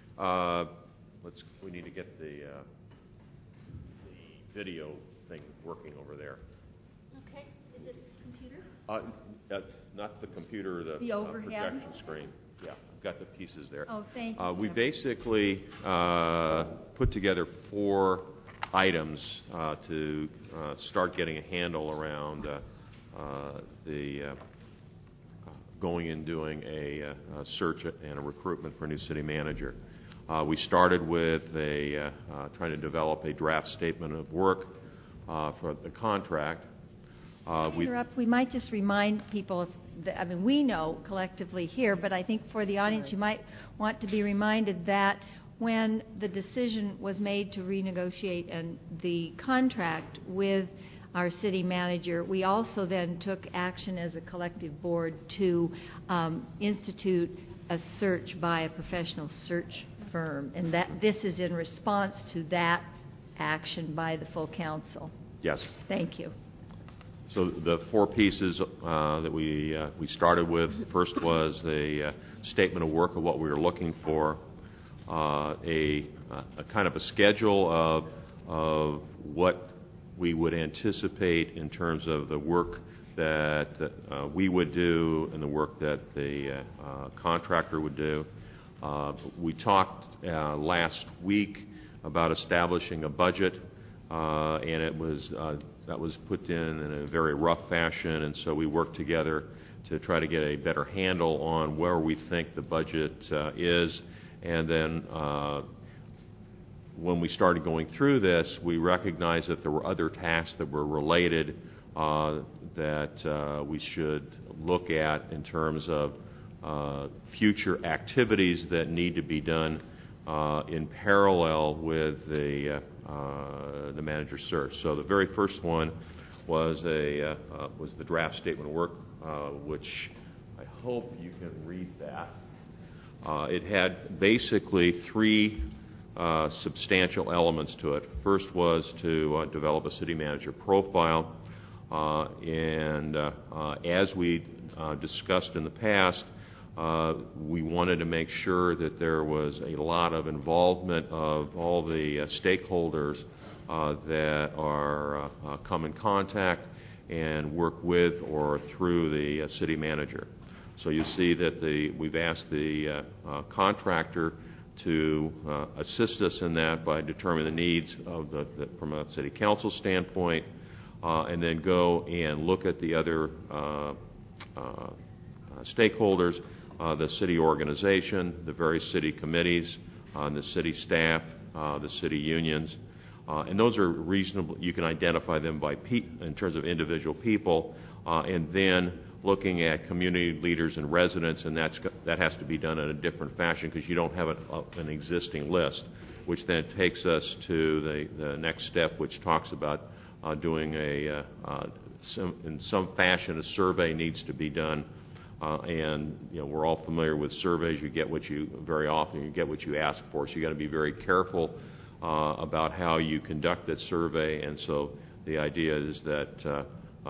We need to get the video thing working over there. Okay. Is it computer? Not the computer, the overhead projection screen. Yeah, I've got the pieces there. Oh, thank you. We basically put together 4 items to start getting a handle around the going and doing a search and a recruitment for a new city manager. We started with trying to develop a draft statement of work for the contract. We might just remind people, we know collectively here, but I think for the audience you might want to be reminded that when the decision was made to renegotiate the contract with our city manager, we also then took action as a collective board to institute a search by a professional search firm, and that this is in response to that action by the full council. Yes. Thank you. So the 4 pieces that we started with, first was a statement of work of what we were looking for, a kind of a schedule of what we would anticipate in terms of the work that we would do and the work that the contractor would do. We talked last week about establishing a budget, and that was put in a very rough fashion, and so we worked together to try to get a better handle on where we think the budget is. And then when we started going through this, we recognized that there were other tasks that were related that we should look at in terms of future activities that need to be done in parallel with the manager search. So the very first one was the draft statement of work, which I hope you can read that. It had basically 3 substantial elements to it. First was to develop a city manager profile, and as we discussed in the past, we wanted to make sure that there was a lot of involvement of all the stakeholders that are come in contact and work with or through the city manager. So you see that we've asked the contractor to assist us in that by determining the needs from a city council standpoint, and then go and look at the other stakeholders, the city organization, the various city committees, the city staff, the city unions. And those are reasonable. You can identify them in terms of individual people, and then looking at community leaders and residents, and that has to be done in a different fashion because you don't have an existing list, which then takes us to the next step, which talks about doing in some fashion a survey needs to be done. And we're all familiar with surveys. Very often you get what you ask for. So you got to be very careful about how you conduct that survey. And so the idea is that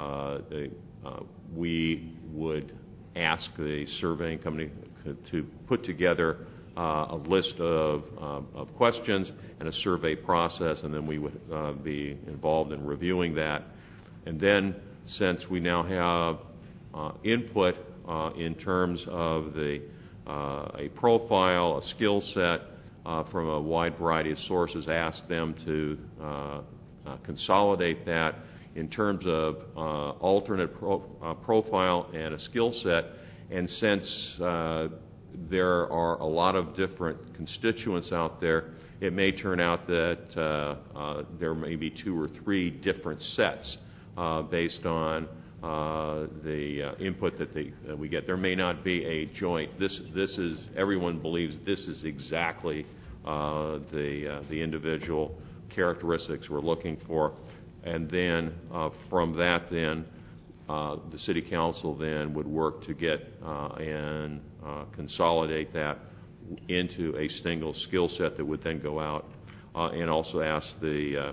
we would ask the surveying company to put together a list of questions and a survey process, and then we would be involved in reviewing that. And then, since we now have input in terms of a profile, a skill set from a wide variety of sources, ask them to consolidate that in terms of alternate profile and a skill set. And since there are a lot of different constituents out there, it may turn out that there may be 2 or 3 different sets based on the input that we get. There may not be a joint. Everyone believes this is exactly the individual characteristics we're looking for. And then from that, then the City Council then would work to get and consolidate that into a single skill set that would then go out and also ask the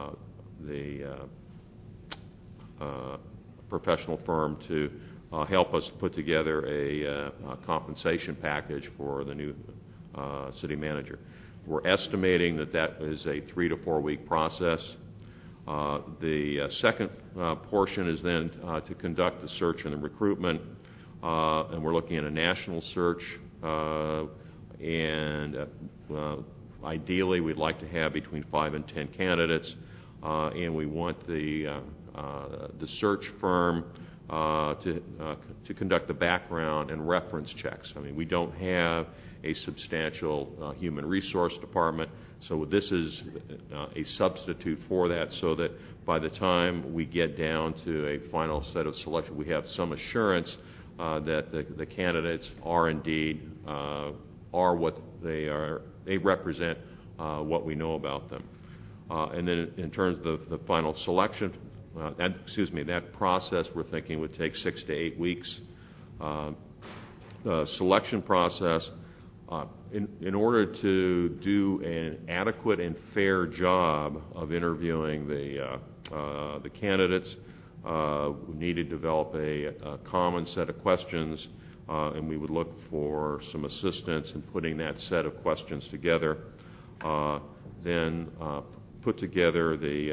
professional firm to help us put together a compensation package for the new city manager. We're estimating that that is a 3 to 4 week process. The second portion is then to conduct the search and the recruitment, and we're looking at a national search, and ideally we'd like to have between 5 and 10 candidates, and we want the search firm to conduct the background and reference checks. I mean, we don't have a substantial human resource department, so this is a substitute for that, so that by the time we get down to a final set of selection, we have some assurance that the candidates are indeed are what they are. They represent what we know about them. And then in terms of the final selection, that process we're thinking would take 6 to 8 weeks. The selection process, in order to do an adequate and fair job of interviewing the candidates, we need to develop a common set of questions, and we would look for some assistance in putting that set of questions together. Then put together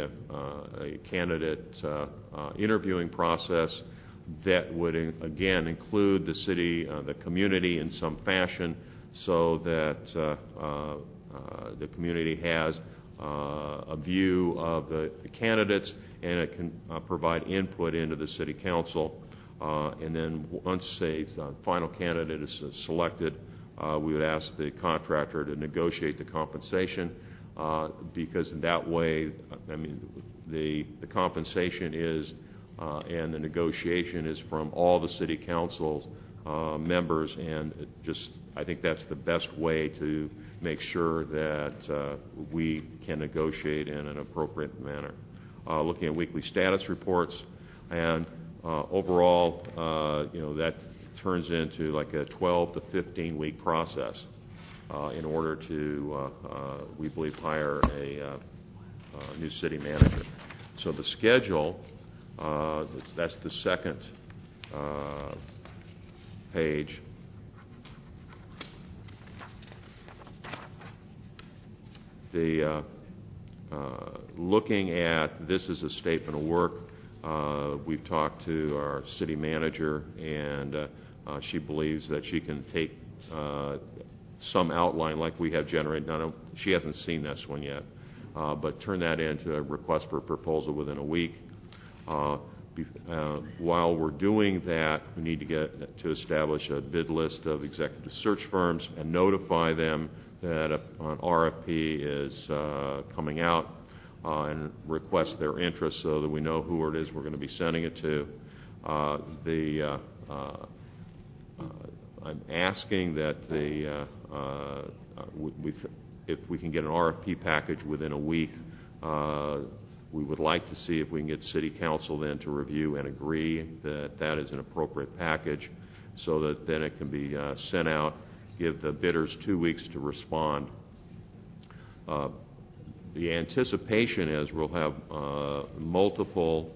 a candidate interviewing process that would again include the city, the community in some fashion, so that the community has a view of the candidates, and it can provide input into the city council. And then once a final candidate is selected, we would ask the contractor to negotiate the compensation, because in that way, I mean, the compensation is and the negotiation is from all the city council members, and I think that's the best way to make sure that we can negotiate in an appropriate manner. Looking at weekly status reports, and overall, that turns into like a 12 to 15 week process in order to, we believe, hire a new city manager. So the schedule, that's the second page. Looking at this as a statement of work, we've talked to our city manager, and she believes that she can take some outline like we have generated. She hasn't seen this one yet, but turn that into a request for a proposal within a week. While we're doing that, we need to get to establish a bid list of executive search firms and notify them that an RFP is coming out, and request their interest so that we know who it is we're going to be sending it to. I'm asking that if we can get an RFP package within a week, we would like to see if we can get City Council then to review and agree that that is an appropriate package, so that then it can be sent out, give the bidders 2 weeks to respond. The anticipation is we'll have multiple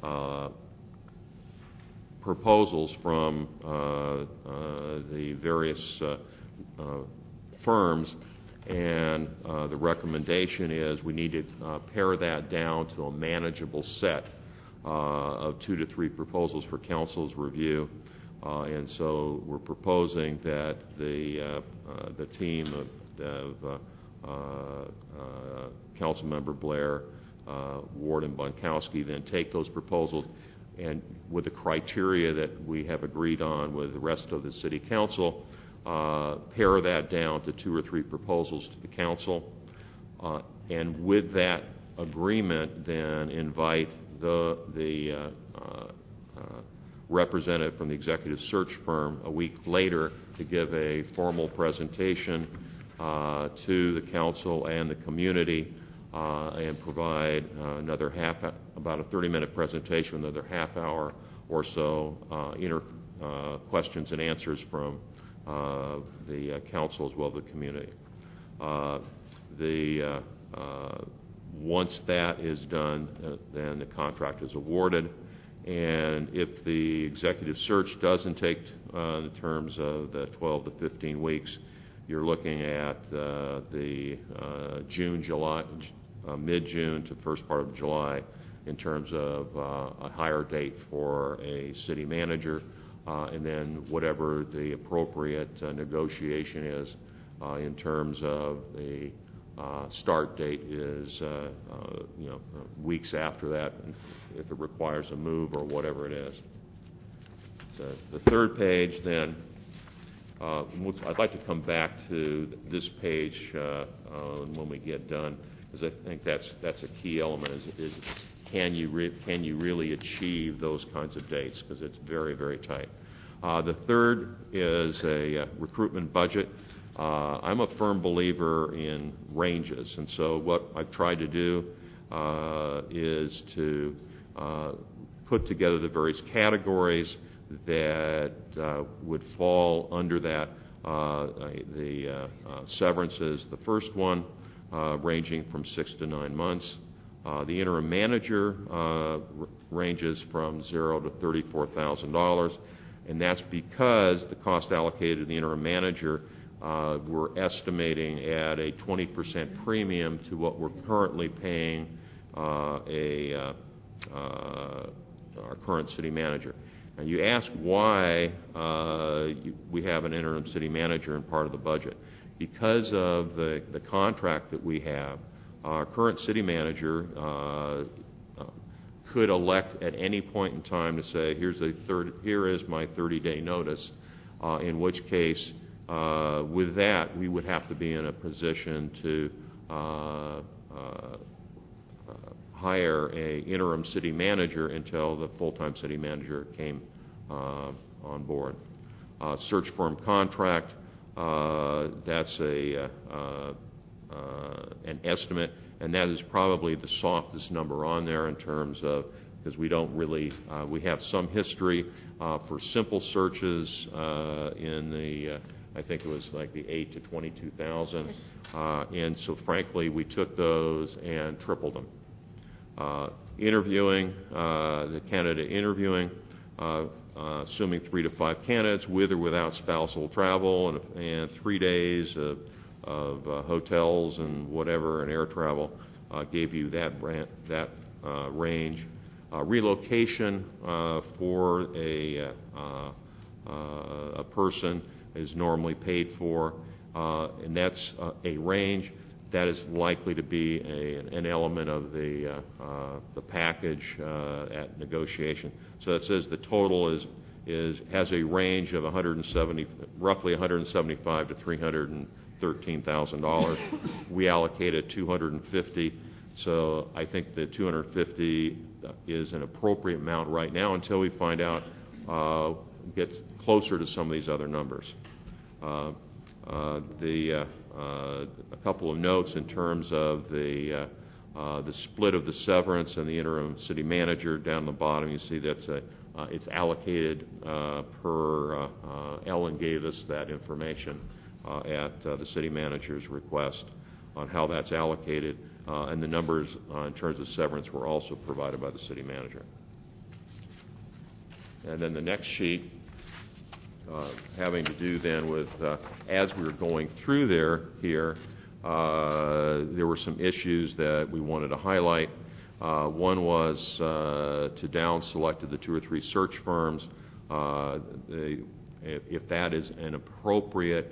proposals from the various firms, and the recommendation is we need to pare that down to a manageable set of 2 to 3 proposals for council's review. And so we're proposing that the team of Councilmember Blair, Ward, and Bonkowski then take those proposals, and with the criteria that we have agreed on with the rest of the City Council, pare that down to 2 or 3 proposals to the council, and with that agreement then invite the representative from the executive search firm a week later to give a formal presentation to the council and the community and provide about a 30-minute presentation, another half hour or so, questions and answers from the council as well as the community. Once that is done, then the contract is awarded, and if the executive search doesn't take in terms of the 12 to 15 weeks, you're looking at the June, July, mid-June to first part of July in terms of a hire date for a city manager, and then whatever the appropriate negotiation is in terms of the start date is, weeks after that, if it requires a move or whatever it is. The third page, then, I'd like to come back to this page when we get done, because I think that's a key element. Is can you really achieve those kinds of dates? Because it's very, very tight. The third is a recruitment budget. I'm a firm believer in ranges, and so what I've tried to do is to put together the various categories that would fall under that. The severances, the first one, ranging from 6 to 9 months. The interim manager ranges from $0 to $34,000, and that's because the cost allocated to the interim manager we're estimating at a 20% premium to what we're currently paying our current city manager. And you ask why we have an interim city manager in part of the budget. Because of the contract that we have, our current city manager could elect at any point in time to say, here is my 30-day notice, in which case, with that, we would have to be in a position to hire an interim city manager until the full-time city manager came on board. Search firm contract, that's an estimate, and that is probably the softest number on there in terms of, because we don't really, we have some history for simple searches in the, I think it was like the 8 to 22,000, and so frankly we took those and tripled them. Interviewing, the candidate interviewing, assuming 3 to 5 candidates with or without spousal travel and 3 days of hotels and whatever and air travel, gave you that range. Relocation for a person is normally paid for, and that's a range. That is likely to be an element of the package at negotiation. So it says the total has a range of roughly $175,000 to $313,000. We allocated $250,000, so I think the $250,000 is an appropriate amount right now until we find out, get closer to some of these other numbers. A couple of notes in terms of the split of the severance and the interim city manager. Down the bottom, you see that's it's allocated per. Ellen gave us that information at the city manager's request on how that's allocated, and the numbers in terms of severance were also provided by the city manager. And then the next sheet, having to do then with, as we were going through there were some issues that we wanted to highlight. One was to down selected the 2 or 3 search firms. If that is an appropriate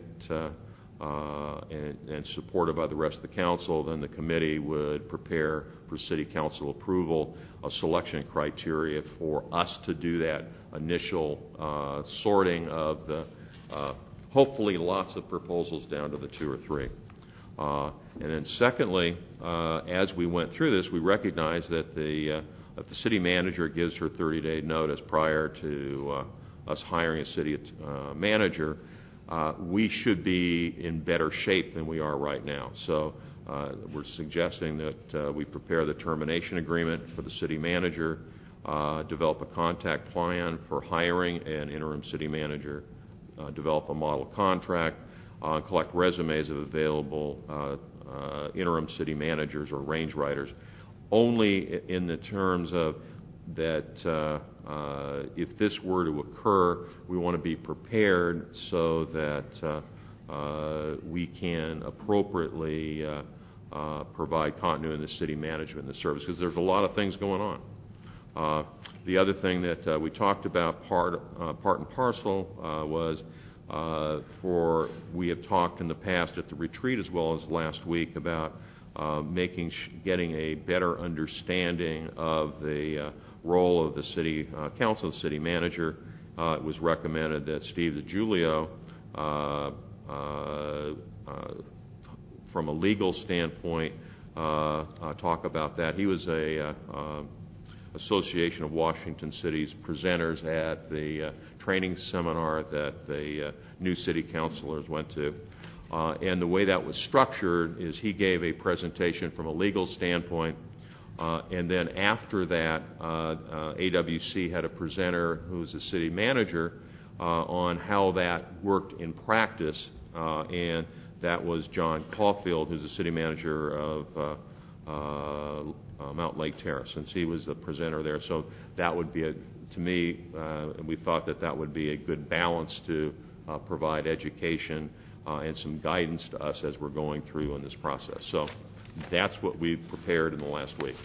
and supported by the rest of the council, then the committee would prepare for city council approval a selection criteria for us to do that initial sorting of the hopefully lots of proposals down to the 2 or 3. And then secondly, as we went through this, we recognized that if the city manager gives her 30-day notice prior to us hiring a city manager, we should be in better shape than we are right now. So we're suggesting that we prepare the termination agreement for the city manager, develop a contact plan for hiring an interim city manager, develop a model contract, collect resumes of available interim city managers or range writers, only in the terms of that if this were to occur, we want to be prepared so that we can appropriately provide continuity in the city management and the service, because there's a lot of things going on. The other thing that we talked about, part and parcel, was we have talked in the past at the retreat as well as last week about getting a better understanding of the role of the city council, the city manager. It was recommended that Steve DiGiulio, from a legal standpoint, talk about that. He was a Association of Washington Cities presenters at the training seminar that the new city councilors went to. And the way that was structured is he gave a presentation from a legal standpoint, and then after that, AWC had a presenter who was a city manager on how that worked in practice, and that was John Caulfield, who's the city manager of Mount Lake Terrace, and he was the presenter there. So that would be, to me, we thought that would be a good balance to provide education and some guidance to us as we're going through in this process. So that's what we've prepared in the last week.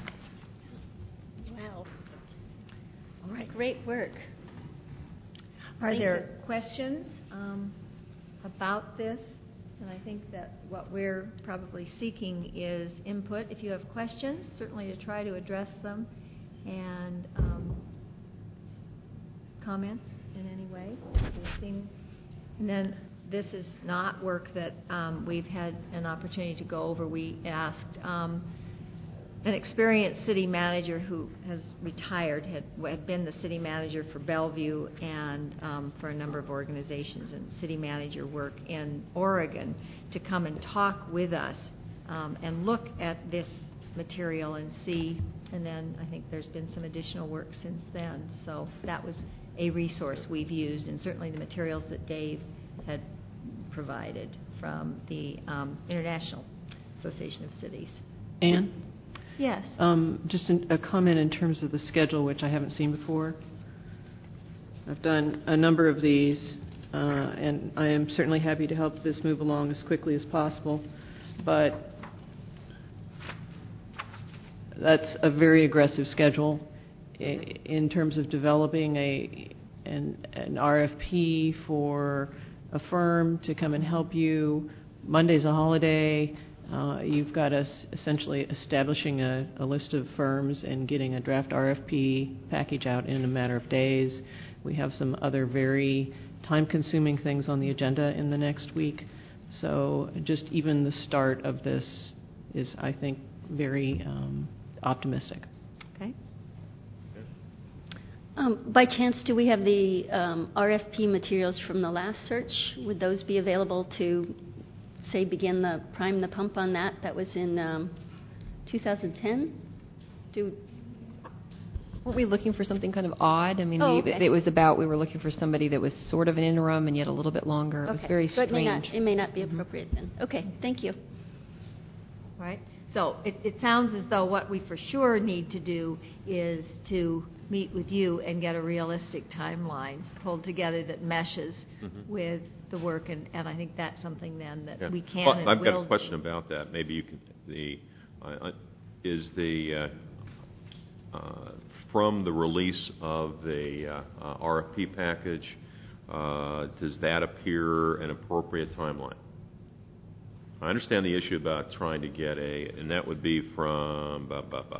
Wow. All right. Great work. Are there questions about this? And I think that what we're probably seeking is input. If you have questions, certainly to try to address them and comment in any way. And then this is not work that we've had an opportunity to go over. We asked an experienced city manager who has retired, had been the city manager for Bellevue and for a number of organizations and city manager work in Oregon, to come and talk with us and look at this material and see. And then I think there's been some additional work since then. So that was a resource we've used, and certainly the materials that Dave had provided from the International Association of Cities. Anne? Yes. Just a comment in terms of the schedule, which I haven't seen before. I've done a number of these, and I am certainly happy to help this move along as quickly as possible. But that's a very aggressive schedule in terms of developing an RFP for a firm to come and help you. Monday's a holiday. You've got us essentially establishing a list of firms and getting a draft RFP package out in a matter of days. We have some other very time-consuming things on the agenda in the next week. So just even the start of this is, I think, very optimistic. Okay. By chance, do we have the RFP materials from the last search? Would those be available to, say, begin the prime the pump on that? That was in 2010? Weren't we looking for something kind of odd? I mean, okay. It was about, we were looking for somebody that was sort of an interim and yet a little bit longer. It was very so strange. It may not be appropriate then. Okay, thank you. All right. So it sounds as though what we for sure need to do is to meet with you and get a realistic timeline pulled together that meshes with the work, and I think that's something then that we can and I've will got a question about that. Maybe you can. From the release of the RFP package, does that appear an appropriate timeline? I understand the issue about trying to get and that would be from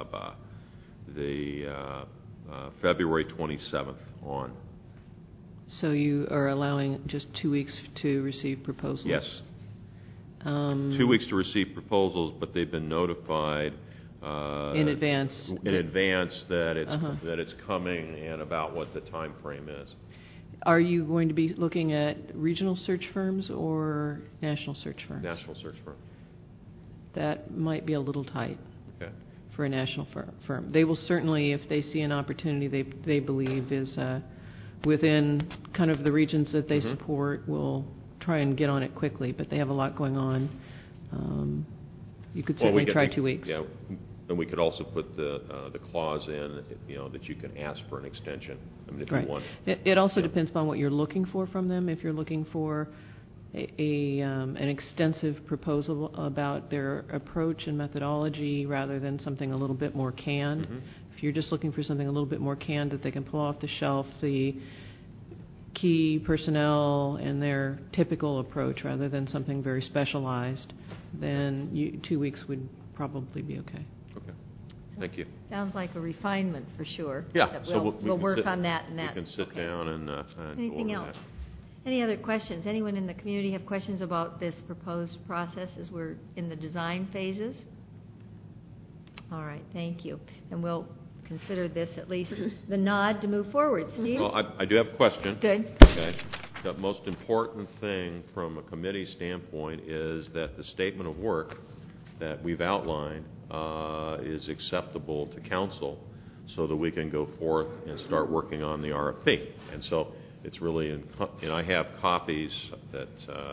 the February 27th on. So you are allowing just 2 weeks to receive proposals? Yes. 2 weeks to receive proposals, but they've been notified in advance. In advance that it's coming and about what the time frame is. Are you going to be looking at regional search firms or national search firms? National search firms. that might be a little tight. Okay. For a national firm. They will certainly, if they see an opportunity they believe is within kind of the regions that they support, will try and get on it quickly, but they have a lot going on. You could certainly try 2 weeks. Yeah, and we could also put the clause in, that you can ask for an extension. I mean, if you want. It also depends upon what you're looking for from them. If you're looking for an extensive proposal about their approach and methodology rather than something a little bit more canned. If you're just looking for something a little bit more canned that they can pull off the shelf, the key personnel and their typical approach rather than something very specialized, then 2 weeks would probably be okay. Okay. Thank you. Sounds like a refinement for sure. Yeah. We'll work on that and that. We can sit down and Anything else? Any other questions? Anyone in the community have questions about this proposed process as we're in the design phases? All right, thank you. And we'll consider this at least the nod to move forward. Steve? Well, I do have a question. Good. Okay. The most important thing from a committee standpoint is that the statement of work that we've outlined is acceptable to council so that we can go forth and start working on the RFP. And so it's really, I have copies that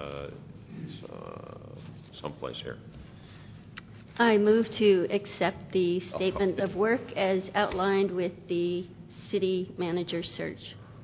someplace here. I move to accept the statement of work as outlined with the city manager search.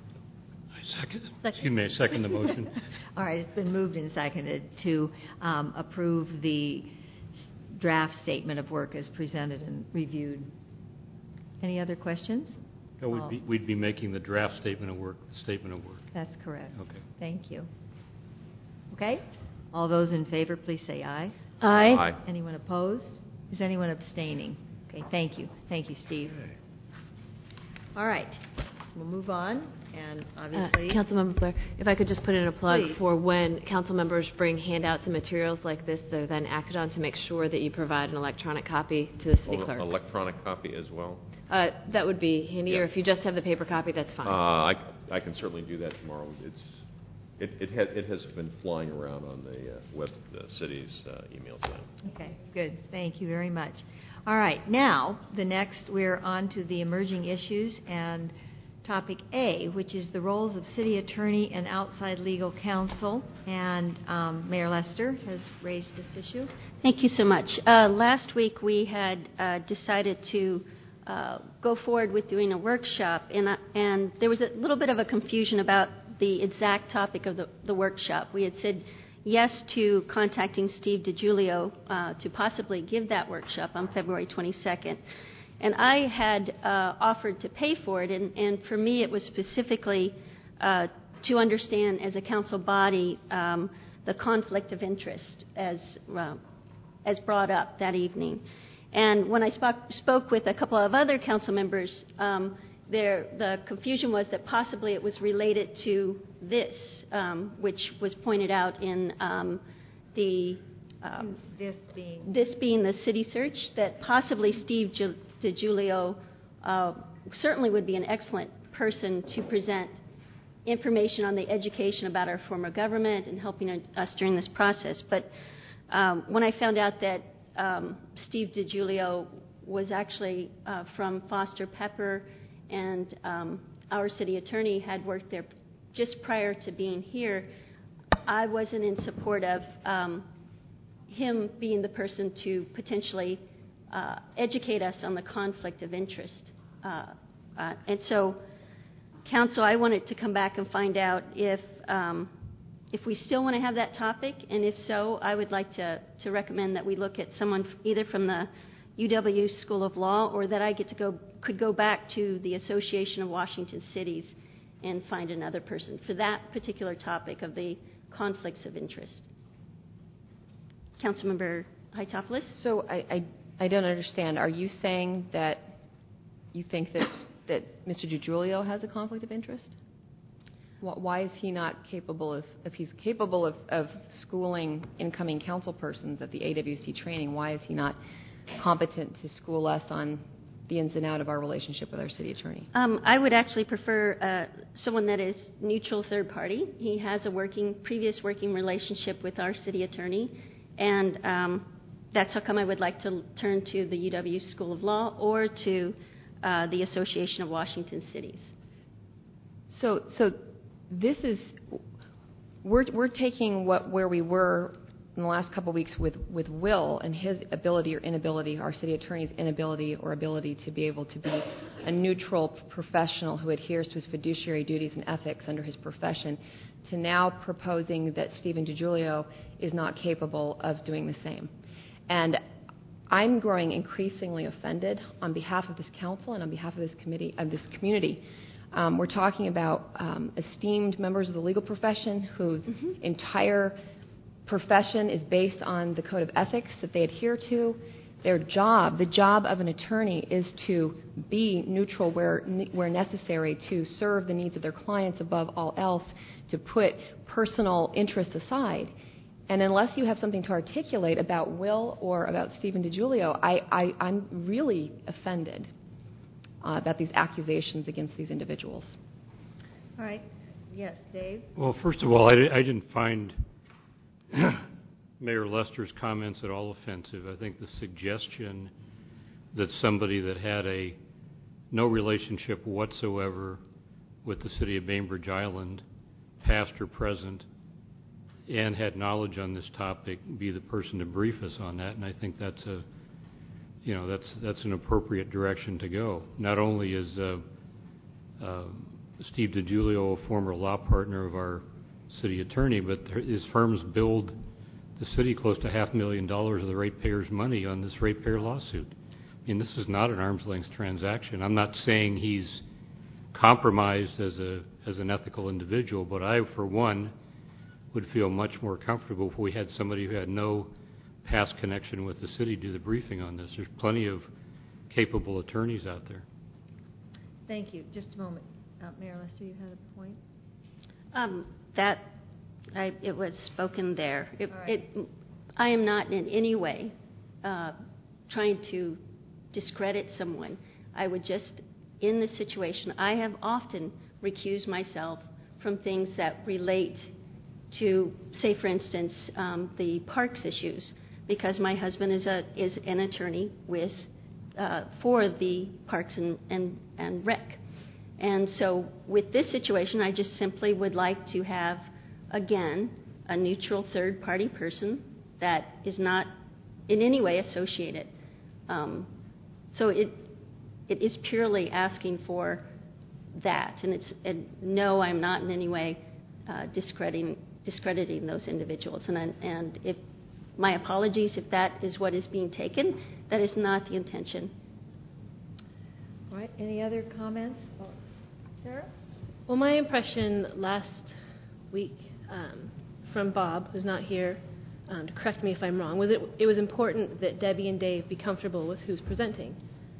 I second the motion. All right, it's been moved and seconded to approve the draft statement of work as presented and reviewed. Any other questions? No, we'd be making the draft statement of work the statement of work. That's correct. Okay. Thank you. Okay. All those in favor, please say aye. Aye. Aye. Anyone opposed? Is anyone abstaining? Okay, thank you. Thank you, Steve. All right. We'll move on. And obviously... Councilmember Blair, if I could just put in a plug Please. for when council members bring handouts and materials like this, they're then acted on to make sure that you provide an electronic copy to the city clerk. Electronic copy as well? That would be handy, or if you just have the paper copy, that's fine. I can certainly do that tomorrow. It has been flying around on the city's email site. Okay, good. Thank you very much. All right, now, we're on to the emerging issues and topic A, which is the roles of city attorney and outside legal counsel. And Mayor Lester has raised this issue. Thank you so much. Last week we had decided to go forward with doing a workshop, and there was a little bit of a confusion about the exact topic of the workshop. We had said yes to contacting Steve DiGiulio to possibly give that workshop on February 22nd. And I had offered to pay for it, and for me it was specifically to understand as a council body the conflict of interest as brought up that evening. And when I spoke with a couple of other council members, the confusion was that possibly it was related to this, which was pointed out in this being the city search, that possibly Steve DiGiulio certainly would be an excellent person to present information on the education about our form of government and helping us during this process. But when I found out that Steve DiGiulio was actually from Foster Pepper, and our city attorney had worked there just prior to being here, I wasn't in support of him being the person to potentially educate us on the conflict of interest. And so, council, I wanted to come back and find out if we still want to have that topic, and if so, I would like to recommend that we look at someone either from the UW School of Law, or that I could go back to the Association of Washington Cities and find another person for that particular topic of the conflicts of interest. Councilmember Haitopoulos? So I don't understand. Are you saying that you think that Mr. DiGiulio has a conflict of interest? Why is he not capable if he's capable of schooling incoming council persons at the AWC training, why is he not competent to school us on the ins and outs of our relationship with our city attorney? I would actually prefer someone that is neutral third party. He has a previous working relationship with our city attorney, and That's how come I would like to turn to the UW School of Law or to the Association of Washington Cities. So this is, we're taking where we were in the last couple of weeks with Will and his ability or inability, our city attorney's inability or ability to be able to be a neutral professional who adheres to his fiduciary duties and ethics under his profession, to now proposing that Stephen DiGiulio is not capable of doing the same. And I'm growing increasingly offended on behalf of this council and on behalf of this committee, of this community. We're talking about esteemed members of the legal profession whose entire profession is based on the code of ethics that they adhere to. Their job, the job of an attorney, is to be neutral where necessary, to serve the needs of their clients above all else, to put personal interests aside. And unless you have something to articulate about Will or about Stephen DiGiulio, I'm really offended about these accusations against these individuals. All right. Yes, Dave? Well, first of all, I didn't find Mayor Lester's comments at all offensive. I think the suggestion that somebody that had no relationship whatsoever with the city of Bainbridge Island, past or present, and had knowledge on this topic, be the person to brief us on that, and I think that's an appropriate direction to go. Not only is Steve DiGiulio a former law partner of our city attorney, but his firms billed the city close to $500,000 of the ratepayers' money on this ratepayer lawsuit. I mean, this is not an arm's length transaction. I'm not saying he's compromised as an ethical individual, but I, for one, would feel much more comfortable if we had somebody who had no past connection with the city do the briefing on this. There's plenty of capable attorneys out there. Thank you. Just a moment. Mayor Lester, you had a point? It was spoken there. Right. I am not in any way trying to discredit someone. I would just, in this situation, I have often recused myself from things that relate to, say, for instance, the parks issues, because my husband is an attorney for the Parks and Rec. And so with this situation, I just simply would like to have, again, a neutral third-party person that is not in any way associated. So it is purely asking for that. And no, I'm not in any way discrediting those individuals. And if my apologies if that is what is being taken, that is not the intention. All right. Any other comments? Sarah? Well, my impression last week from Bob, who's not here, to correct me if I'm wrong, was it was important that Debbie and Dave be comfortable with who's presenting.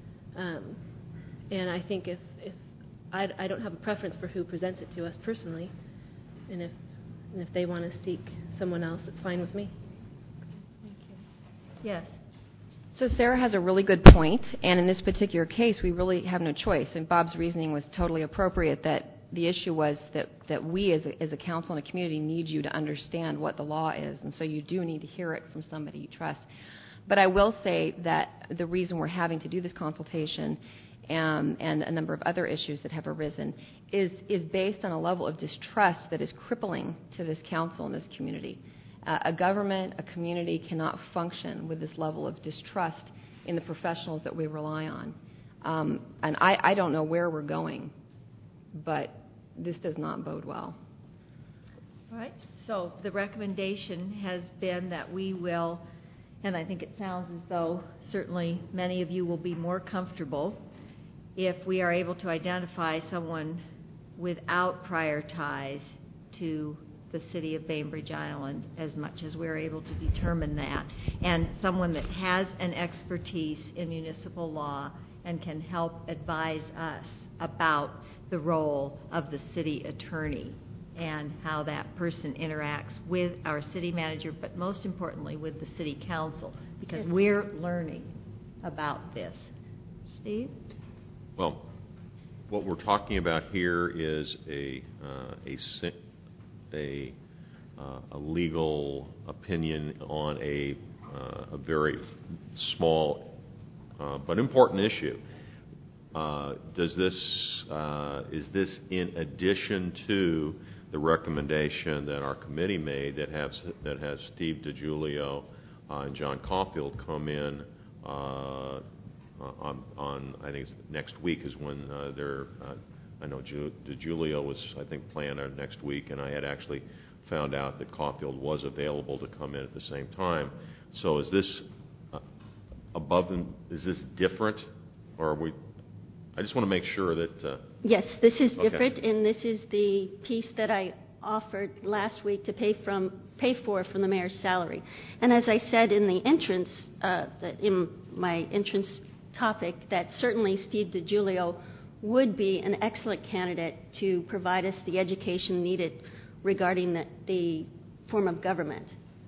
And I think if I don't have a preference for who presents it to us personally, and if they want to seek someone else, it's fine with me. Thank you. Yes. So Sarah has a really good point, and in this particular case, we really have no choice. And Bob's reasoning was totally appropriate, that the issue was that we as a council and a community need you to understand what the law is, and so you do need to hear it from somebody you trust. But I will say that the reason we're having to do this consultation and a number of other issues that have arisen is based on a level of distrust that is crippling to this council and this community. A government, a community cannot function with this level of distrust in the professionals that we rely on. And I don't know where we're going, but this does not bode well. All right. So the recommendation has been that we will, and I think it sounds as though certainly many of you will be more comfortable if we are able to identify someone without prior ties to the city of Bainbridge Island, as much as we're able to determine that, and someone that has an expertise in municipal law and can help advise us about the role of the city attorney and how that person interacts with our city manager, but most importantly with the city council, because we're learning about this. Steve? Well, what we're talking about here is a legal opinion on a a very small but important issue. Is this in addition to the recommendation that our committee made that has Steve DiGiulio and John Caulfield come in on I think it's next week is when they're I know DiGiulio was I think planned on next week, and I had actually found out that Caulfield was available to come in at the same time. So is this is this different, or are we? I just want to make sure that. Yes, this is okay. different, and this is the piece that I offered last week to pay for from the mayor's salary. And as I said in the entrance, in my entrance topic, that certainly Steve DiGiulio would be an excellent candidate to provide us the education needed regarding the form of government.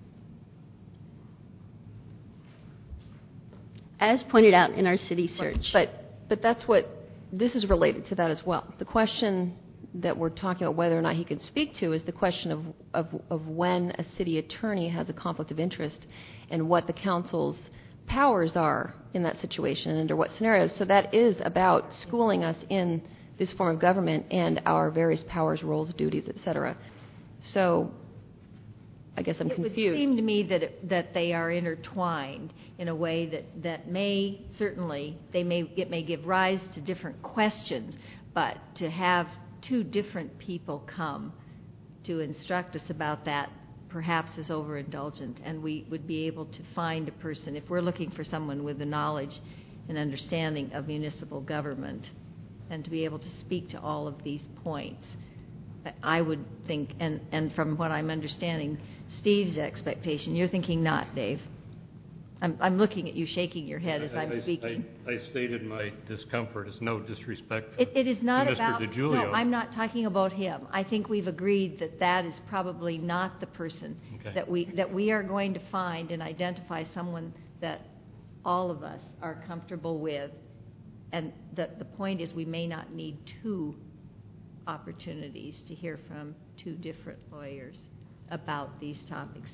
As pointed out in our city search. But that's what, this is related to that as well. The question that we're talking about whether or not he could speak to is the question of when a city attorney has a conflict of interest and what the council's powers are in that situation and under what scenarios. So that is about schooling us in this form of government and our various powers, roles, duties, et cetera. So I guess I'm confused. It would seem to me that they are intertwined in a way that may certainly it may give rise to different questions, but to have two different people come to instruct us about that perhaps is overindulgent, and we would be able to find a person if we're looking for someone with the knowledge and understanding of municipal government and to be able to speak to all of these points. I would think, and from what I'm understanding, Steve's expectation, you're thinking not, Dave. I'm looking at you shaking your head as I'm speaking. I stated my discomfort. It's no disrespect It is not to about, Mr. DiGiulio. no, I'm not talking about him. I think we've agreed that is probably not the person that we are going to find and identify someone that all of us are comfortable with. And the point is we may not need two opportunities to hear from two different lawyers about these topics.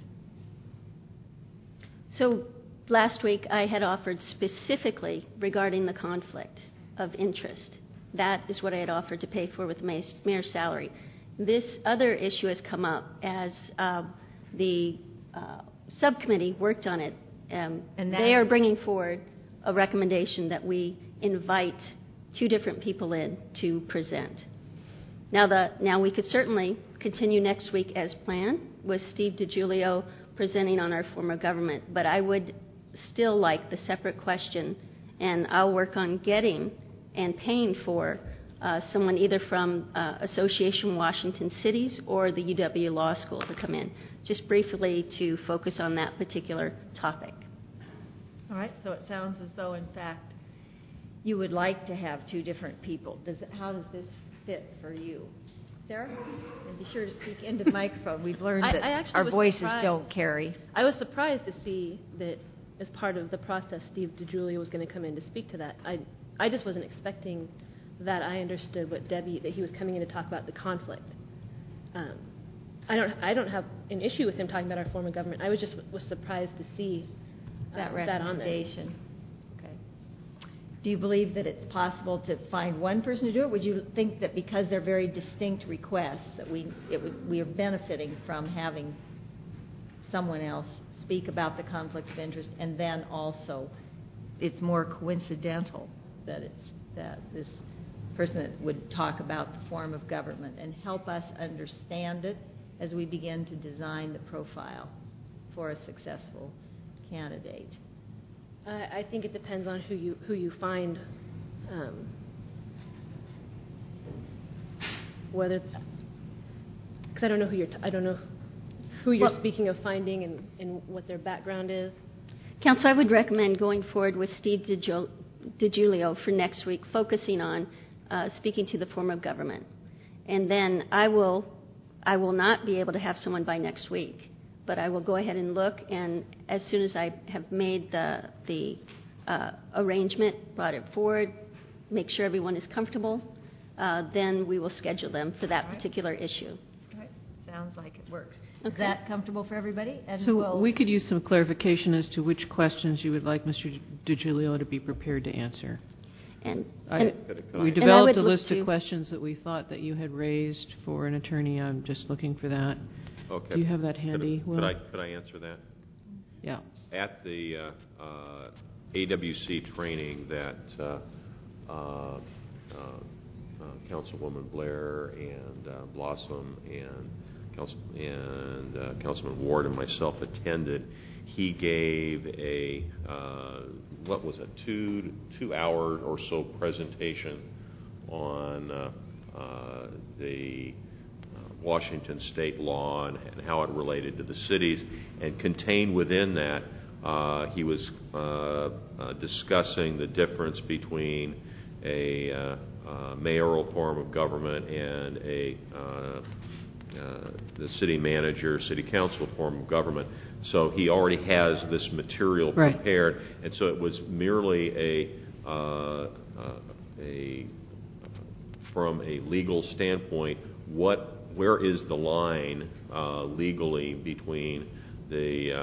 So last week I had offered specifically regarding the conflict of interest. That is what I had offered to pay for with the mayor's salary. This other issue has come up as the subcommittee worked on it, and they are bringing forward a recommendation that we invite two different people in to present. Now we could certainly continue next week as planned with Steve DiGiulio presenting on our form of government, but I would still like the separate question, and I'll work on getting and paying for someone either from Association Washington Cities or the UW Law School to come in, just briefly to focus on that particular topic. All right, so it sounds as though, in fact, you would like to have two different people. How does this fit for you? Sarah? And be sure to speak into the microphone. We've learned that our voices don't carry. I was surprised to see that as part of the process, Steve DiGiulio was going to come in to speak to that. I just wasn't expecting that. I understood that he was coming in to talk about the conflict. I don't have an issue with him talking about our form of government. I was surprised to see that recommendation. Okay. Do you believe that it's possible to find one person to do it? Would you think that because they're very distinct requests that we are benefiting from having someone else speak about the conflict of interest, and then also it's more coincidental that this person would talk about the form of government and help us understand it as we begin to design the profile for a successful candidate? I think it depends on who you find. Whether, because I don't know who you're speaking of finding and what their background is. Council, I would recommend going forward with Steve DiGiulio for next week, focusing on speaking to the form of government, and then I will not be able to have someone by next week. But I will go ahead and look, and as soon as I have made the arrangement, brought it forward, make sure everyone is comfortable, then we will schedule them for that particular issue. All right. sounds like it works. Okay. Is that comfortable for everybody? And So we could use some clarification as to which questions you would like Mr. DiGiulio to be prepared to answer. We developed a list of questions that we thought that you had raised for an attorney. I'm just looking for that. Okay. Do you have that handy, Will? Could I answer that? Yeah. At the AWC training that Councilwoman Blair and Blossom and Councilman Ward and myself attended, he gave a what was a 2-hour or so presentation on the Washington state law and how it related to the cities, and contained within that he was discussing the difference between a mayoral form of government and the city manager, city council form of government. So he already has this material prepared, right. And so it was merely from a legal standpoint, where is the line legally between the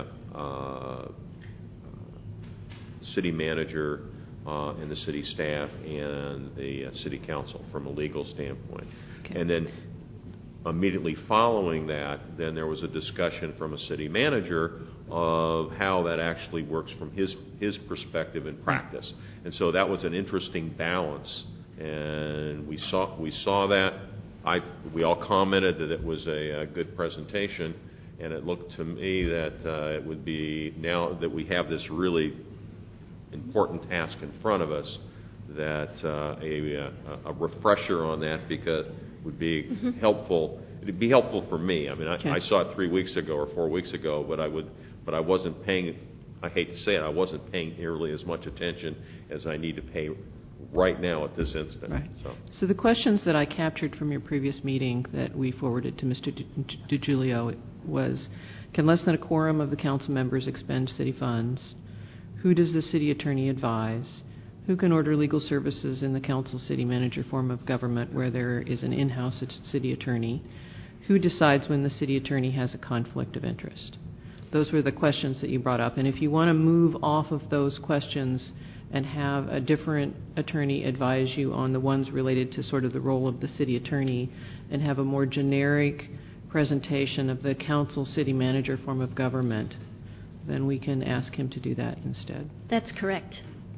city manager and the city staff and the city council from a legal standpoint. Okay. And then immediately following that, then there was a discussion from a city manager of how that actually works from his perspective in practice. And so that was an interesting balance, and we saw that. We all commented that it was a good presentation, and it looked to me that it would be, now that we have this really important task in front of us, that a refresher on that would be helpful. It'd be helpful for me. I mean, I saw it 3 weeks ago or 4 weeks ago, but I wasn't paying. I hate to say it, I wasn't paying nearly as much attention as I need to pay right now at this instant. Right. So the questions that I captured from your previous meeting that we forwarded to Mr. DiGiulio was, can less than a quorum of the council members expend city funds? Who does the city attorney advise? Who can order legal services in the council city manager form of government where there is an in-house city attorney? Who decides when the city attorney has a conflict of interest? Those were the questions that you brought up. And if you want to move off of those questions and have a different attorney advise you on the ones related to sort of the role of the city attorney, and have a more generic presentation of the council city manager form of government, then we can ask him to do that instead. That's correct.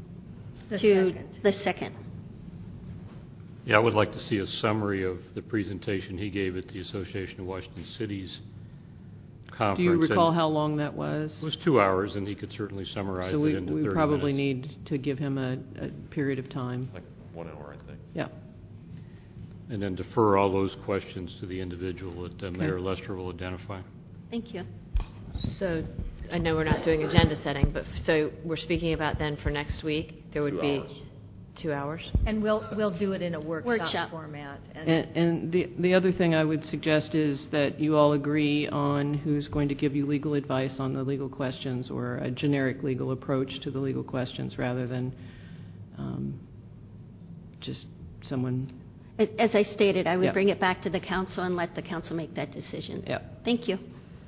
The second. Yeah, I would like to see a summary of the presentation he gave at the Association of Washington Cities conference. Do you recall how long that was? It was 2 hours, and he could certainly summarize it into 30 minutes. So we probably need to give him a period of time. Like 1 hour, I think. Yeah. And then defer all those questions to the individual that Mayor Lester will identify. Thank you. So I know we're not doing agenda setting, but so we're speaking about then for next week, there would be 2 hours? And we'll do it in a workshop format. And the other thing I would suggest is that you all agree on who's going to give you legal advice on the legal questions, or a generic legal approach to the legal questions, rather than just someone. As I stated, I would bring it back to the council and let the council make that decision. Yeah. Thank you.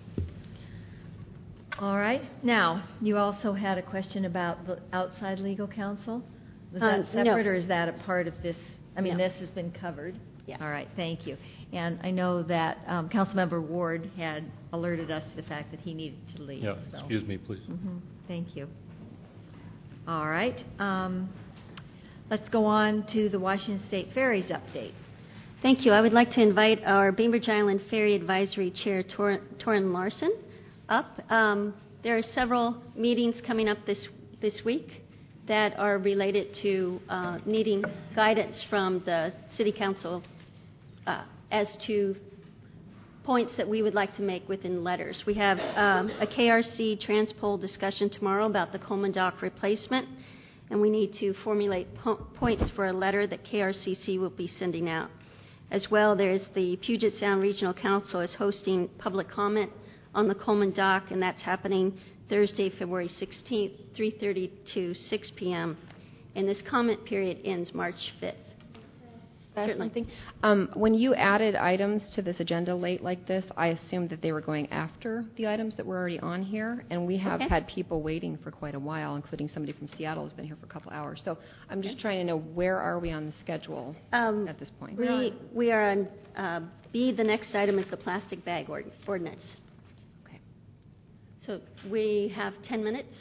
All right. Now, you also had a question about the outside legal counsel. Was that separate, or is that a part of this? I mean, this has been covered. Yeah. All right. Thank you. And I know that Councilmember Ward had alerted us to the fact that he needed to leave. Yeah. So. Excuse me, please. Mm-hmm. Thank you. All right. Let's go on to the Washington State Ferries update. Thank you. I would like to invite our Bainbridge Island Ferry Advisory Chair, Torrin Larson, up. There are several meetings coming up this week that are related to needing guidance from the City Council as to points that we would like to make within letters. We have a KRC Transpol discussion tomorrow about the Coleman Dock replacement, and we need to formulate points for a letter that KRCC will be sending out. As well, there's the Puget Sound Regional Council is hosting public comment on the Coleman Dock, and that's happening Thursday, February 16th, 3:30 to 6 p.m. And this comment period ends March 5th. ask Certainly. something? When you added items to this agenda late like this, I assumed that they were going after the items that were already on here, and we have had people waiting for quite a while, including somebody from Seattle who's been here for a couple hours. So I'm just trying to know, where are we on the schedule at this point? We are on B. The next item is the plastic bag ordinance. Okay. So we have 10 minutes.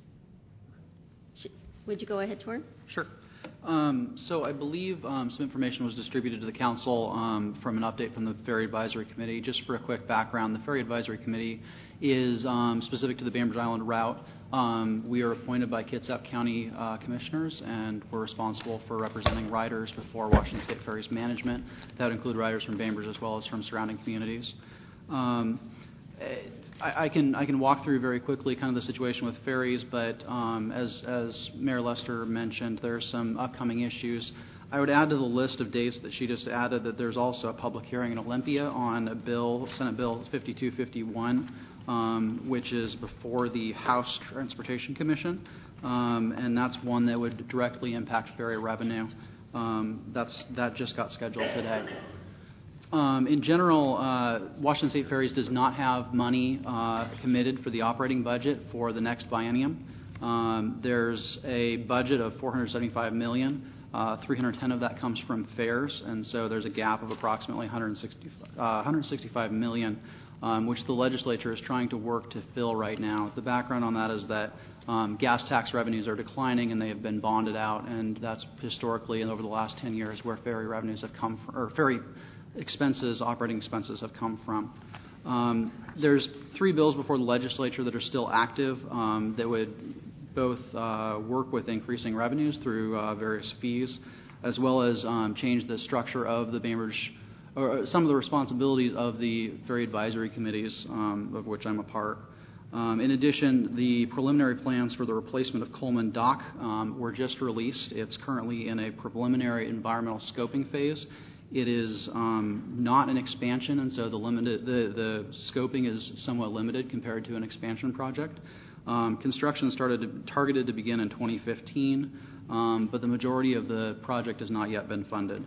Would you go ahead, Torrin? Sure. So I believe some information was distributed to the council from an update from the Ferry Advisory Committee. Just for a quick background, the Ferry Advisory Committee is specific to the Bainbridge Island route. We are appointed by Kitsap County Commissioners, and we're responsible for representing riders before Washington State Ferries Management. That would include riders from Bainbridge as well as from surrounding communities. I can walk through very quickly kind of the situation with ferries, but as Mayor Lester mentioned, there's some upcoming issues. I would add to the list of dates that she just added that there's also a public hearing in Olympia on a bill, Senate Bill 5251, which is before the House Transportation Commission, and that's one that would directly impact ferry revenue. That just got scheduled today. In general, Washington State Ferries does not have money committed for the operating budget for the next biennium. There's a budget of $475 million. 310 of that comes from fares, and so there's a gap of approximately $165 million, which the legislature is trying to work to fill right now. The background on that is that gas tax revenues are declining, and they have been bonded out, and that's historically and over the last 10 years where ferry revenues have come from, or ferry expenses, operating expenses have come from. There's 3 bills before the legislature that are still active that would both work with increasing revenues through various fees, as well as change the structure of the Bainbridge, or some of the responsibilities of the ferry advisory committees, of which I'm a part. In addition, the preliminary plans for the replacement of Coleman Dock were just released. It's currently in a preliminary environmental scoping phase. It is not an expansion, and so the scoping is somewhat limited compared to an expansion project. Construction targeted to begin in 2015, but the majority of the project has not yet been funded.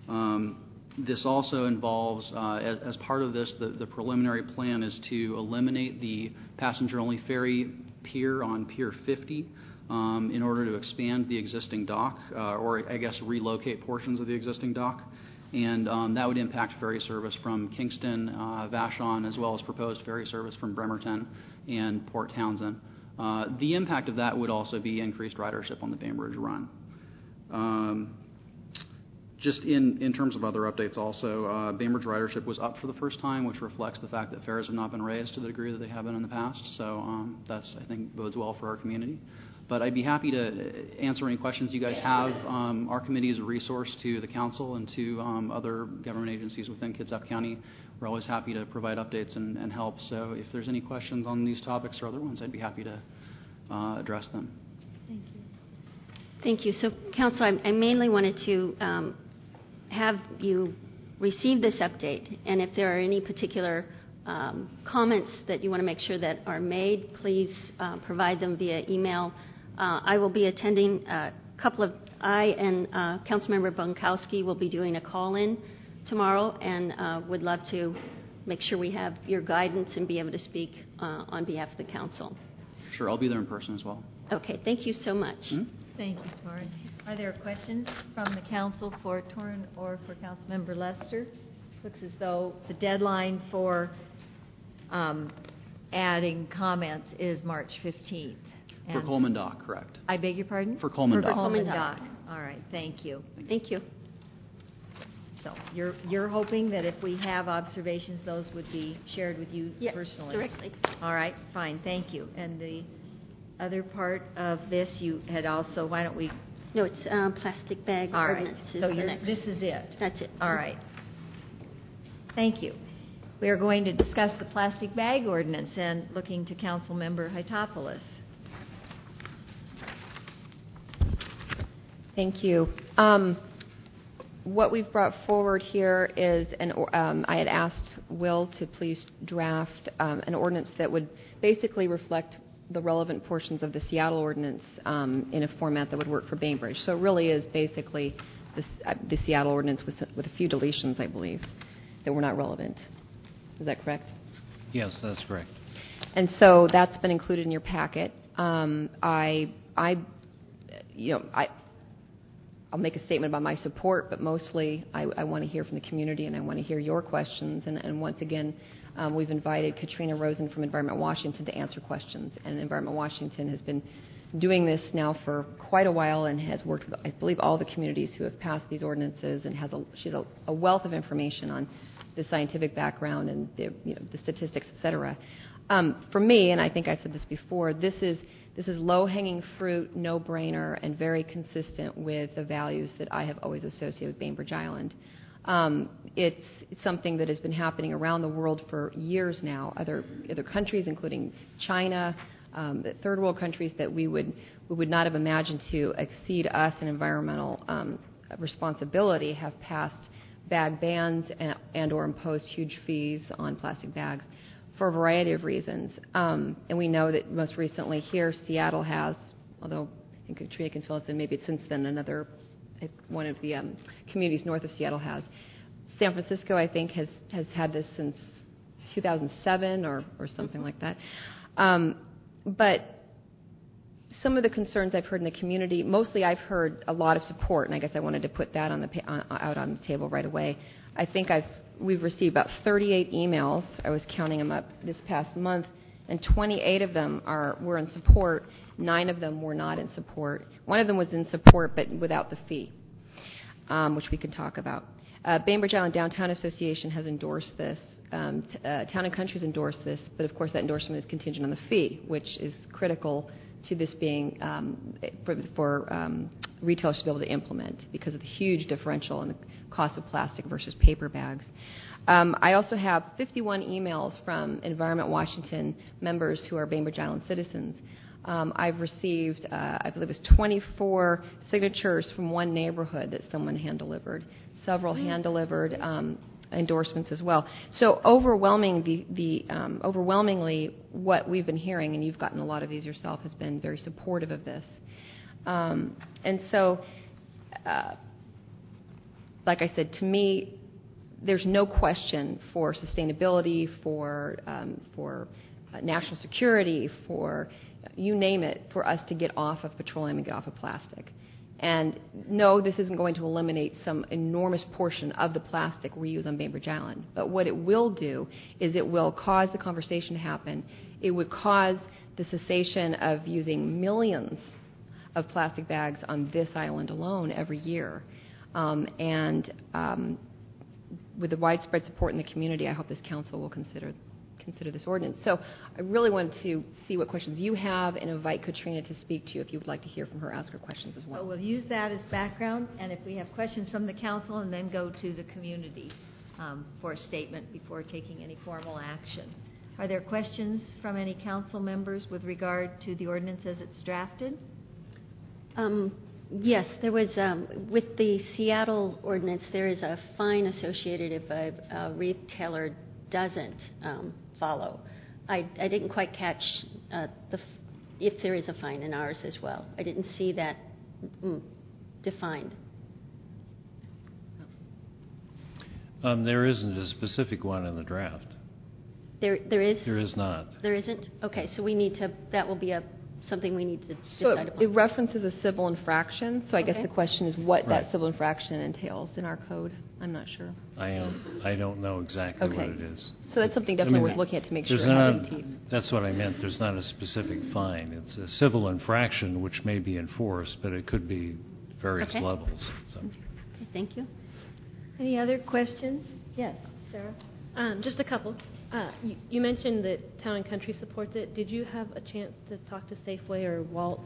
This also involves, as part of this, the preliminary plan is to eliminate the passenger-only ferry pier on Pier 50 in order to expand the existing dock, or I guess relocate portions of the existing dock. And that would impact ferry service from Kingston, Vashon, as well as proposed ferry service from Bremerton and Port Townsend. The impact of that would also be increased ridership on the Bainbridge Run. Just in terms of other updates also, Bainbridge ridership was up for the first time, which reflects the fact that fares have not been raised to the degree that they have been in the past. So that's, I think, bodes well for our community. But I'd be happy to answer any questions you guys have. Our committee is a resource to the council and to other government agencies within Kitsap County. We're always happy to provide updates and help. So if there's any questions on these topics or other ones, I'd be happy to address them. Thank you. Thank you. So, Council, I mainly wanted to have you receive this update, and if there are any particular comments that you want to make sure that are made, please provide them via email. I will be attending I and Councilmember Bunkowski will be doing a call-in tomorrow, and would love to make sure we have your guidance and be able to speak on behalf of the council. Sure, I'll be there in person as well. Okay, thank you so much. Mm-hmm. Thank you, Torrin. Are there questions from the council for Torrin or for Councilmember Lester? Looks as though the deadline for adding comments is March 15th. For Coleman Dock, correct. I beg your pardon? For Coleman Dock. For Coleman Dock. All right, thank you. Thank you. So you're hoping that if we have observations, those would be shared with you personally? Yes, directly. All right, fine, thank you. And the other part of this, you had also, why don't we? No, it's plastic bag ordinance. All right, so this is it? That's it. All right. Thank you. We are going to discuss the plastic bag ordinance and looking to Councilmember Haitopoulos. Thank you. What we've brought forward here is I had asked Will to please draft an ordinance that would basically reflect the relevant portions of the Seattle ordinance in a format that would work for Bainbridge. So it really is basically the Seattle ordinance with a few deletions, I believe, that were not relevant. Is that correct? Yes, that's correct. And so that's been included in your packet. I'll make a statement about my support, but mostly I want to hear from the community and I want to hear your questions. And once again, we've invited Katrina Rosen from Environment Washington to answer questions. And Environment Washington has been doing this now for quite a while and has worked with, I believe, all the communities who have passed these ordinances, and she's a wealth of information on the scientific background and the statistics, et cetera. For me, and I think I've said this before, this is low-hanging fruit, no-brainer, and very consistent with the values that I have always associated with Bainbridge Island. It's something that has been happening around the world for years now. Other countries, including China, the third world countries that we would not have imagined to exceed us in environmental responsibility, have passed bag bans and or imposed huge fees on plastic bags for a variety of reasons. And we know that most recently here, Seattle has, although I think Katrina can fill us in, maybe it's since then one of the communities north of Seattle has. San Francisco, I think, has had this since 2007 or something like that. But some of the concerns I've heard in the community, mostly I've heard a lot of support, and I guess I wanted to put that out on the table right away. I think we've received about 38 emails. I was counting them up this past month, and 28 of them were in support. 9 of them were not in support. One of them was in support, but without the fee, which we can talk about. Bainbridge Island Downtown Association has endorsed this. Town and Country has endorsed this, but of course that endorsement is contingent on the fee, which is critical to this being for retailers to be able to implement because of the huge differential in the cost of plastic versus paper bags. I also have 51 emails from Environment Washington members who are Bainbridge Island citizens. I've received, I believe it was 24 signatures from one neighborhood that someone hand-delivered, several hand-delivered endorsements as well. So overwhelmingly, what we've been hearing, and you've gotten a lot of these yourself, has been very supportive of this. And so, like I said, to me, there's no question for sustainability, for national security, for you name it, for us to get off of petroleum and get off of plastic. And no, this isn't going to eliminate some enormous portion of the plastic we use on Bainbridge Island. But what it will do is it will cause the conversation to happen. It would cause the cessation of using millions of plastic bags on this island alone every year. With the widespread support in the community, I hope this council will consider this ordinance. So I really want to see what questions you have and invite Katrina to speak to you if you would like to hear from her, ask her questions as well. So we'll use that as background, and if we have questions from the council, and then go to the community for a statement before taking any formal action. Are there questions from any council members with regard to the ordinance as it's drafted? Yes, there was, with the Seattle ordinance, there is a fine associated if a retailer doesn't follow. I didn't quite catch if there is a fine in ours as well. I didn't see that defined. There isn't a specific one in the draft. There is? There is not. There isn't? Okay, so that will be something we need to so decide upon. It references a civil infraction, so I guess the question is what Right. that civil infraction entails in our code. I'm not sure. I don't know exactly what it is. So that's something definitely worth looking at to make sure it has any teeth. That's what I meant. There's not a specific fine. It's a civil infraction which may be enforced, but it could be various levels. So. Okay, thank you. Any other questions? Yes, Sarah? Just a couple. You mentioned that Town and Country supports it. Did you have a chance to talk to Safeway or Waltz?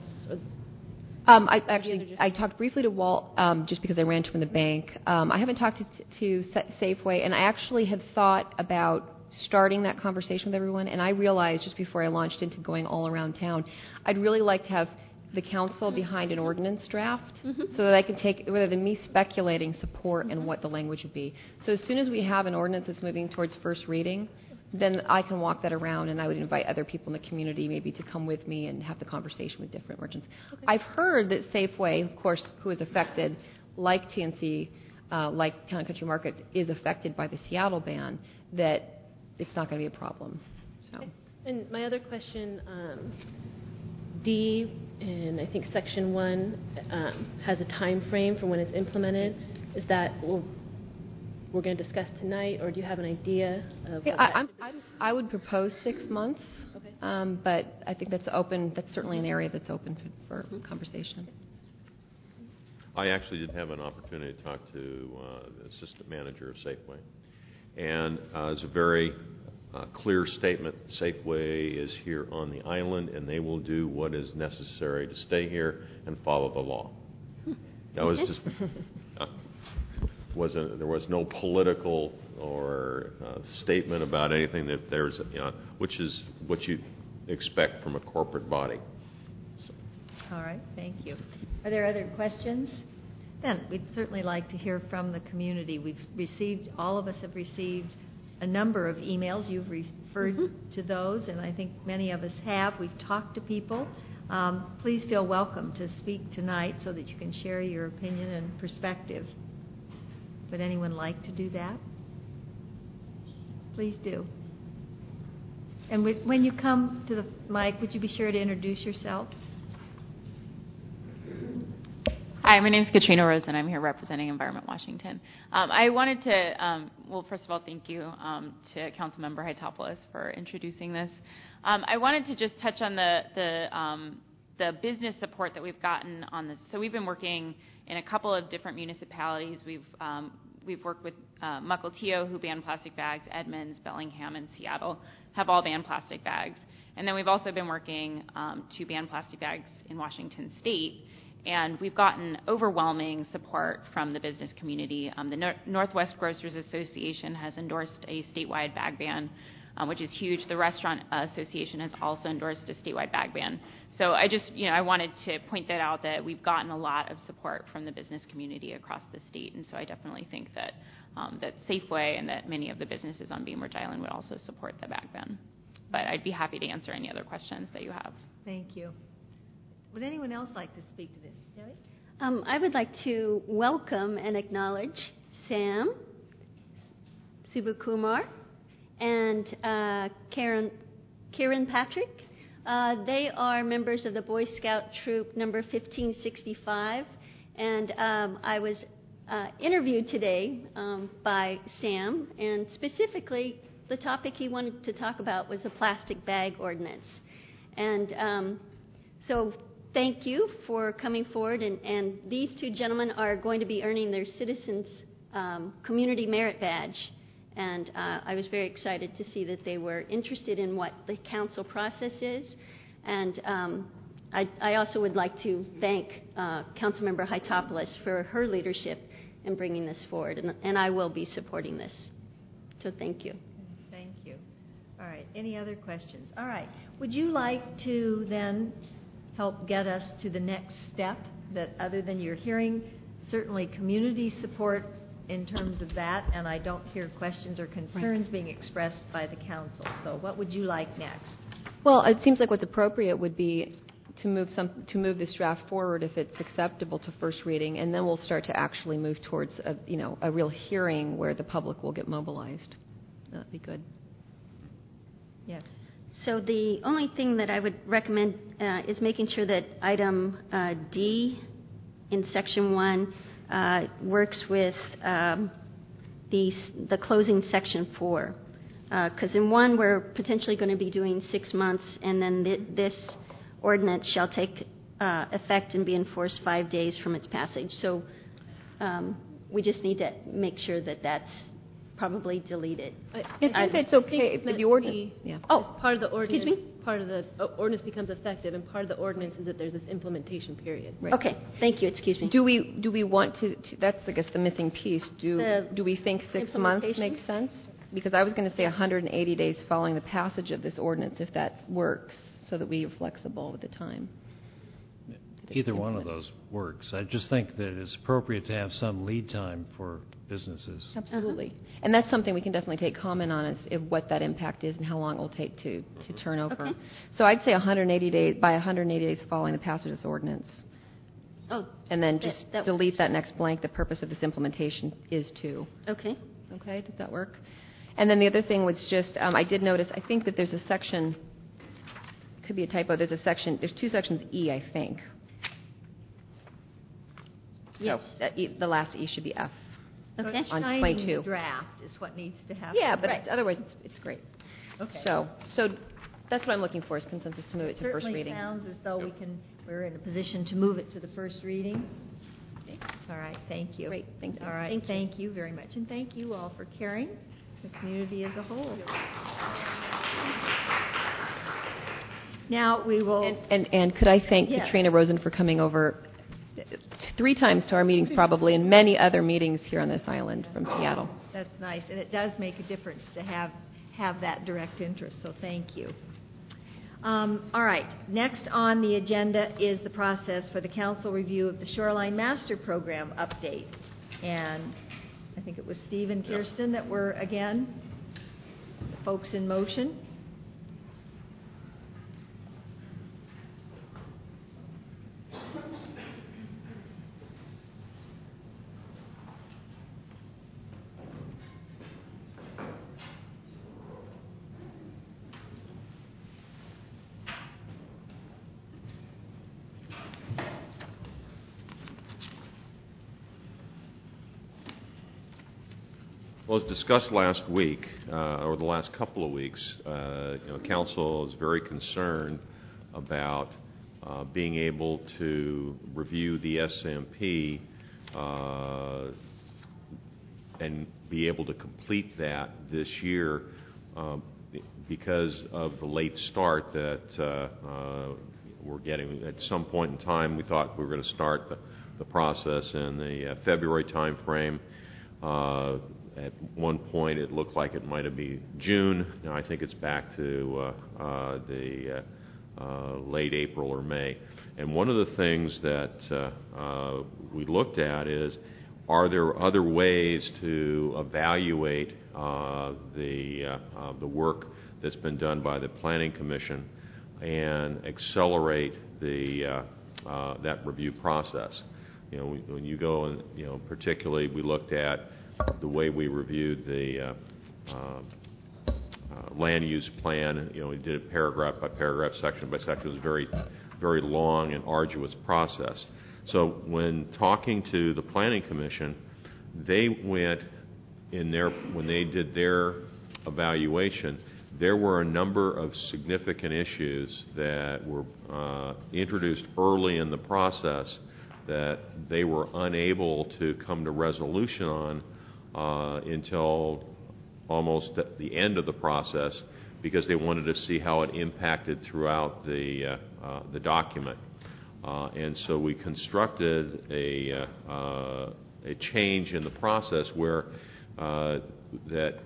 I talked briefly to Walt just because I ran to him in the bank. I haven't talked to Safeway, and I actually had thought about starting that conversation with everyone, and I realized just before I launched into going all around town, I'd really like to have the council behind an ordinance draft so that I can take, rather than me speculating, support and what the language would be. So as soon as we have an ordinance that's moving towards first reading, then I can walk that around, and I would invite other people in the community maybe to come with me and have the conversation with different merchants. Okay. I've heard that Safeway, of course, who is affected, like TNC, like Town and Country Market, is affected by the Seattle ban, that it's not going to be a problem. So. Okay. And my other question, D, in I think Section 1, has a time frame for when it's implemented. Is that we're going to discuss tonight, or do you have an idea of? Yeah, I would propose 6 months, okay. But I think that's open. That's certainly an area that's open for conversation. I actually did have an opportunity to talk to the assistant manager of Safeway, and it's a very clear statement. Safeway is here on the island, and they will do what is necessary to stay here and follow the law. That was just there was no political or statement about anything that there's, which is what you expect from a corporate body. So. All right, thank you. Are there other questions? Then we'd certainly like to hear from the community. All of us have received a number of emails. You've referred to those, and I think many of us have. We've talked to people. Please feel welcome to speak tonight so that you can share your opinion and perspective. Would anyone like to do that? Please do. And when you come to the mic, would you be sure to introduce yourself? Hi, my name is Katrina Rose, and I'm here representing Environment Washington. I wanted to, first of all, thank you to Councilmember Haitopoulos for introducing this. I wanted to just touch on the business support that we've gotten on this. So we've been working in a couple of different municipalities. We've worked with Mukilteo, who banned plastic bags. Edmonds, Bellingham, and Seattle have all banned plastic bags. And then we've also been working to ban plastic bags in Washington State. And we've gotten overwhelming support from the business community. The Northwest Grocers Association has endorsed a statewide bag ban, which is huge. The Restaurant Association has also endorsed a statewide bag ban. So I wanted to point that out, that we've gotten a lot of support from the business community across the state. And so I definitely think that that Safeway and that many of the businesses on Bainbridge Island would also support the bag ban. But I'd be happy to answer any other questions that you have. Thank you. Would anyone else like to speak to this? Debbie? I would like to welcome and acknowledge Sam, Subbukumar, and Karen Patrick. They are members of the Boy Scout Troop number 1565, and I was interviewed today by Sam, and specifically the topic he wanted to talk about was the plastic bag ordinance. And so thank you for coming forward, and these two gentlemen are going to be earning their Citizens Community Merit Badge. And I was very excited to see that they were interested in what the council process is. And I also would like to thank Councilmember Haitopoulos for her leadership in bringing this forward. And I will be supporting this. So thank you. Thank you. All right. Any other questions? All right. Would you like to then help get us to the next step, that other than you're hearing certainly community support in terms of that, and I don't hear questions or concerns being expressed by the council. So what would you like next? Well, it seems like what's appropriate would be to move this draft forward if it's acceptable to first reading, and then we'll start to actually move towards a real hearing where the public will get mobilized. That'd be good. Yes. So the only thing that I would recommend is making sure that item D in Section 1 works with the closing Section 4. Because in 1, we're potentially going to be doing 6 months, and then this ordinance shall take effect and be enforced 5 days from its passage. So we just need to make sure that that's probably deleted. I think it's okay if the ordinance. Yeah. Oh, part of the ordinance. Excuse me? Part of the ordinance becomes effective, and part of the ordinance is that there's this implementation period. Right. Okay. Thank you. Excuse me. Do we want to? That's I guess the missing piece. Do we think 6 months makes sense? Because I was going to say 180 days following the passage of this ordinance, if that works, so that we are flexible with the time. Either one of those works. I just think that it's appropriate to have some lead time for businesses. Absolutely. And that's something we can definitely take comment on, is what that impact is and how long it will take to turn over. Okay. So I'd say 180 days, by 180 days following the passage of this ordinance. Oh. And then just delete that next blank. The purpose of this implementation is to. Okay. Okay, does that work? And then the other thing was just, I did notice, I think that there's a section, could be a typo, there's two sections E, I think. Yes. So, the last E should be F. Okay. So On shining 22. draft is what needs to happen. Yeah, but Right. otherwise it's great. Okay. So that's what I'm looking for, is consensus to move it to first Certainly reading. sounds as though we're in a position to move it to the first reading. All right, thank you. Great, thank you. All right, thank you very much, and thank you all for caring, the community as a whole. Now we will. And could I thank Yes. Katrina Rosen for coming over 3 times to our meetings probably, and many other meetings here on this island from Seattle. That's nice, and it does make a difference to have that direct interest, so thank you. All right, next on the agenda is the process for the council review of the Shoreline Master Program update. And I think it was Steve and Kirsten that were, again, the folks in motion. Well, as discussed last week, or the last couple of weeks, Council is very concerned about being able to review the SMP and be able to complete that this year because of the late start that we're getting. At some point in time, we thought we were going to start the process in the February time frame. At one point, it looked like it might have been June. Now I think it's back to the late April or May. And one of the things that we looked at is, are there other ways to evaluate the work that's been done by the Planning Commission and accelerate that review process? When you go and, particularly we looked at the way we reviewed the land use plan. We did it paragraph by paragraph, section by section. It was a very, very long and arduous process. So when talking to the Planning Commission, they went when they did their evaluation, there were a number of significant issues that were introduced early in the process that they were unable to come to resolution on until almost at the end of the process, because they wanted to see how it impacted throughout the document. And so we constructed a change in the process where that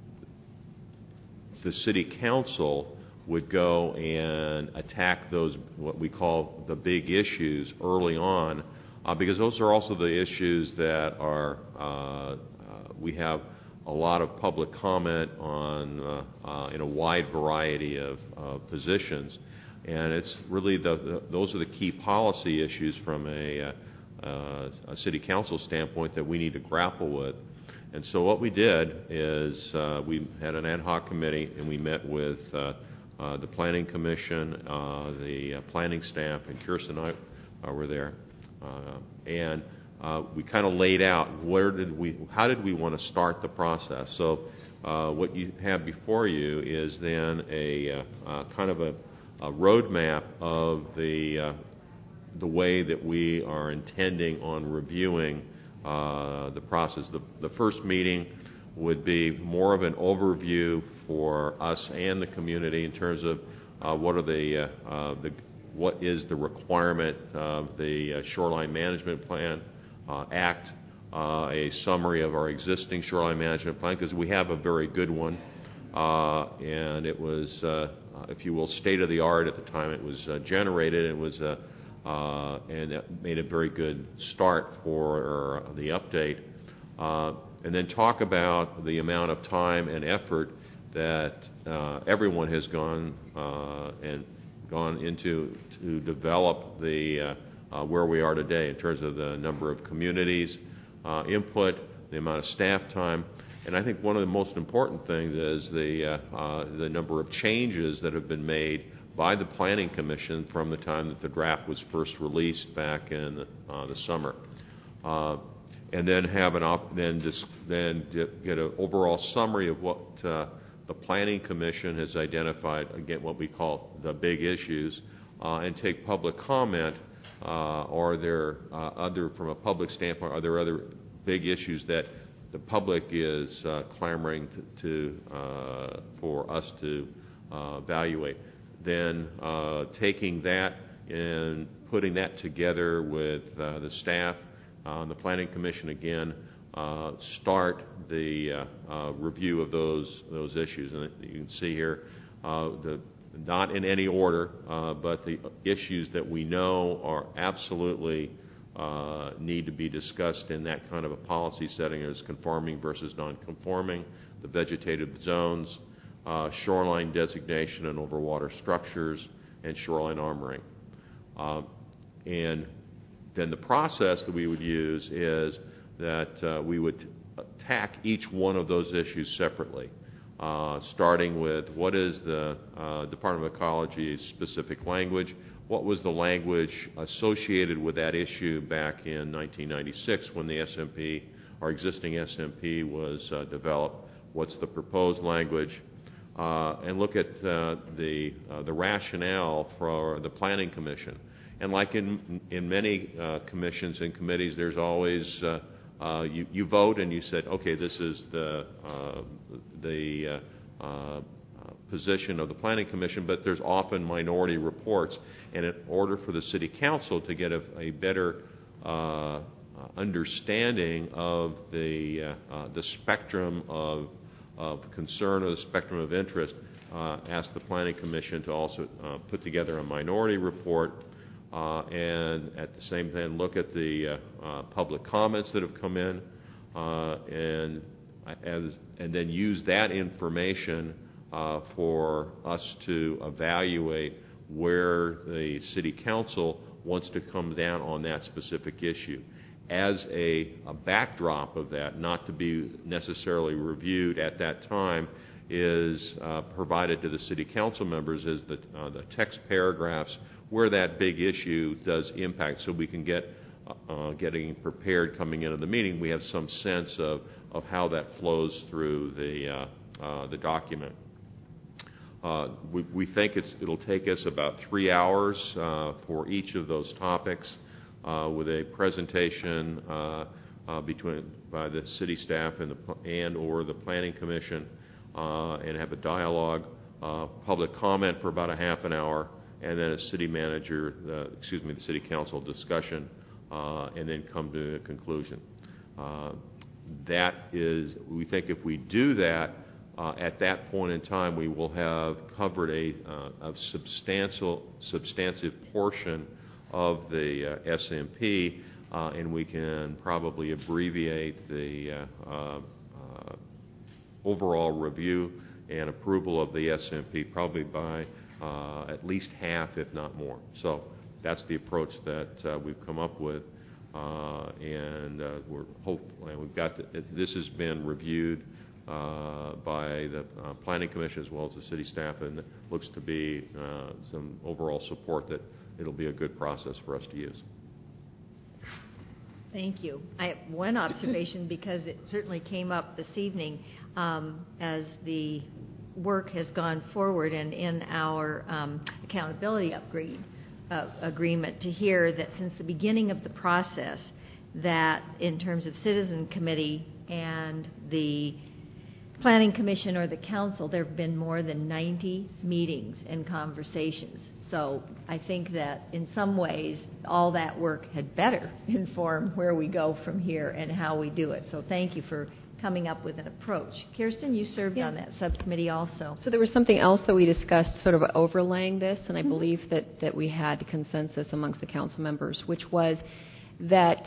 the City Council would go and attack those, what we call the big issues, early on, because those are also the issues that are we have a lot of public comment on in a wide variety of positions, and it's really those are the key policy issues from a City Council standpoint that we need to grapple with. And so what we did is we had an ad hoc committee, and we met with the Planning Commission, the planning staff, and Kirsten and I were there, and we kind of laid out how did we want to start the process. So what you have before you is then a kind of a roadmap of the way that we are intending on reviewing the process. The first meeting would be more of an overview for us and the community in terms of what is the requirement of the Shoreline Management Plan Act, a summary of our existing Shoreline Management Plan, because we have a very good one, and it was, if you will, state of the art at the time it was generated. It was, and it made a very good start for the update. And then talk about the amount of time and effort that everyone has gone into to develop the where we are today in terms of the number of communities, input, the amount of staff time. And I think one of the most important things is the number of changes that have been made by the Planning Commission from the time that the draft was first released back in the summer. And then have get an overall summary of what the Planning Commission has identified, again, what we call the big issues, and take public comment. Are there from a public standpoint, are there other big issues that the public is clamoring for us to evaluate? Then taking that and putting that together with the staff, the Planning Commission again, start the review of those issues. And you can see here, not in any order, but the issues that we know are absolutely need to be discussed in that kind of a policy setting is conforming versus non-conforming, the vegetative zones, shoreline designation and overwater structures, and shoreline armoring. And then the process that we would use is that we would attack each one of those issues separately, starting with what is the Department of Ecology's specific language, what was the language associated with that issue back in 1996 when the SMP, our existing SMP, was developed, what's the proposed language, and look at the rationale for the Planning Commission. And like in many commissions and committees, there's always you vote and you said, okay, this is the position of the Planning Commission, but there's often minority reports. And in order for the City Council to get a better understanding of the spectrum of concern or the spectrum of interest, asked the Planning Commission to also put together a minority report and at the same time look at the public comments that have come in and then use that information for us to evaluate where the City Council wants to come down on that specific issue. As a backdrop of that, not to be necessarily reviewed at that time, is provided to the City Council members is the text paragraphs where that big issue does impact, so we can getting prepared coming into the meeting, we have some sense of how that flows through the document. We think it'll take us about 3 hours for each of those topics, with a presentation by the city staff and or the Planning Commission, and have a dialogue, public comment for about a half an hour, and then a city manager, the City Council discussion, and then come to a conclusion. That is, we think if we do that, at that point in time, we will have covered a substantive portion of the SMP, and we can probably abbreviate the overall review and approval of the SMP probably by at least half, if not more. So that's the approach that we've come up with, and we're hopeful. And we've got this has been reviewed by the Planning Commission as well as the city staff, and it looks to be some overall support that it'll be a good process for us to use. Thank you. I have one observation because it certainly came up this evening as the work has gone forward, and in our accountability agreement, to hear that since the beginning of the process, that in terms of Citizen Committee and the Planning Commission or the Council, there have been more than 90 meetings and conversations. So I think that in some ways, all that work had better inform where we go from here and how we do it. So thank you for coming up with an approach. Kirsten, you served on that subcommittee also. So there was something else that we discussed sort of overlaying this, and I believe that we had consensus amongst the council members, which was that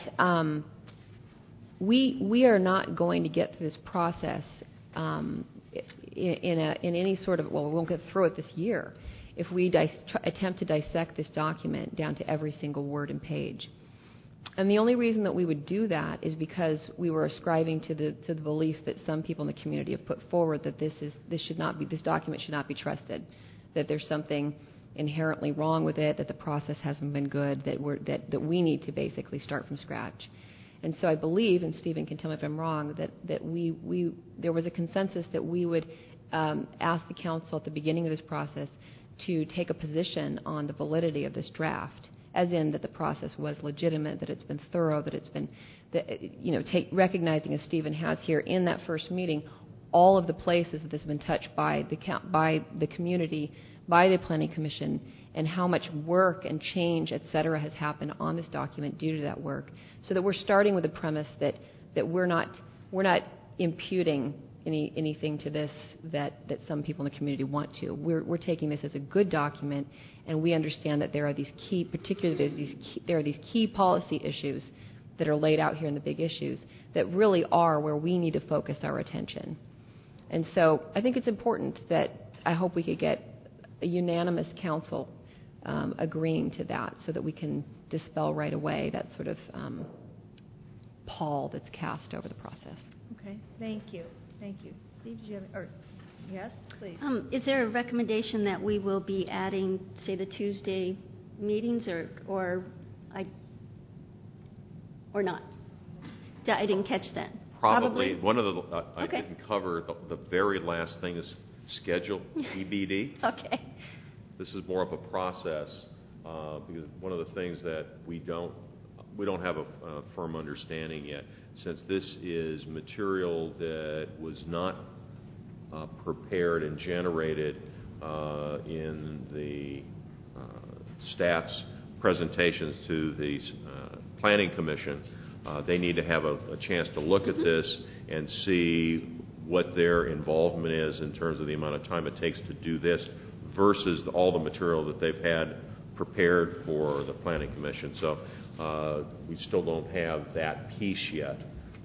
we are not going to get through this process in any sort of, well, we won't get through it this year if we attempt to dissect this document down to every single word and page. And the only reason that we would do that is because we were ascribing to the belief that some people in the community have put forward that this document should not be trusted, that there's something inherently wrong with it, that the process hasn't been good, that we need to basically start from scratch. And so I believe, and Stephen can tell me if I'm wrong, that there was a consensus that we would ask the council at the beginning of this process to take a position on the validity of this draft, as in that the process was legitimate, that it's been thorough, that it's been, recognizing, as Stephen has here in that first meeting, all of the places that this has been touched by the community, by the Planning Commission, and how much work and change, et cetera, has happened on this document due to that work, so that we're starting with the premise that we're not imputing anything to this that some people in the community want to. We're taking this as a good document, and we understand that there are these key policy issues that are laid out here in the big issues that really are where we need to focus our attention. And so I think it's important that I hope we could get a unanimous council agreeing to that, so that we can dispel right away that sort of pall that's cast over the process. Okay, thank you. Thank you. Steve, did you have, yes, please. Is there a recommendation that we will be adding, say, the Tuesday meetings, or not? I didn't catch that. Probably. One of the I Okay. didn't cover the very last thing is schedule, EBD. Okay. This is more of a process because one of the things that we don't have a firm understanding yet, since this is material that was not prepared and generated in the staff's presentations to the Planning Commission. They need to have a chance to look at this and see what their involvement is in terms of the amount of time it takes to do this versus all the material that they've had prepared for the Planning Commission. So we still don't have that piece yet.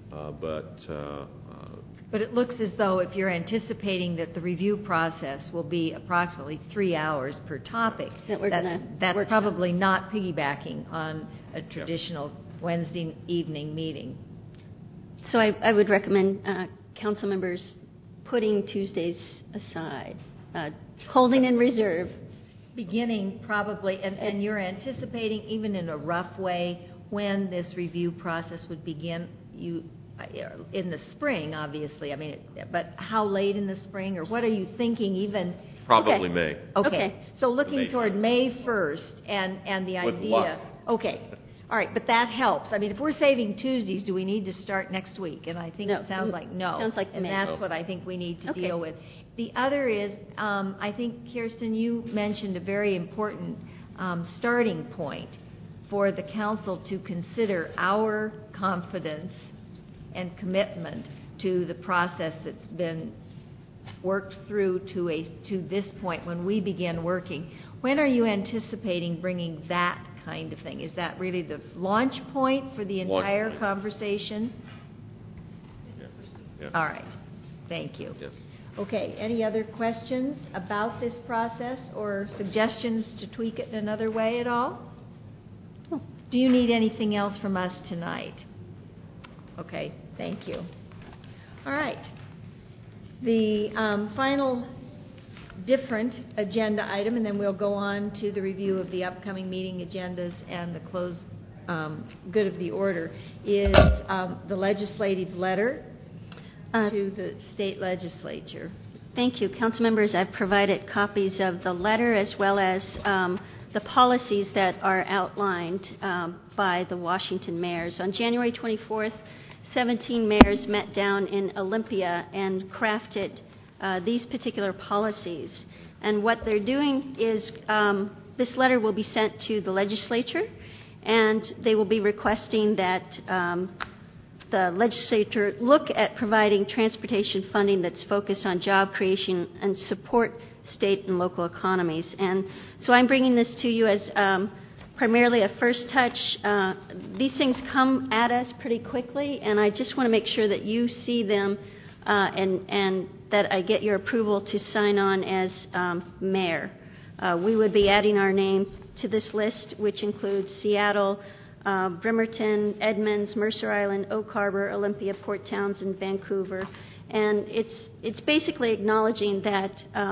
But it looks as though if you're anticipating that the review process will be approximately 3 hours per topic, that's probably not piggybacking on a traditional Wednesday evening meeting. So I would recommend council members putting Tuesdays aside, holding in reserve. Beginning probably, and you're anticipating even in a rough way when this review process would begin, in the spring, obviously. I mean, but how late in the spring, or what are you thinking even? Probably May. Okay. So looking toward May 1st and the With idea. luck. Okay. All right, but that helps. I mean, if we're saving Tuesdays, do we need to start next week? And I think it sounds like no. Sounds like and May. that's what I think we need to Okay. deal with. The other is, I think, Kirsten, you mentioned a very important starting point for the council to consider our confidence and commitment to the process that's been worked through to this point when we begin working. When are you anticipating bringing that kind of thing? Is that really the launch point for the entire conversation? Yeah. All right. Thank you. Yes. Okay. Any other questions about this process or suggestions to tweak it in another way at all? Do you need anything else from us tonight? Okay. Thank you. All right. The final different agenda item, and then we'll go on to the review of the upcoming meeting agendas and the close good of the order, is the legislative letter to the state legislature. Thank you. Council members, I've provided copies of the letter as well as the policies that are outlined by the Washington mayors. On January 24th, 17 mayors met down in Olympia and crafted these particular policies. And what they're doing is this letter will be sent to the legislature, and they will be requesting that the legislature look at providing transportation funding that's focused on job creation and support state and local economies. And so I'm bringing this to you as primarily a first touch. These things come at us pretty quickly, and I just want to make sure that you see them and that I get your approval to sign on as mayor. We would be adding our name to this list, which includes Seattle, Bremerton, Edmonds, Mercer Island, Oak Harbor, Olympia, Port Townsend, Vancouver. And it's basically acknowledging that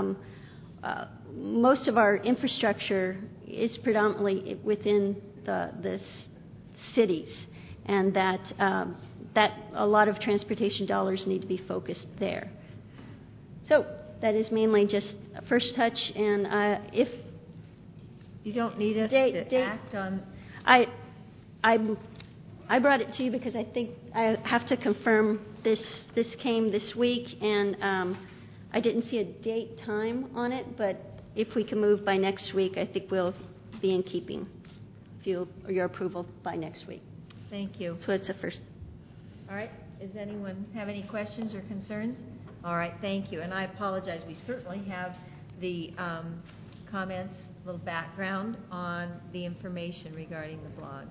most of our infrastructure is predominantly within the cities, and that a lot of transportation dollars need to be focused there. So that is mainly just a first touch, and if you don't need us to act on. I brought it to you because I think I have to confirm this came this week, and I didn't see a date time on it, but if we can move by next week, I think we'll be in keeping. Your approval by next week. Thank you. So it's a first. All right. Does anyone have any questions or concerns? All right. Thank you. And I apologize. We certainly have the comments, a little background on the information regarding the blog.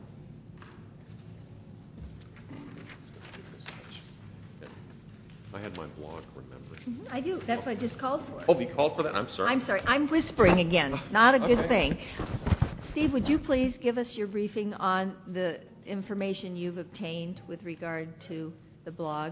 I had my blog remembered. Mm-hmm. I do. That's what I just called for. Oh, you called for that? I'm sorry. I'm sorry. I'm whispering again. Not a good Okay. thing. Steve, would you please give us your briefing on the information you've obtained with regard to the blog?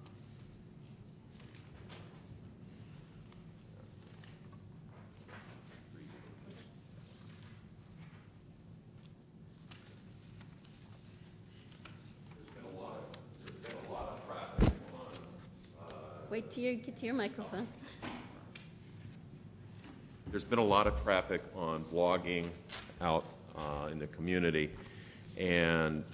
Wait till you get to your microphone. There's been a lot of traffic on blogging out in the community, and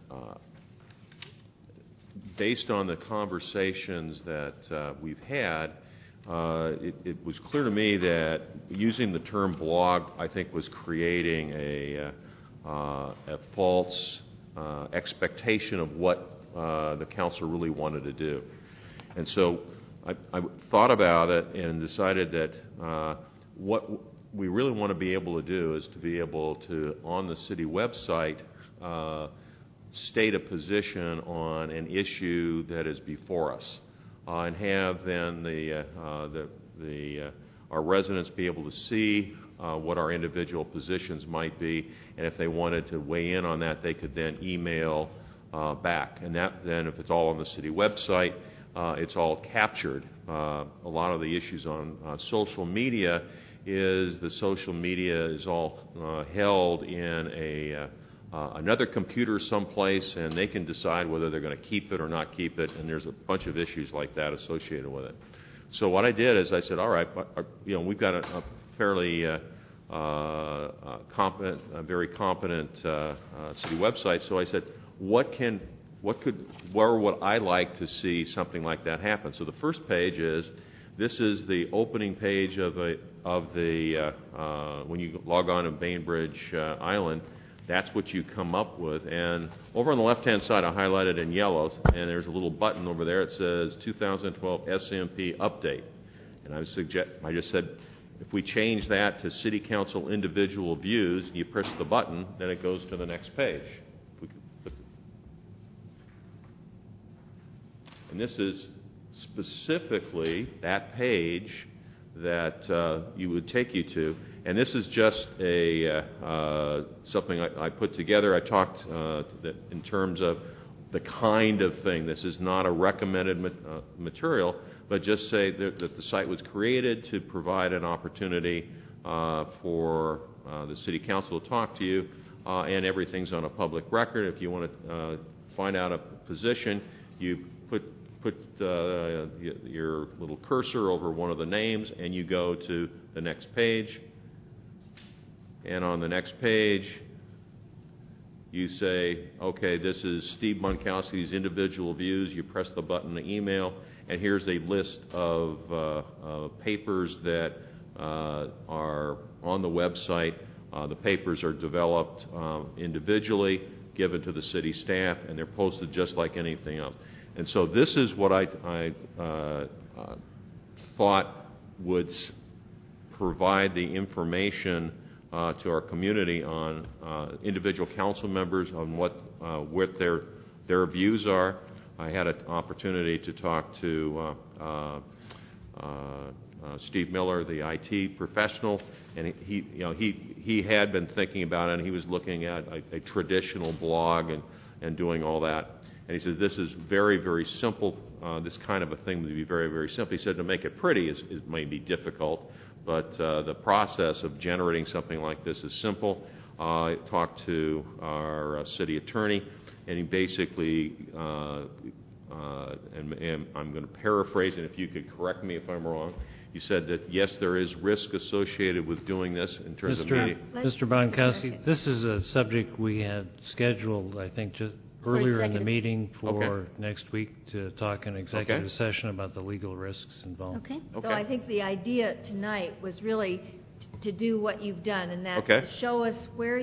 based on the conversations that we've had, it was clear to me that using the term blog, I think, was creating a false expectation of what the council really wanted to do. And so I thought about it and decided that what we really want to be able to do is to be able to, on the city website, state a position on an issue that is before us, and have then our residents be able to see what our individual positions might be, and if they wanted to weigh in on that, they could then email back. And that then, if it's all on the city website, it's all captured. A lot of the issues on social media is the social media is all held in another computer someplace, and they can decide whether they're going to keep it or not keep it, and there's a bunch of issues like that associated with it. So what I did is I said, all right, we've got a fairly competent, very competent city website. So I said, where would I like to see something like that happen? So the first page this is the opening page of the when you log on to Bainbridge Island. That's what you come up with. And over on the left-hand side, I highlighted in yellow, and there's a little button over there. It says 2012 SMP Update. And I just said, if we change that to City Council Individual Views, you press the button, then it goes to the next page. And this is specifically that page that you would take you to. And this is just something I put together. I talked that in terms of the kind of thing. This is not a recommended material, but just say that the site was created to provide an opportunity for the City Council to talk to you, and everything's on a public record. If you want to find out a position, you put your little cursor over one of the names, and you go to the next page. And on the next page, you say, okay, this is Steve Bunkowski's individual views. You press the button to email, and here's a list of papers that are on the website. The papers are developed individually, given to the city staff, and they're posted just like anything else. And so this is what I thought would provide the information to our community on individual council members, on what their views are. I had an opportunity to talk to Steve Miller, the IT professional, and he had been thinking about it, and he was looking at a traditional blog and doing all that. And he says, this is very, very simple. This kind of a thing would be very, very simple. He said to make it pretty is may be difficult, but the process of generating something like this is simple. I talked to our city attorney, and he basically, and I'm going to paraphrase, and if you could correct me if I'm wrong, you said that, yes, there is risk associated with doing this in terms of meeting. Mr. Bonkowski, this is a subject we had scheduled, I think, just earlier in the meeting for next week to talk in executive session about the legal risks involved. So I think the idea tonight was really to do what you've done, and that's to show us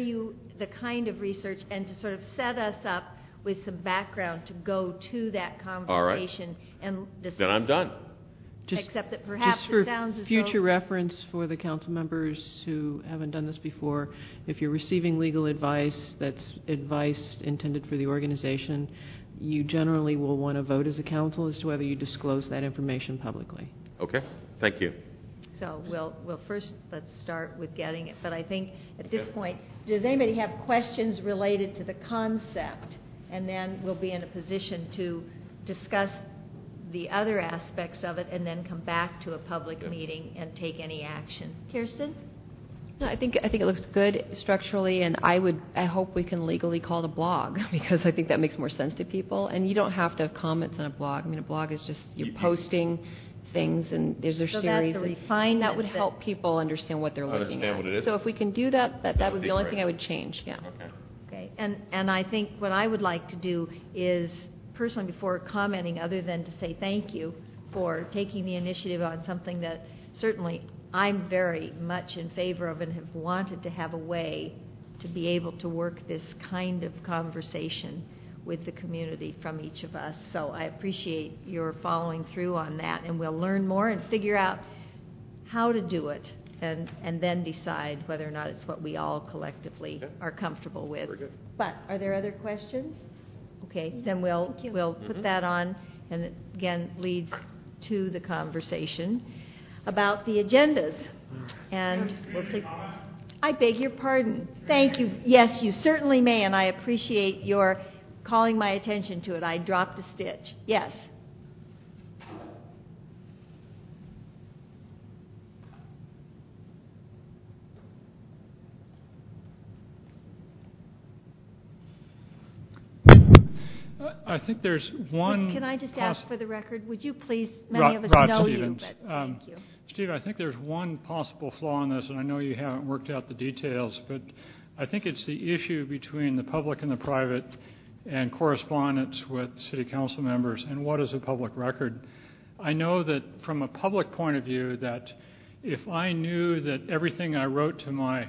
the kind of research, and to sort of set us up with some background to go to that conversation. And then I'm done. Except that perhaps just for it sounds as future reference for the council members who haven't done this before, if you're receiving legal advice that's advice intended for the organization, you generally will want to vote as a council as to whether you disclose that information publicly. Okay, thank you. So we'll first, let's start with getting it. But I think at this point, does anybody have questions related to the concept? And then we'll be in a position to discuss the other aspects of it and then come back to a public meeting and take any action. Kirsten? No, I think it looks good structurally, and I hope we can legally call it a blog, because I think that makes more sense to people. And you don't have to have comments on a blog. I mean, a blog is just you're posting things, and there's a series. That's the refinement that would help people understand what they're looking at. What it is. So if we can do that, that would be the only thing I would change. Yeah. Okay. And I think what I would like to do is, personally, before commenting, other than to say thank you for taking the initiative on something that certainly I'm very much in favor of and have wanted to have a way to be able to work this kind of conversation with the community from each of us. So I appreciate your following through on that, and we'll learn more and figure out how to do it, and then decide whether or not it's what we all collectively are comfortable with. Very good. But are there other questions? Okay, then we'll put that on, and it again leads to the conversation about the agendas. And we'll see. I beg your pardon. Thank you. Yes, you certainly may, and I appreciate your calling my attention to it. I dropped a stitch. Yes. I think there's one... Can I just ask for the record, would you please, many of us know you, but thank you. Steve, I think there's one possible flaw in this, and I know you haven't worked out the details, but I think it's the issue between the public and the private and correspondence with city council members and what is a public record. I know that from a public point of view that if I knew that everything I wrote to my,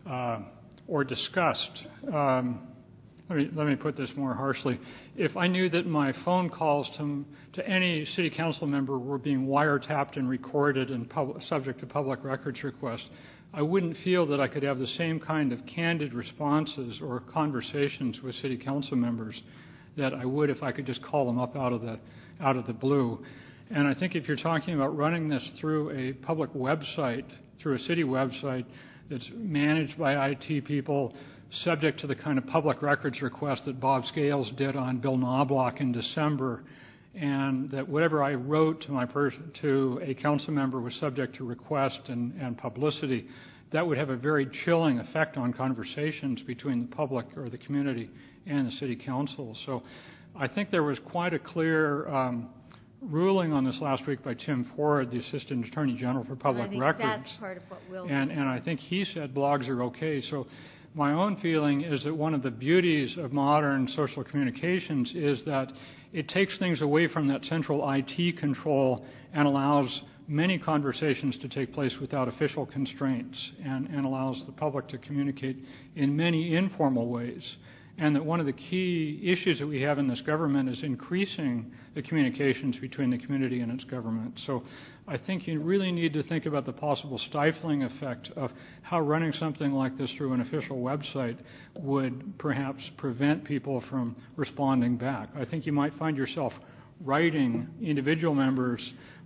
or discussed, let me put this more harshly. If I knew that my phone calls to any city council member were being wiretapped and recorded and subject to public records requests, I wouldn't feel that I could have the same kind of candid responses or conversations with city council members that I would if I could just call them up out of the blue. And I think if you're talking about running this through a public website, through a city website that's managed by IT people, subject to the kind of public records request that Bob Scales did on Bill Knobloch in December, and that whatever I wrote to a council member was subject to request and publicity, that would have a very chilling effect on conversations between the public or the community and the city council. So I think there was quite a clear ruling on this last week by Tim Ford, the Assistant Attorney General for Public Records. That's part of what we'll and I think he said blogs are okay. So my own feeling is that one of the beauties of modern social communications is that it takes things away from that central IT control and allows many conversations to take place without official constraints and allows the public to communicate in many informal ways. And that one of the key issues that we have in this government is increasing the communications between the community and its government. So I think you really need to think about the possible stifling effect of how running something like this through an official website would perhaps prevent people from responding back. I think you might find yourself writing individual members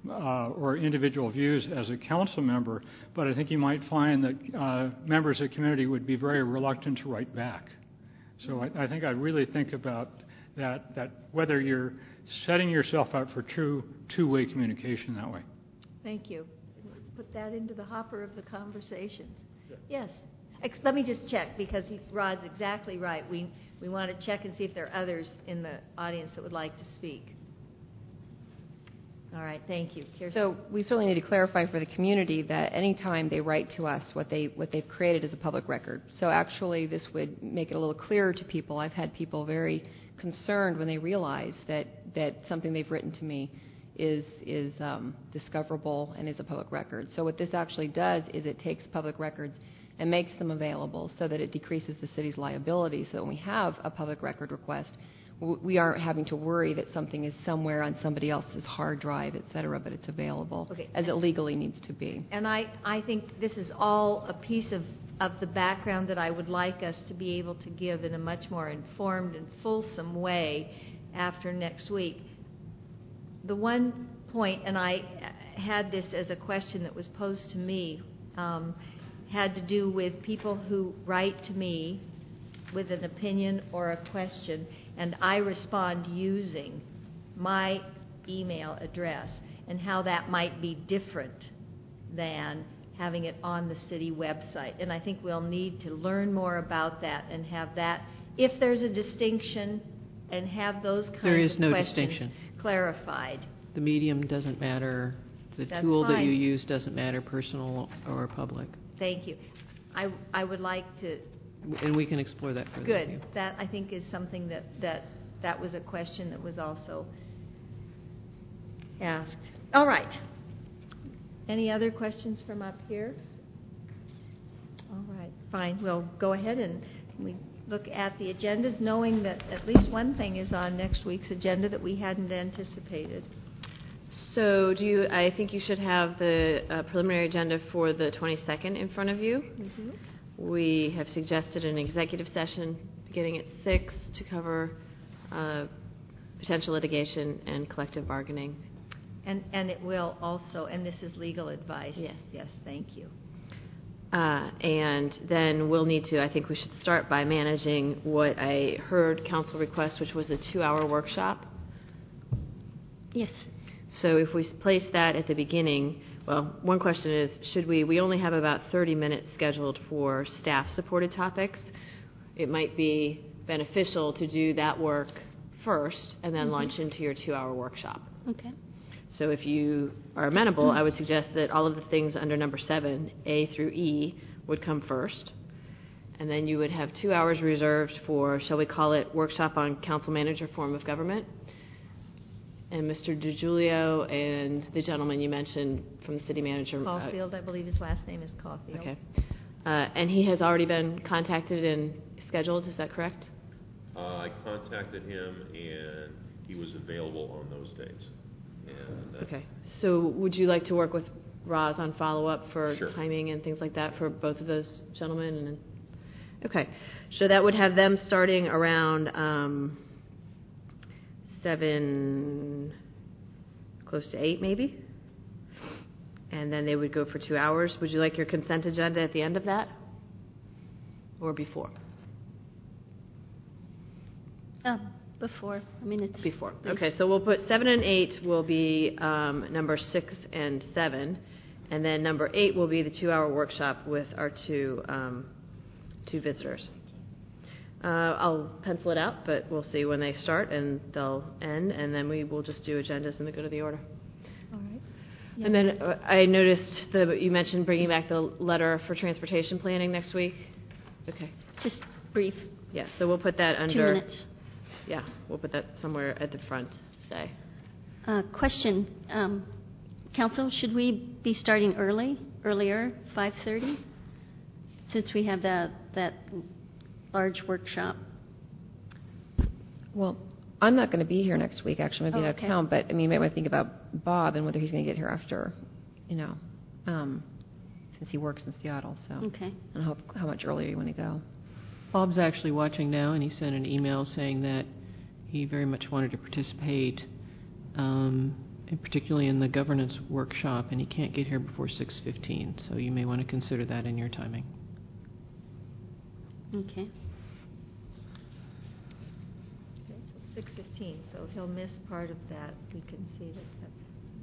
or individual views as a council member, but I think you might find that members of the community would be very reluctant to write back. So I think I'd really think about that whether you're setting yourself up for true two-way communication that way. Thank you. Put that into the hopper of the conversations. Yes. Let me just check, because Rod's exactly right. We want to check and see if there are others in the audience that would like to speak. All right, thank you. So we certainly need to clarify for the community that any time they write to us, what they've created is a public record. So actually, this would make it a little clearer to people. I've had people very concerned when they realize that something they've written to me is discoverable and is a public record. So what this actually does is it takes public records and makes them available so that it decreases the city's liability. So when we have a public record request, we aren't having to worry that something is somewhere on somebody else's hard drive, et cetera, but it's available as it legally needs to be. And I think this is all a piece of the background that I would like us to be able to give in a much more informed and fulsome way after next week. The one point, and I had this as a question that was posed to me, had to do with people who write to me with an opinion or a question, and I respond using my email address, and how that might be different than having it on the city website. And I think we'll need to learn more about that and have that, if there's a distinction, and have those kinds There is of no questions distinction. Clarified. The medium doesn't matter. The That's tool that fine. you use doesn't matter, personal or public. Thank you. I would like to... And we can explore that further. Good. That, I think, is something that was a question that was also asked. All right. Any other questions from up here? All right. Fine. We'll go ahead and we look at the agendas, knowing that at least one thing is on next week's agenda that we hadn't anticipated. So I think you should have the preliminary agenda for the 22nd in front of you. Mm-hmm. We have suggested an executive session beginning at 6 to cover potential litigation and collective bargaining. And it will also, and this is legal advice. Yes. Yes, thank you. And then we'll need to, I think we should start by managing what I heard council request, which was a 2-hour workshop. Yes. So if we place that at the beginning, well, one question is, we only have about 30 minutes scheduled for staff-supported topics. It might be beneficial to do that work first and then launch into your 2-hour workshop. Okay. So if you are amenable, I would suggest that all of the things under number 7, A through E, would come first. And then you would have 2 hours reserved for, shall we call it, workshop on council manager form of government. And Mr. DiGiulio and the gentleman you mentioned from the city manager. Caulfield, I believe his last name is Caulfield. Okay. And he has already been contacted and scheduled, is that correct? I contacted him, and he was available on those dates. And, okay. So would you like to work with Roz on follow-up for Sure. timing and things like that for both of those gentlemen? Okay. So that would have them starting around 7, close to 8 maybe? And then they would go for 2 hours. Would you like your consent agenda at the end of that? Or before? Before. I mean, it's... Before. Okay, so we'll put 7 and 8 will be number 6 and 7. And then number 8 will be the 2-hour workshop with our two visitors. I'll pencil it out, but we'll see when they start and they'll end, and then we will just do agendas in the good of the order. All right. Yeah. And then I noticed that you mentioned bringing back the letter for transportation planning next week. Okay. Just brief. Yeah, so we'll put that under... 2 minutes. Yeah, we'll put that somewhere at the front, say. Question. Council, should we be starting earlier, 5:30? Since we have that large workshop. Well, I'm not going to be here next week, actually. I'm going to be out of town, but I mean, you might want to think about Bob and whether he's going to get here after, since he works in Seattle, so. Okay. And how much earlier you want to go. Bob's actually watching now, and he sent an email saying that he very much wanted to participate, and and particularly in the governance workshop, and he can't get here before 6:15, so you may want to consider that in your timing. Okay. Okay, so 6:15, so he'll miss part of that. We can see that that's...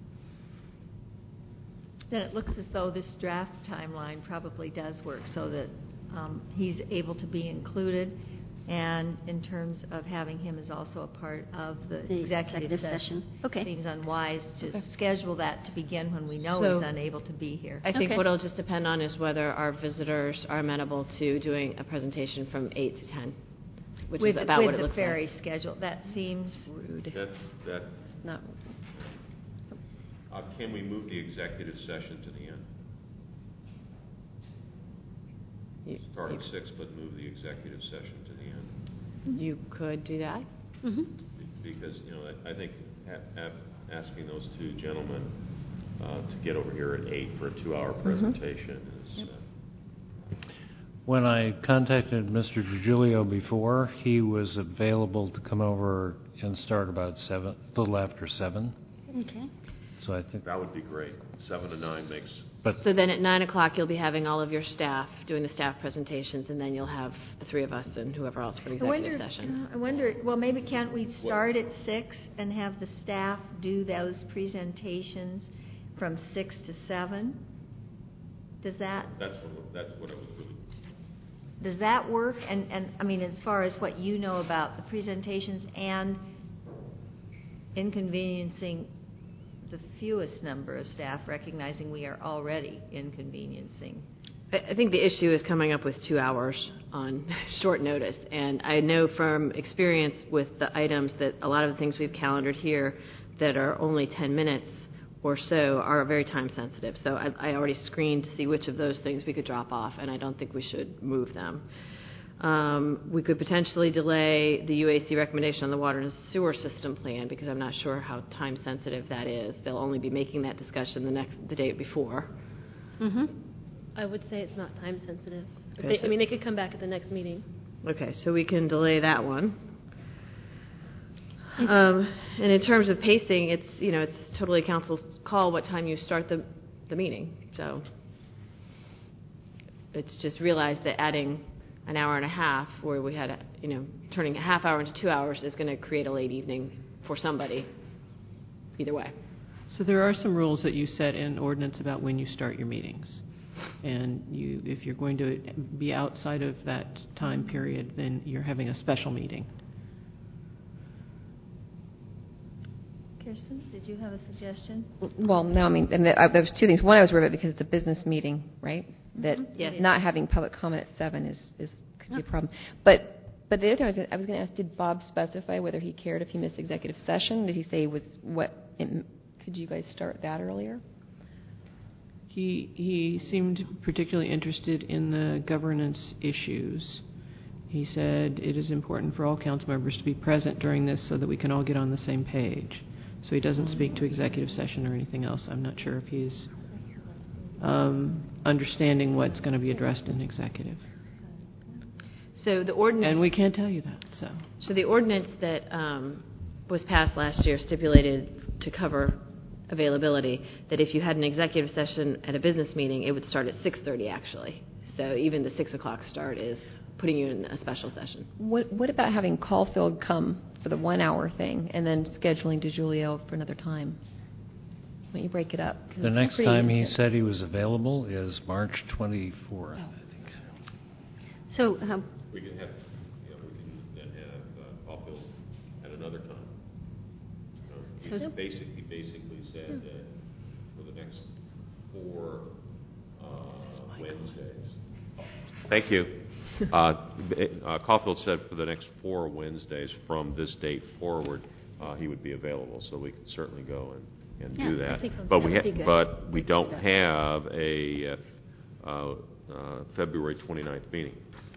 Then it looks as though this draft timeline probably does work, so that he's able to be included, and in terms of having him as also a part of the executive session. Okay. Seems unwise to schedule that to begin when we know So, he's unable to be here. I think what it'll just depend on is whether our visitors are amenable to doing a presentation from 8 to 10, which is about what it looks like. With the ferry schedule, that seems rude. That, Not. can we move the executive session to the end? Start at 6, but move the executive session to the end. You could do that. Because, I think asking those two gentlemen to get over here at 8 for a 2-hour presentation is... When I contacted Mr. DiGiulio before, he was available to come over and start about 7, a little after 7. Okay. So I think that would be great. 7 to 9 makes... So then at 9 o'clock, you'll be having all of your staff doing the staff presentations, and then you'll have the three of us and whoever else for executive session. I wonder, well, maybe can't we start at 6 and have the staff do those presentations from 6 to 7? Does that... That's what I was really... Does that work? And I mean, as far as what you know about the presentations and inconveniencing the fewest number of staff, recognizing we are already inconveniencing. I think the issue is coming up with 2 hours on short notice. And I know from experience with the items that a lot of the things we've calendared here that are only 10 minutes or so are very time sensitive. So I already screened to see which of those things we could drop off, and I don't think we should move them. We could potentially delay the UAC recommendation on the water and sewer system plan, because I'm not sure how time sensitive that is. They'll only be making that discussion the day before. I would say it's not time sensitive. Okay, They could come back at the next meeting. Okay, so we can delay that one. And in terms of pacing, it's totally council's call what time you start the meeting. So it's just realized that adding an hour and a half, where we had, turning a half hour into 2 hours is going to create a late evening for somebody, either way. So there are some rules that you set in ordinance about when you start your meetings. And if you're going to be outside of that time period, then you're having a special meeting. Kirsten, did you have a suggestion? Well, no, I mean, and there was two things. One, I was worried about because it's a business meeting, right? That not having public comment at 7 could be a problem. But the other thing I was going to ask, did Bob specify whether he cared if he missed executive session? Did he say could you guys start that earlier? He seemed particularly interested in the governance issues. He said it is important for all council members to be present during this so that we can all get on the same page. So he doesn't speak to executive session or anything else. I'm not sure if he's understanding what's going to be addressed in executive. So the ordinance... And we can't tell you that. So the ordinance that was passed last year stipulated to cover availability, that if you had an executive session at a business meeting, it would start at 6:30 actually. So even the 6 o'clock start is putting you in a special session. What about having Caulfield come for the 1 hour thing and then scheduling DiGiulio for another time? Why don't you break it up? The next time he said he was available is March 24th, I think. So we can have, we can then have Caulfield at another time. He basically said that for the next 4 Wednesdays. Thank you. Caulfield said for the next 4 Wednesdays from this date forward, he would be available, so we can certainly go and do that. But we don't have a February 29th meeting.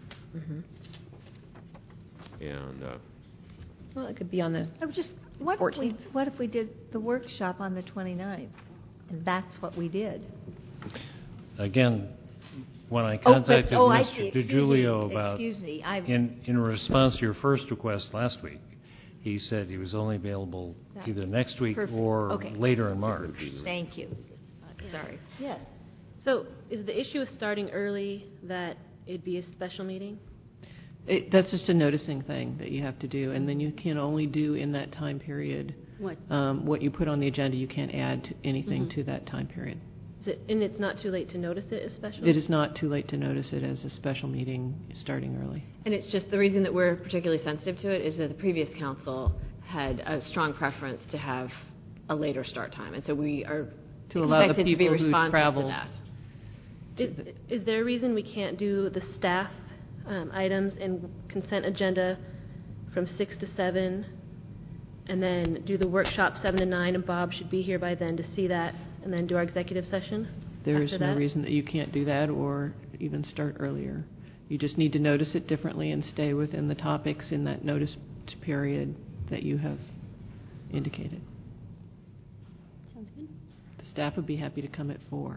And well, it could be on the 14th. What if we did the workshop on the 29th, and that's what we did? Again, when I contacted Mr. DiGiulio about, in response to your first request last week, he said he was only available Yeah. either next week or Okay. later in March. Thank you. Sorry. Yes. So is the issue with starting early that it'd be a special meeting? That's just a noticing thing that you have to do, and then you can only do in that time period what you put on the agenda. You can't add anything to that time period. And it's not too late to notice it as special? It is not too late to notice it as a special meeting starting early. And it's just the reason that we're particularly sensitive to it is that the previous council had a strong preference to have a later start time, and so we are to allow the expected to be people who responsive travel. to that. Is there a reason we can't do the staff items and consent agenda from 6 to 7, and then do the workshop 7 to 9, and Bob should be here by then to see that, and then do our executive session? There is after no that? reason that you can't do that or even start earlier. You just need to notice it differently and stay within the topics in that notice period that you have indicated. Sounds good. The staff would be happy to come at 4.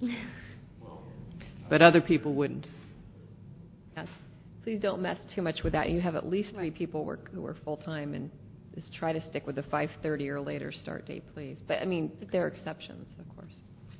But other people wouldn't. Yes. Please don't mess too much with that. You have at least 3 people who are full-time, and just try to stick with the 5:30 or later start date, please. But, I mean, there are exceptions, of course.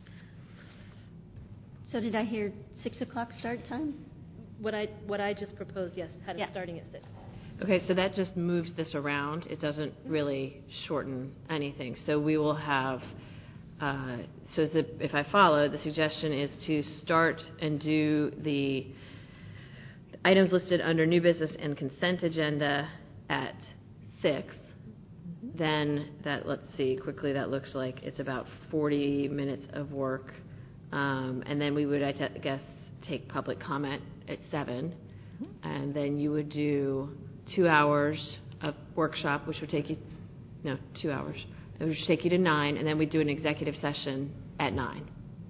So did I hear 6 o'clock start time? What I just proposed, yes, had it starting at 6. Okay, so that just moves this around. It doesn't really shorten anything. So we will have, if I follow, the suggestion is to start and do the items listed under new business and consent agenda at 6. Then let's see, quickly, that looks like it's about 40 minutes of work. And then we would, I guess, take public comment at 7. And then you would do 2 hours of workshop, which would take you, 2 hours. It would take you to 9, and then we'd do an executive session at 9.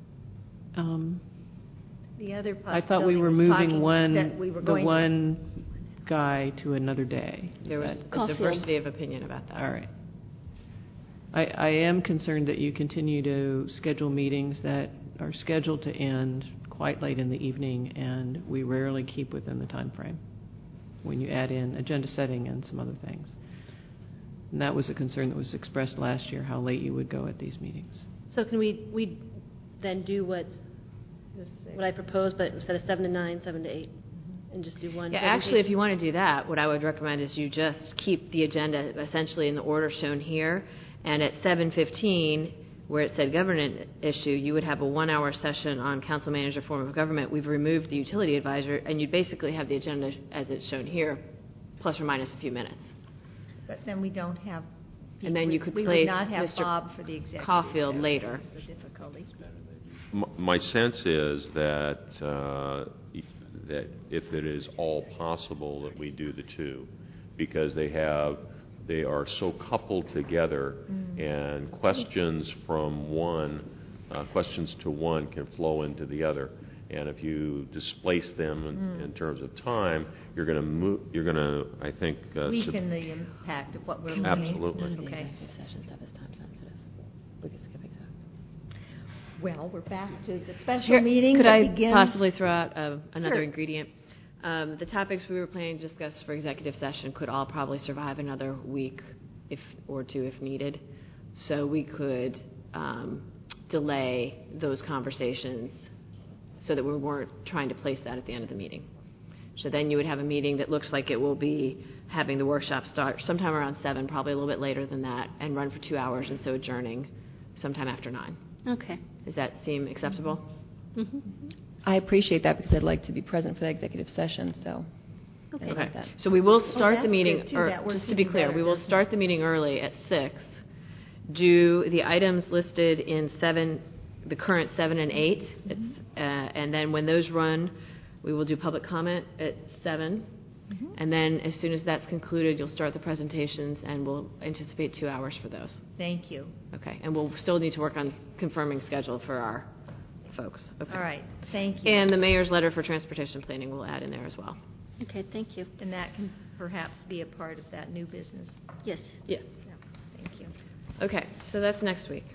The other I thought we were moving one guy to another day. There was a diversity of opinion about that. All right. I am concerned that you continue to schedule meetings that are scheduled to end quite late in the evening, and we rarely keep within the time frame when you add in agenda setting and some other things. And that was a concern that was expressed last year, how late you would go at these meetings. So can we then do what I proposed, but instead of 7 to 9, 7 to 8, and just do one? Yeah, actually, if you want to do that, what I would recommend is you just keep the agenda essentially in the order shown here, and at 7:15, where it said governance issue, you would have a 1-hour session on council manager form of government. We've removed the utility advisor, and you'd basically have the agenda as it's shown here, plus or minus a few minutes. But then we don't have. And then you could we place would not have Mr. Bob for the executive Caulfield session. later. That's the difficulty. My sense is that that if it is all possible that we do the 2, because they are so coupled together, and questions to one can flow into the other. And if you displace them in terms of time, you're going to, I think, weaken the impact of what we're looking. Absolutely. Okay. Session stuff is time sensitive. We could skip exec. Well, we're back to the special meeting. Could that I begins... possibly throw out another Sure. ingredient? The topics we were planning to discuss for executive session could all probably survive another week or 2 if needed. So we could delay those conversations so that we weren't trying to place that at the end of the meeting. So then you would have a meeting that looks like it will be having the workshop start sometime around 7, probably a little bit later than that, and run for 2 hours, and so adjourning sometime after 9. Okay. Does that seem acceptable? Mm-hmm. I appreciate that because I'd like to be present for the executive session, so. Okay. I like that. So we will start the that's meeting, good, too. or That works just to be even clear, better, we will doesn't start the meeting early at 6, do the items listed in 7, the current 7 and 8, and then when those run, we will do public comment at 7, and then as soon as that's concluded, you'll start the presentations, and we'll anticipate 2 hours for those. Thank you. Okay, and we'll still need to work on confirming schedule for our folks. Okay. All right. Thank you. And the mayor's letter for transportation planning we'll add in there as well. Okay, thank you. And that can perhaps be a part of that new business. Yes. Yes. Yeah. Thank you. Okay, so that's next week.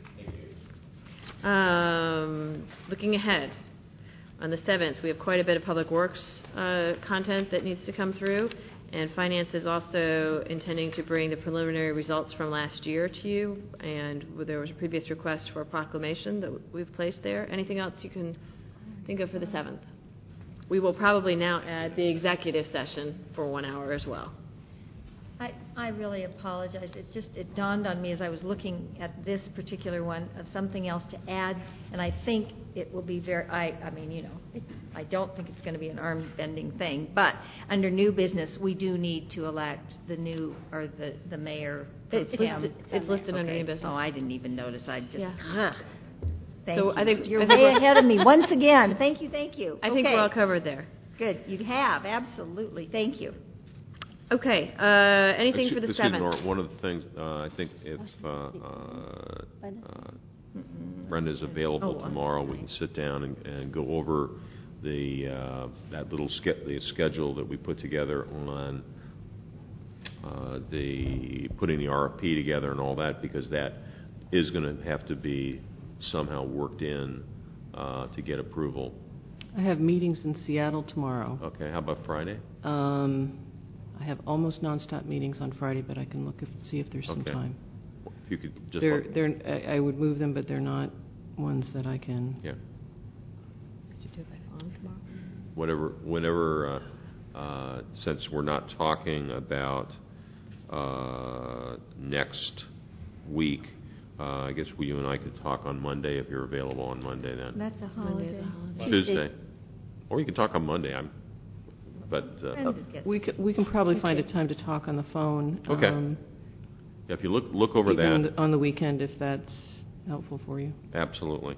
Looking ahead, on the 7th, we have quite a bit of public works content that needs to come through, And Finance is also intending to bring the preliminary results from last year to you, and there was a previous request for a proclamation that we've placed there. Anything else you can think of for the 7th? We will probably now add the executive session for 1 hour as well. I really apologize. It dawned on me as I was looking at this particular one of something else to add, and I think it will be I don't think it's going to be an arm-bending thing, but under new business, we do need to elect the new, or the mayor. It's listed under new business. Oh, I didn't even notice. Thank So you. I think You're way ahead of me once again. Thank you. I think we're all covered there. Good. You have, absolutely. Thank you. Okay. Anything for the 7th? One of the things, I think if Brenda's available tomorrow, we can sit down and go over that little the schedule that we put together on putting the RFP together and all that, because that is going to have to be somehow worked in to get approval. I have meetings in Seattle tomorrow. Okay. How about Friday? I have almost nonstop meetings on Friday, but I can see if there's some time. If you could just I would move them, but they're not ones that I can. Yeah. Could you do it by phone tomorrow? Whenever, since we're not talking about next week, I guess you and I could talk on Monday if you're available on Monday then. That's a holiday. Tuesday. Or you can talk on Monday. We can probably find a time to talk on the phone. Okay. If you look over that on the weekend, if that's helpful for you. Absolutely.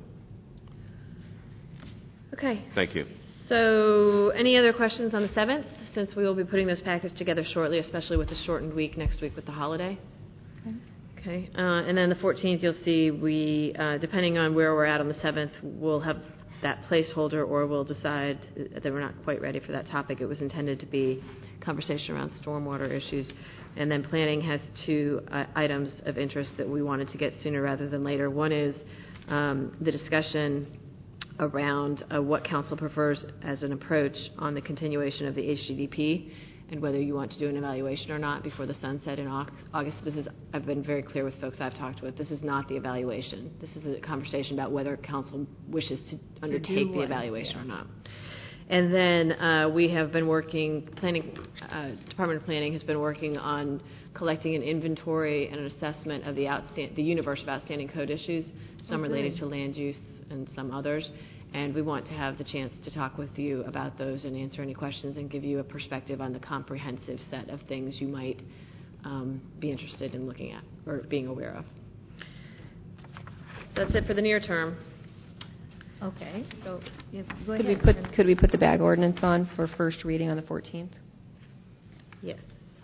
Okay. Thank you. So, any other questions on the 7th? Since we will be putting those packets together shortly, especially with the shortened week next week with the holiday. Okay. And then the 14th, you'll see depending on where we're at on the 7th, we'll have that placeholder, or we'll decide that we're not quite ready for that topic. It was intended to be conversation around stormwater issues. And then planning has 2 items of interest that we wanted to get sooner rather than later. One is the discussion around what council prefers as an approach on the continuation of the HGDP, and whether you want to do an evaluation or not before the sunset in August. I've been very clear with folks I've talked with. This is not the evaluation. This is a conversation about whether council wishes to undertake the evaluation or not. And then we have been working, Department of Planning has been working on collecting an inventory and an assessment of the universe of outstanding code issues, some related to land use and some others. And we want to have the chance to talk with you about those and answer any questions and give you a perspective on the comprehensive set of things you might be interested in looking at or being aware of. That's it for the near term. Okay. So, go Could ahead. we put the bag ordinance on for first reading on the 14th? Yes.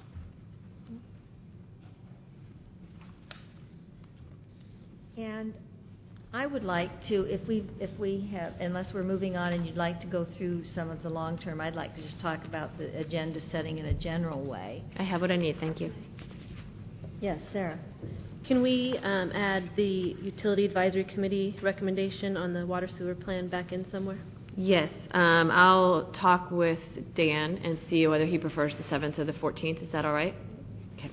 And I would like to, if we have, unless we're moving on and you'd like to go through some of the long term, I'd like to just talk about the agenda setting in a general way. I have what I need, thank you. Yes, Sarah. Can we add the Utility Advisory Committee recommendation on the water sewer plan back in somewhere? Yes. I'll talk with Dan and see whether he prefers the 7th or the 14th. Is that all right? Okay.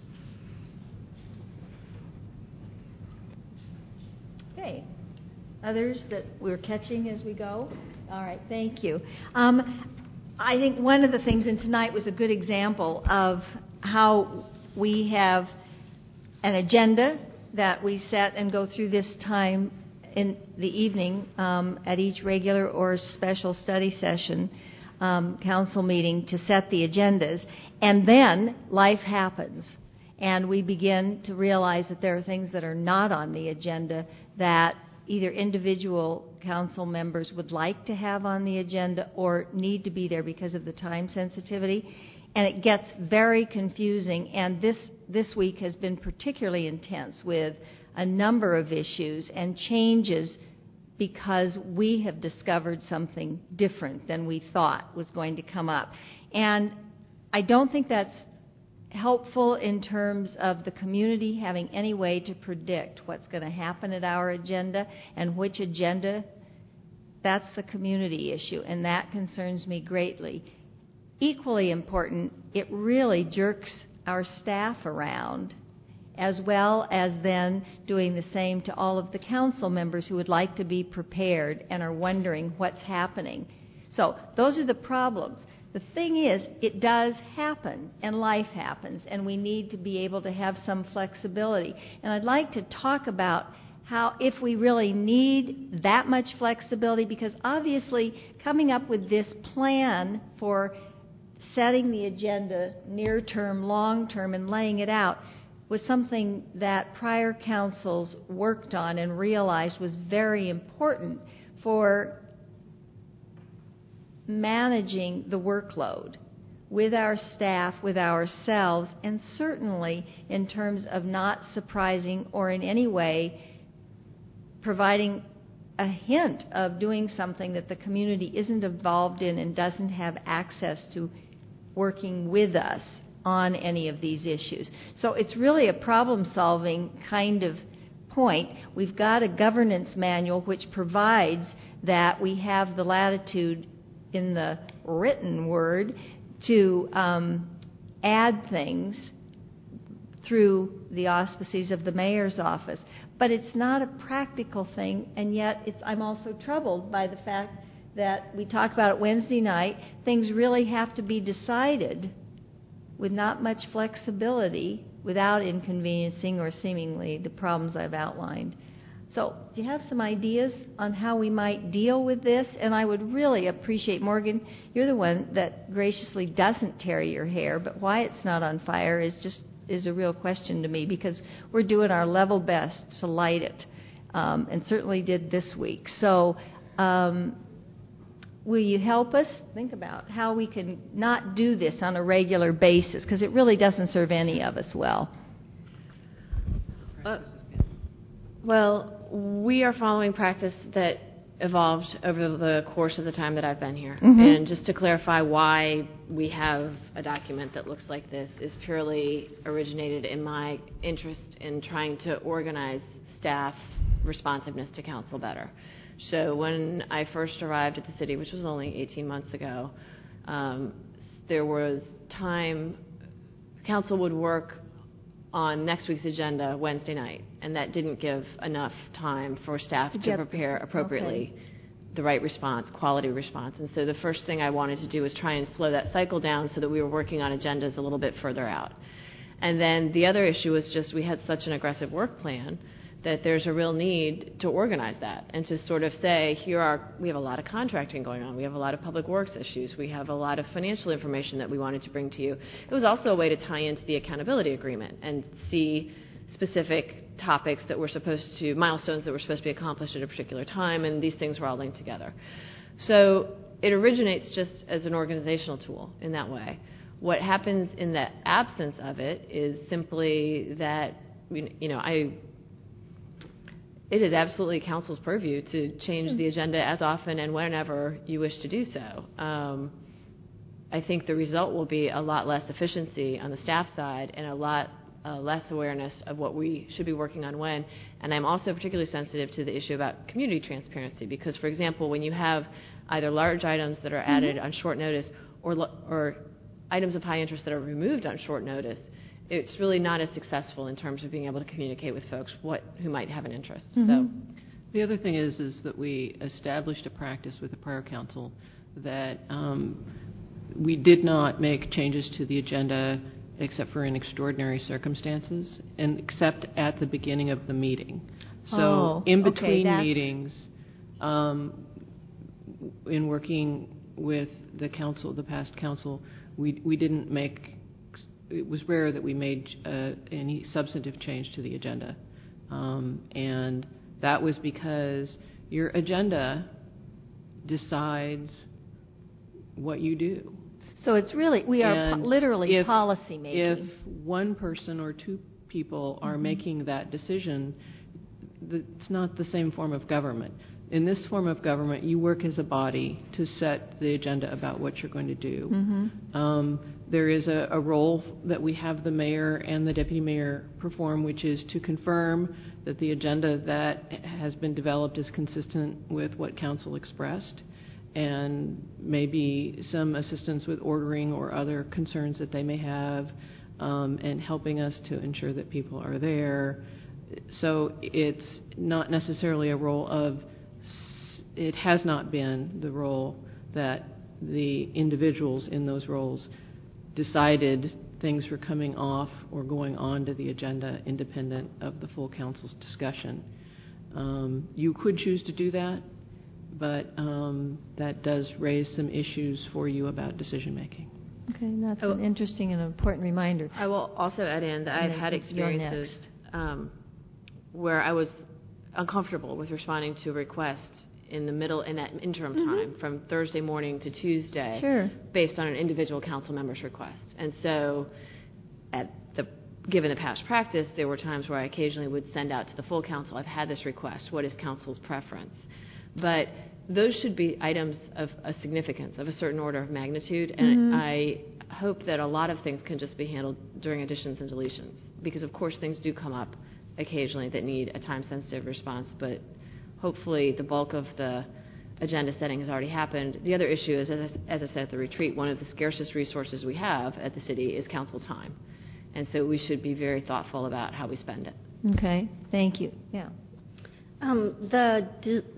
Okay. Others that we're catching as we go? All right, thank you. I think one of the things, and tonight was a good example of how we have an agenda that we set and go through this time in the evening at each regular or special study session, council meeting, to set the agendas. And then life happens, and we begin to realize that there are things that are not on the agenda that either individual council members would like to have on the agenda or need to be there because of the time sensitivity. And it gets very confusing, and this week has been particularly intense with a number of issues and changes because we have discovered something different than we thought was going to come up. And I don't think that's helpful in terms of the community having any way to predict what's going to happen at our agenda and which agenda. That's the community issue, and that concerns me greatly. equally important, it really jerks our staff around, as well as then doing the same to all of the council members who would like to be prepared and are wondering what's happening. So those are the problems. The thing is, it does happen, and life happens, and we need to be able to have some flexibility. And I'd like to talk about how, if we really need that much flexibility, because obviously coming up with this plan for setting the agenda near term, long term, and laying it out was something that prior councils worked on and realized was very important for managing the workload with our staff, with ourselves, and certainly in terms of not surprising or in any way providing a hint of doing something that the community isn't involved in and doesn't have access to working with us on any of these issues. So it's really a problem-solving kind of point. We've got a governance manual which provides that we have the latitude in the written word to add things through the auspices of the mayor's office. But it's not a practical thing, and yet I'm also troubled by the fact that we talk about it Wednesday night. Things really have to be decided with not much flexibility without inconveniencing or seemingly the problems I've outlined. So do you have some ideas on how we might deal with this? And I would really appreciate, Morgan, you're the one that graciously doesn't tear your hair, but why it's not on fire is a real question to me, because we're doing our level best to light it, and certainly did this week. So will you help us think about how we can not do this on a regular basis, because it really doesn't serve any of us well? Well, we are following practice that evolved over the course of the time that I've been here. Mm-hmm. And just to clarify why we have a document that looks like this is purely originated in my interest in trying to organize staff responsiveness to council better. So when I first arrived at the city, which was only 18 months ago, there was time, council would work on next week's agenda Wednesday night, and that didn't give enough time for staff to prepare appropriately the right response, quality response. And so the first thing I wanted to do was try and slow that cycle down so that we were working on agendas a little bit further out. And then the other issue was just we had such an aggressive work plan that there's a real need to organize that and to sort of say, we have a lot of contracting going on. We have a lot of public works issues. We have a lot of financial information that we wanted to bring to you. It was also a way to tie into the accountability agreement and see specific topics that were milestones that were supposed to be accomplished at a particular time, and these things were all linked together. So it originates just as an organizational tool in that way. What happens in the absence of it is simply that, it is absolutely council's purview to change the agenda as often and whenever you wish to do so. I think the result will be a lot less efficiency on the staff side and a lot less awareness of what we should be working on when. And I'm also particularly sensitive to the issue about community transparency because, for example, when you have either large items that are added on short notice or items of high interest that are removed on short notice, it's really not as successful in terms of being able to communicate with folks who might have an interest. Mm-hmm. So, the other thing is that we established a practice with the prior council that we did not make changes to the agenda except for in extraordinary circumstances and except at the beginning of the meeting. So in between meetings, in working with the council, the past council, we didn't make. It was rare that we made any substantive change to the agenda. And that was because your agenda decides what you do. So it's really, we are literally policy making. If one person or two people are making that decision, it's not the same form of government. In this form of government, you work as a body to set the agenda about what you're going to do. Mm-hmm. There is a role that we have the mayor and the deputy mayor perform, which is to confirm that the agenda that has been developed is consistent with what council expressed. and maybe some assistance with ordering or other concerns that they may have, and helping us to ensure that people are there. So it's not necessarily a role of, it has not been the role that the individuals in those roles decided things were coming off or going on to the agenda independent of the full council's discussion. You could choose to do that, but that does raise some issues for you about decision making. Okay, that's an interesting and important reminder. I will also add in that I've had experiences where I was uncomfortable with responding to requests in the middle, in that interim time, from Thursday morning to Tuesday, based on an individual council member's request. And so, given the past practice, there were times where I occasionally would send out to the full council, I've had this request, what is council's preference? But those should be items of a significance, of a certain order of magnitude, and I hope that a lot of things can just be handled during additions and deletions, because of course things do come up occasionally that need a time-sensitive response, but hopefully the bulk of the agenda setting has already happened. The other issue is, as I said at the retreat, one of the scarcest resources we have at the city is council time, and so we should be very thoughtful about how we spend it. Okay, thank you. Yeah. The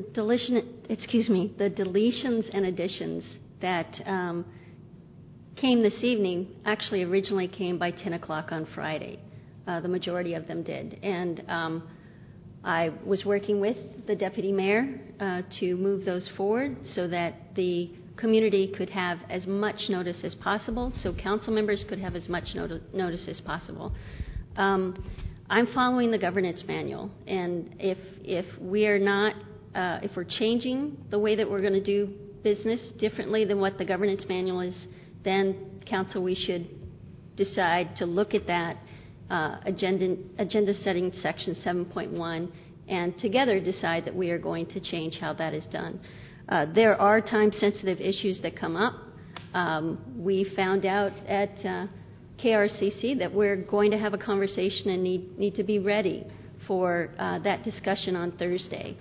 deletions and additions that came this evening actually originally came by 10 o'clock on Friday. The majority of them did. And I was working with the deputy mayor to move those forward so that the community could have as much notice as possible, so council members could have as much notice as possible. I'm following the governance manual, and if we're changing the way that we're going to do business differently than what the governance manual is, then council, we should decide to look at that agenda setting section 7.1 and together decide that we are going to change how that is done. There are time-sensitive issues that come up. We found out at KRCC that we're going to have a conversation and need to be ready for that discussion on Thursday.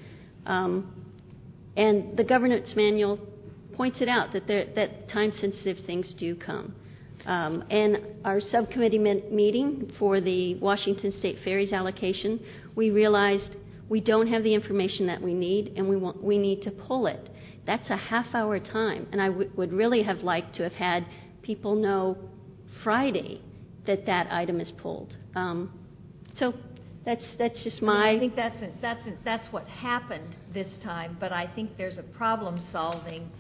And the governance manual points it out that time-sensitive things do come. And our subcommittee meeting for the Washington State Ferries allocation, we realized we don't have the information that we need, and we need to pull it. That's a half-hour time, and I would really have liked to have had people know Friday that item is pulled. So that's just my. I think that's what happened this time, but I think there's a problem solving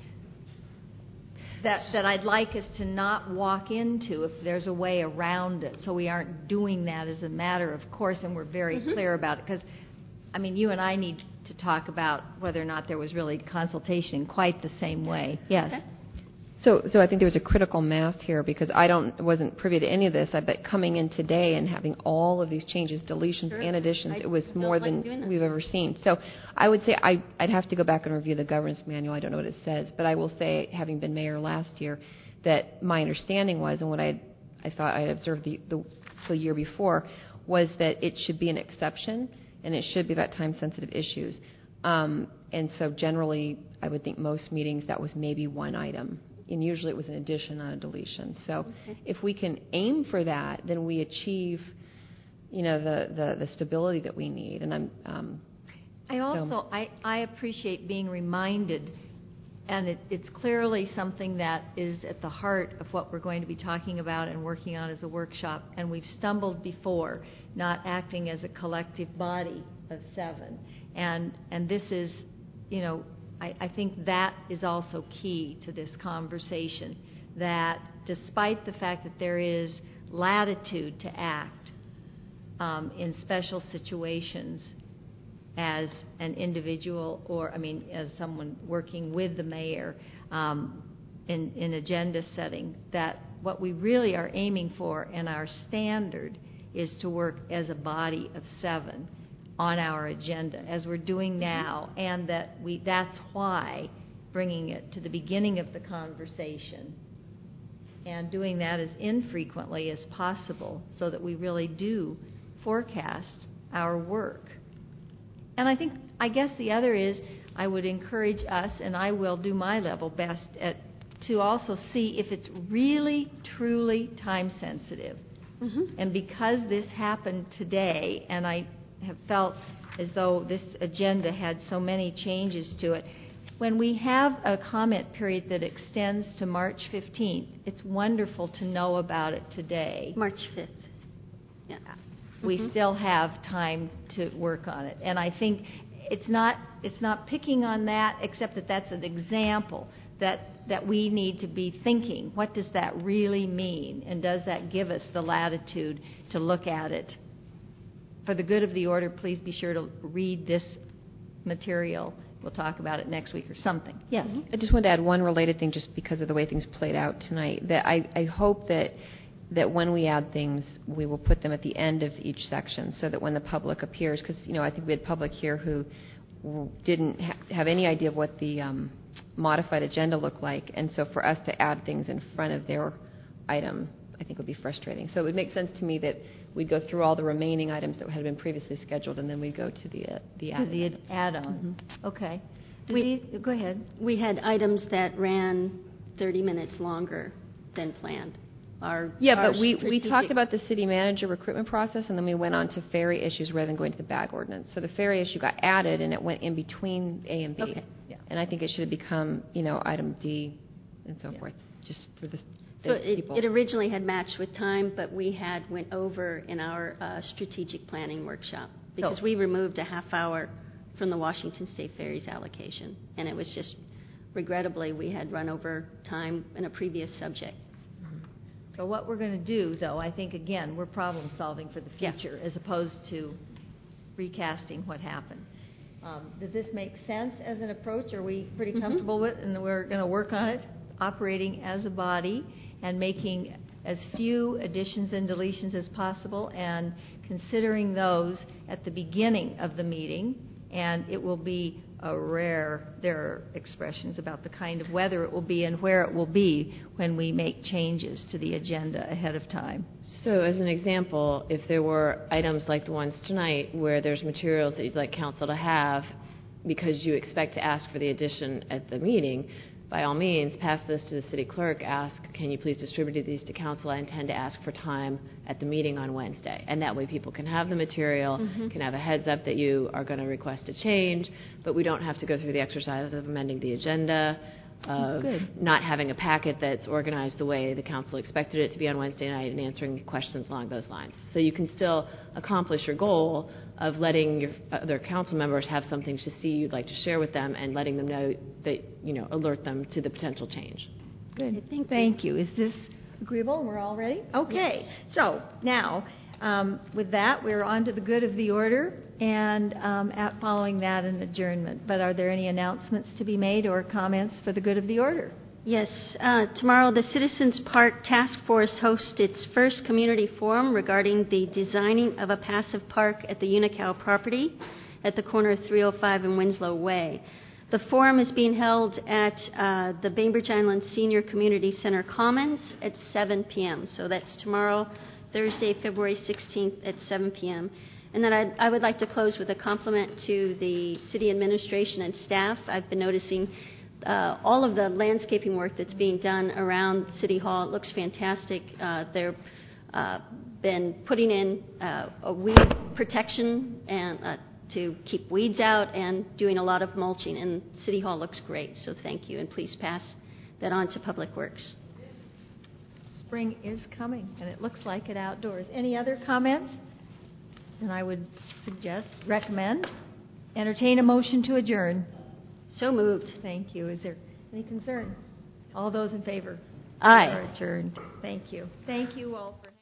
that I'd like us to not walk into if there's a way around it, so we aren't doing that as a matter of course, and we're very clear about it. Because, I mean, you and I need to talk about whether or not there was really consultation in quite the same way. Yes. Okay. So I think there was a critical math here, because I wasn't privy to any of this. I bet coming in today and having all of these changes, deletions and additions, it was more than we've ever seen. So I would say I'd have to go back and review the governance manual. I don't know what it says, but I will say, having been mayor last year, that my understanding was, and what I thought I had observed the year before, was that it should be an exception and it should be about time-sensitive issues. And so generally, I would think most meetings that was maybe one item. And usually it was an addition, not a deletion. So if we can aim for that, then we achieve, the stability that we need. And I appreciate being reminded, and it's clearly something that is at the heart of what we're going to be talking about and working on as a workshop. And we've stumbled before, not acting as a collective body of 7. And this is, I think that is also key to this conversation, that despite the fact that there is latitude to act in special situations as an individual as someone working with the mayor in agenda setting, that what we really are aiming for and our standard is to work as a body of 7 on our agenda, as we're doing now, and that's why bringing it to the beginning of the conversation and doing that as infrequently as possible so that we really do forecast our work. And I guess the other is, I would encourage us, and I will do my level best to also see if it's really, truly time sensitive. And because this happened today, and I have felt as though this agenda had so many changes to it, when we have a comment period that extends to March 15th, it's wonderful to know about it today. March 5th. Yeah. We still have time to work on it. And I think it's not picking on that, except that that's an example that we need to be thinking, what does that really mean? And does that give us the latitude to look at it? For the good of the order, please be sure to read this material. We'll talk about it next week or something. Yes? I just wanted to add one related thing just because of the way things played out tonight, that I hope that when we add things, we will put them at the end of each section so that when the public appears, because, I think we had public here who didn't have any idea of what the modified agenda looked like, and so for us to add things in front of their item, I think would be frustrating. So it would make sense to me that we'd go through all the remaining items that had been previously scheduled, and then we'd go to the add-on. Okay. Go ahead. We had items that ran 30 minutes longer than planned. But we talked about the city manager recruitment process, and then we went on to ferry issues rather than going to the bag ordinance. So the ferry issue got added, and it went in between A and B. Okay. Yeah. And I think it should have become, item D and so forth, just for the So people. it originally had matched with time, but we went over in our strategic planning workshop because we removed a half hour from the Washington State Ferries allocation, and it was just, regrettably, we had run over time in a previous subject. So what we're going to do, though, I think, again, we're problem solving for the future as opposed to recasting what happened. Does this make sense as an approach? Are we pretty comfortable with it? And we're going to work on it, operating as a body and making as few additions and deletions as possible and considering those at the beginning of the meeting. And it will be there are expressions about the kind of weather it will be and where it will be when we make changes to the agenda ahead of time. So as an example, if there were items like the ones tonight where there's materials that you'd like council to have because you expect to ask for the addition at the meeting, by all means, pass this to the city clerk, ask, can you please distribute these to council? I intend to ask for time at the meeting on Wednesday. And that way people can have the material, can have a heads up that you are going to request a change, but we don't have to go through the exercise of amending the agenda, of not having a packet that's organized the way the council expected it to be on Wednesday night and answering questions along those lines. So you can still accomplish your goal of letting your other council members have something to see you'd like to share with them and letting them know that, alert them to the potential change. Good. Thank you. Is this agreeable? We're all ready? Okay. Yes. So now, with that, we're on to the good of the order, and following that, an adjournment. But are there any announcements to be made or comments for the good of the order? Yes. Tomorrow, the Citizens Park Task Force hosts its first community forum regarding the designing of a passive park at the Unocal property at the corner of 305 and Winslow Way. The forum is being held at the Bainbridge Island Senior Community Center Commons at 7 p.m. So that's tomorrow, Thursday, February 16th at 7 p.m. And then I would like to close with a compliment to the city administration and staff. I've been noticing all of the landscaping work that's being done around City Hall. It looks fantastic. They've been putting in a weed protection and to keep weeds out and doing a lot of mulching, and City Hall looks great. So thank you, and please pass that on to Public Works. Spring is coming, and it looks like it outdoors. Any other comments? And I would recommend, entertain a motion to adjourn. So moved. Thank you. Is there any concern? All those in favor? Aye. Are adjourned. Thank you. Thank you all for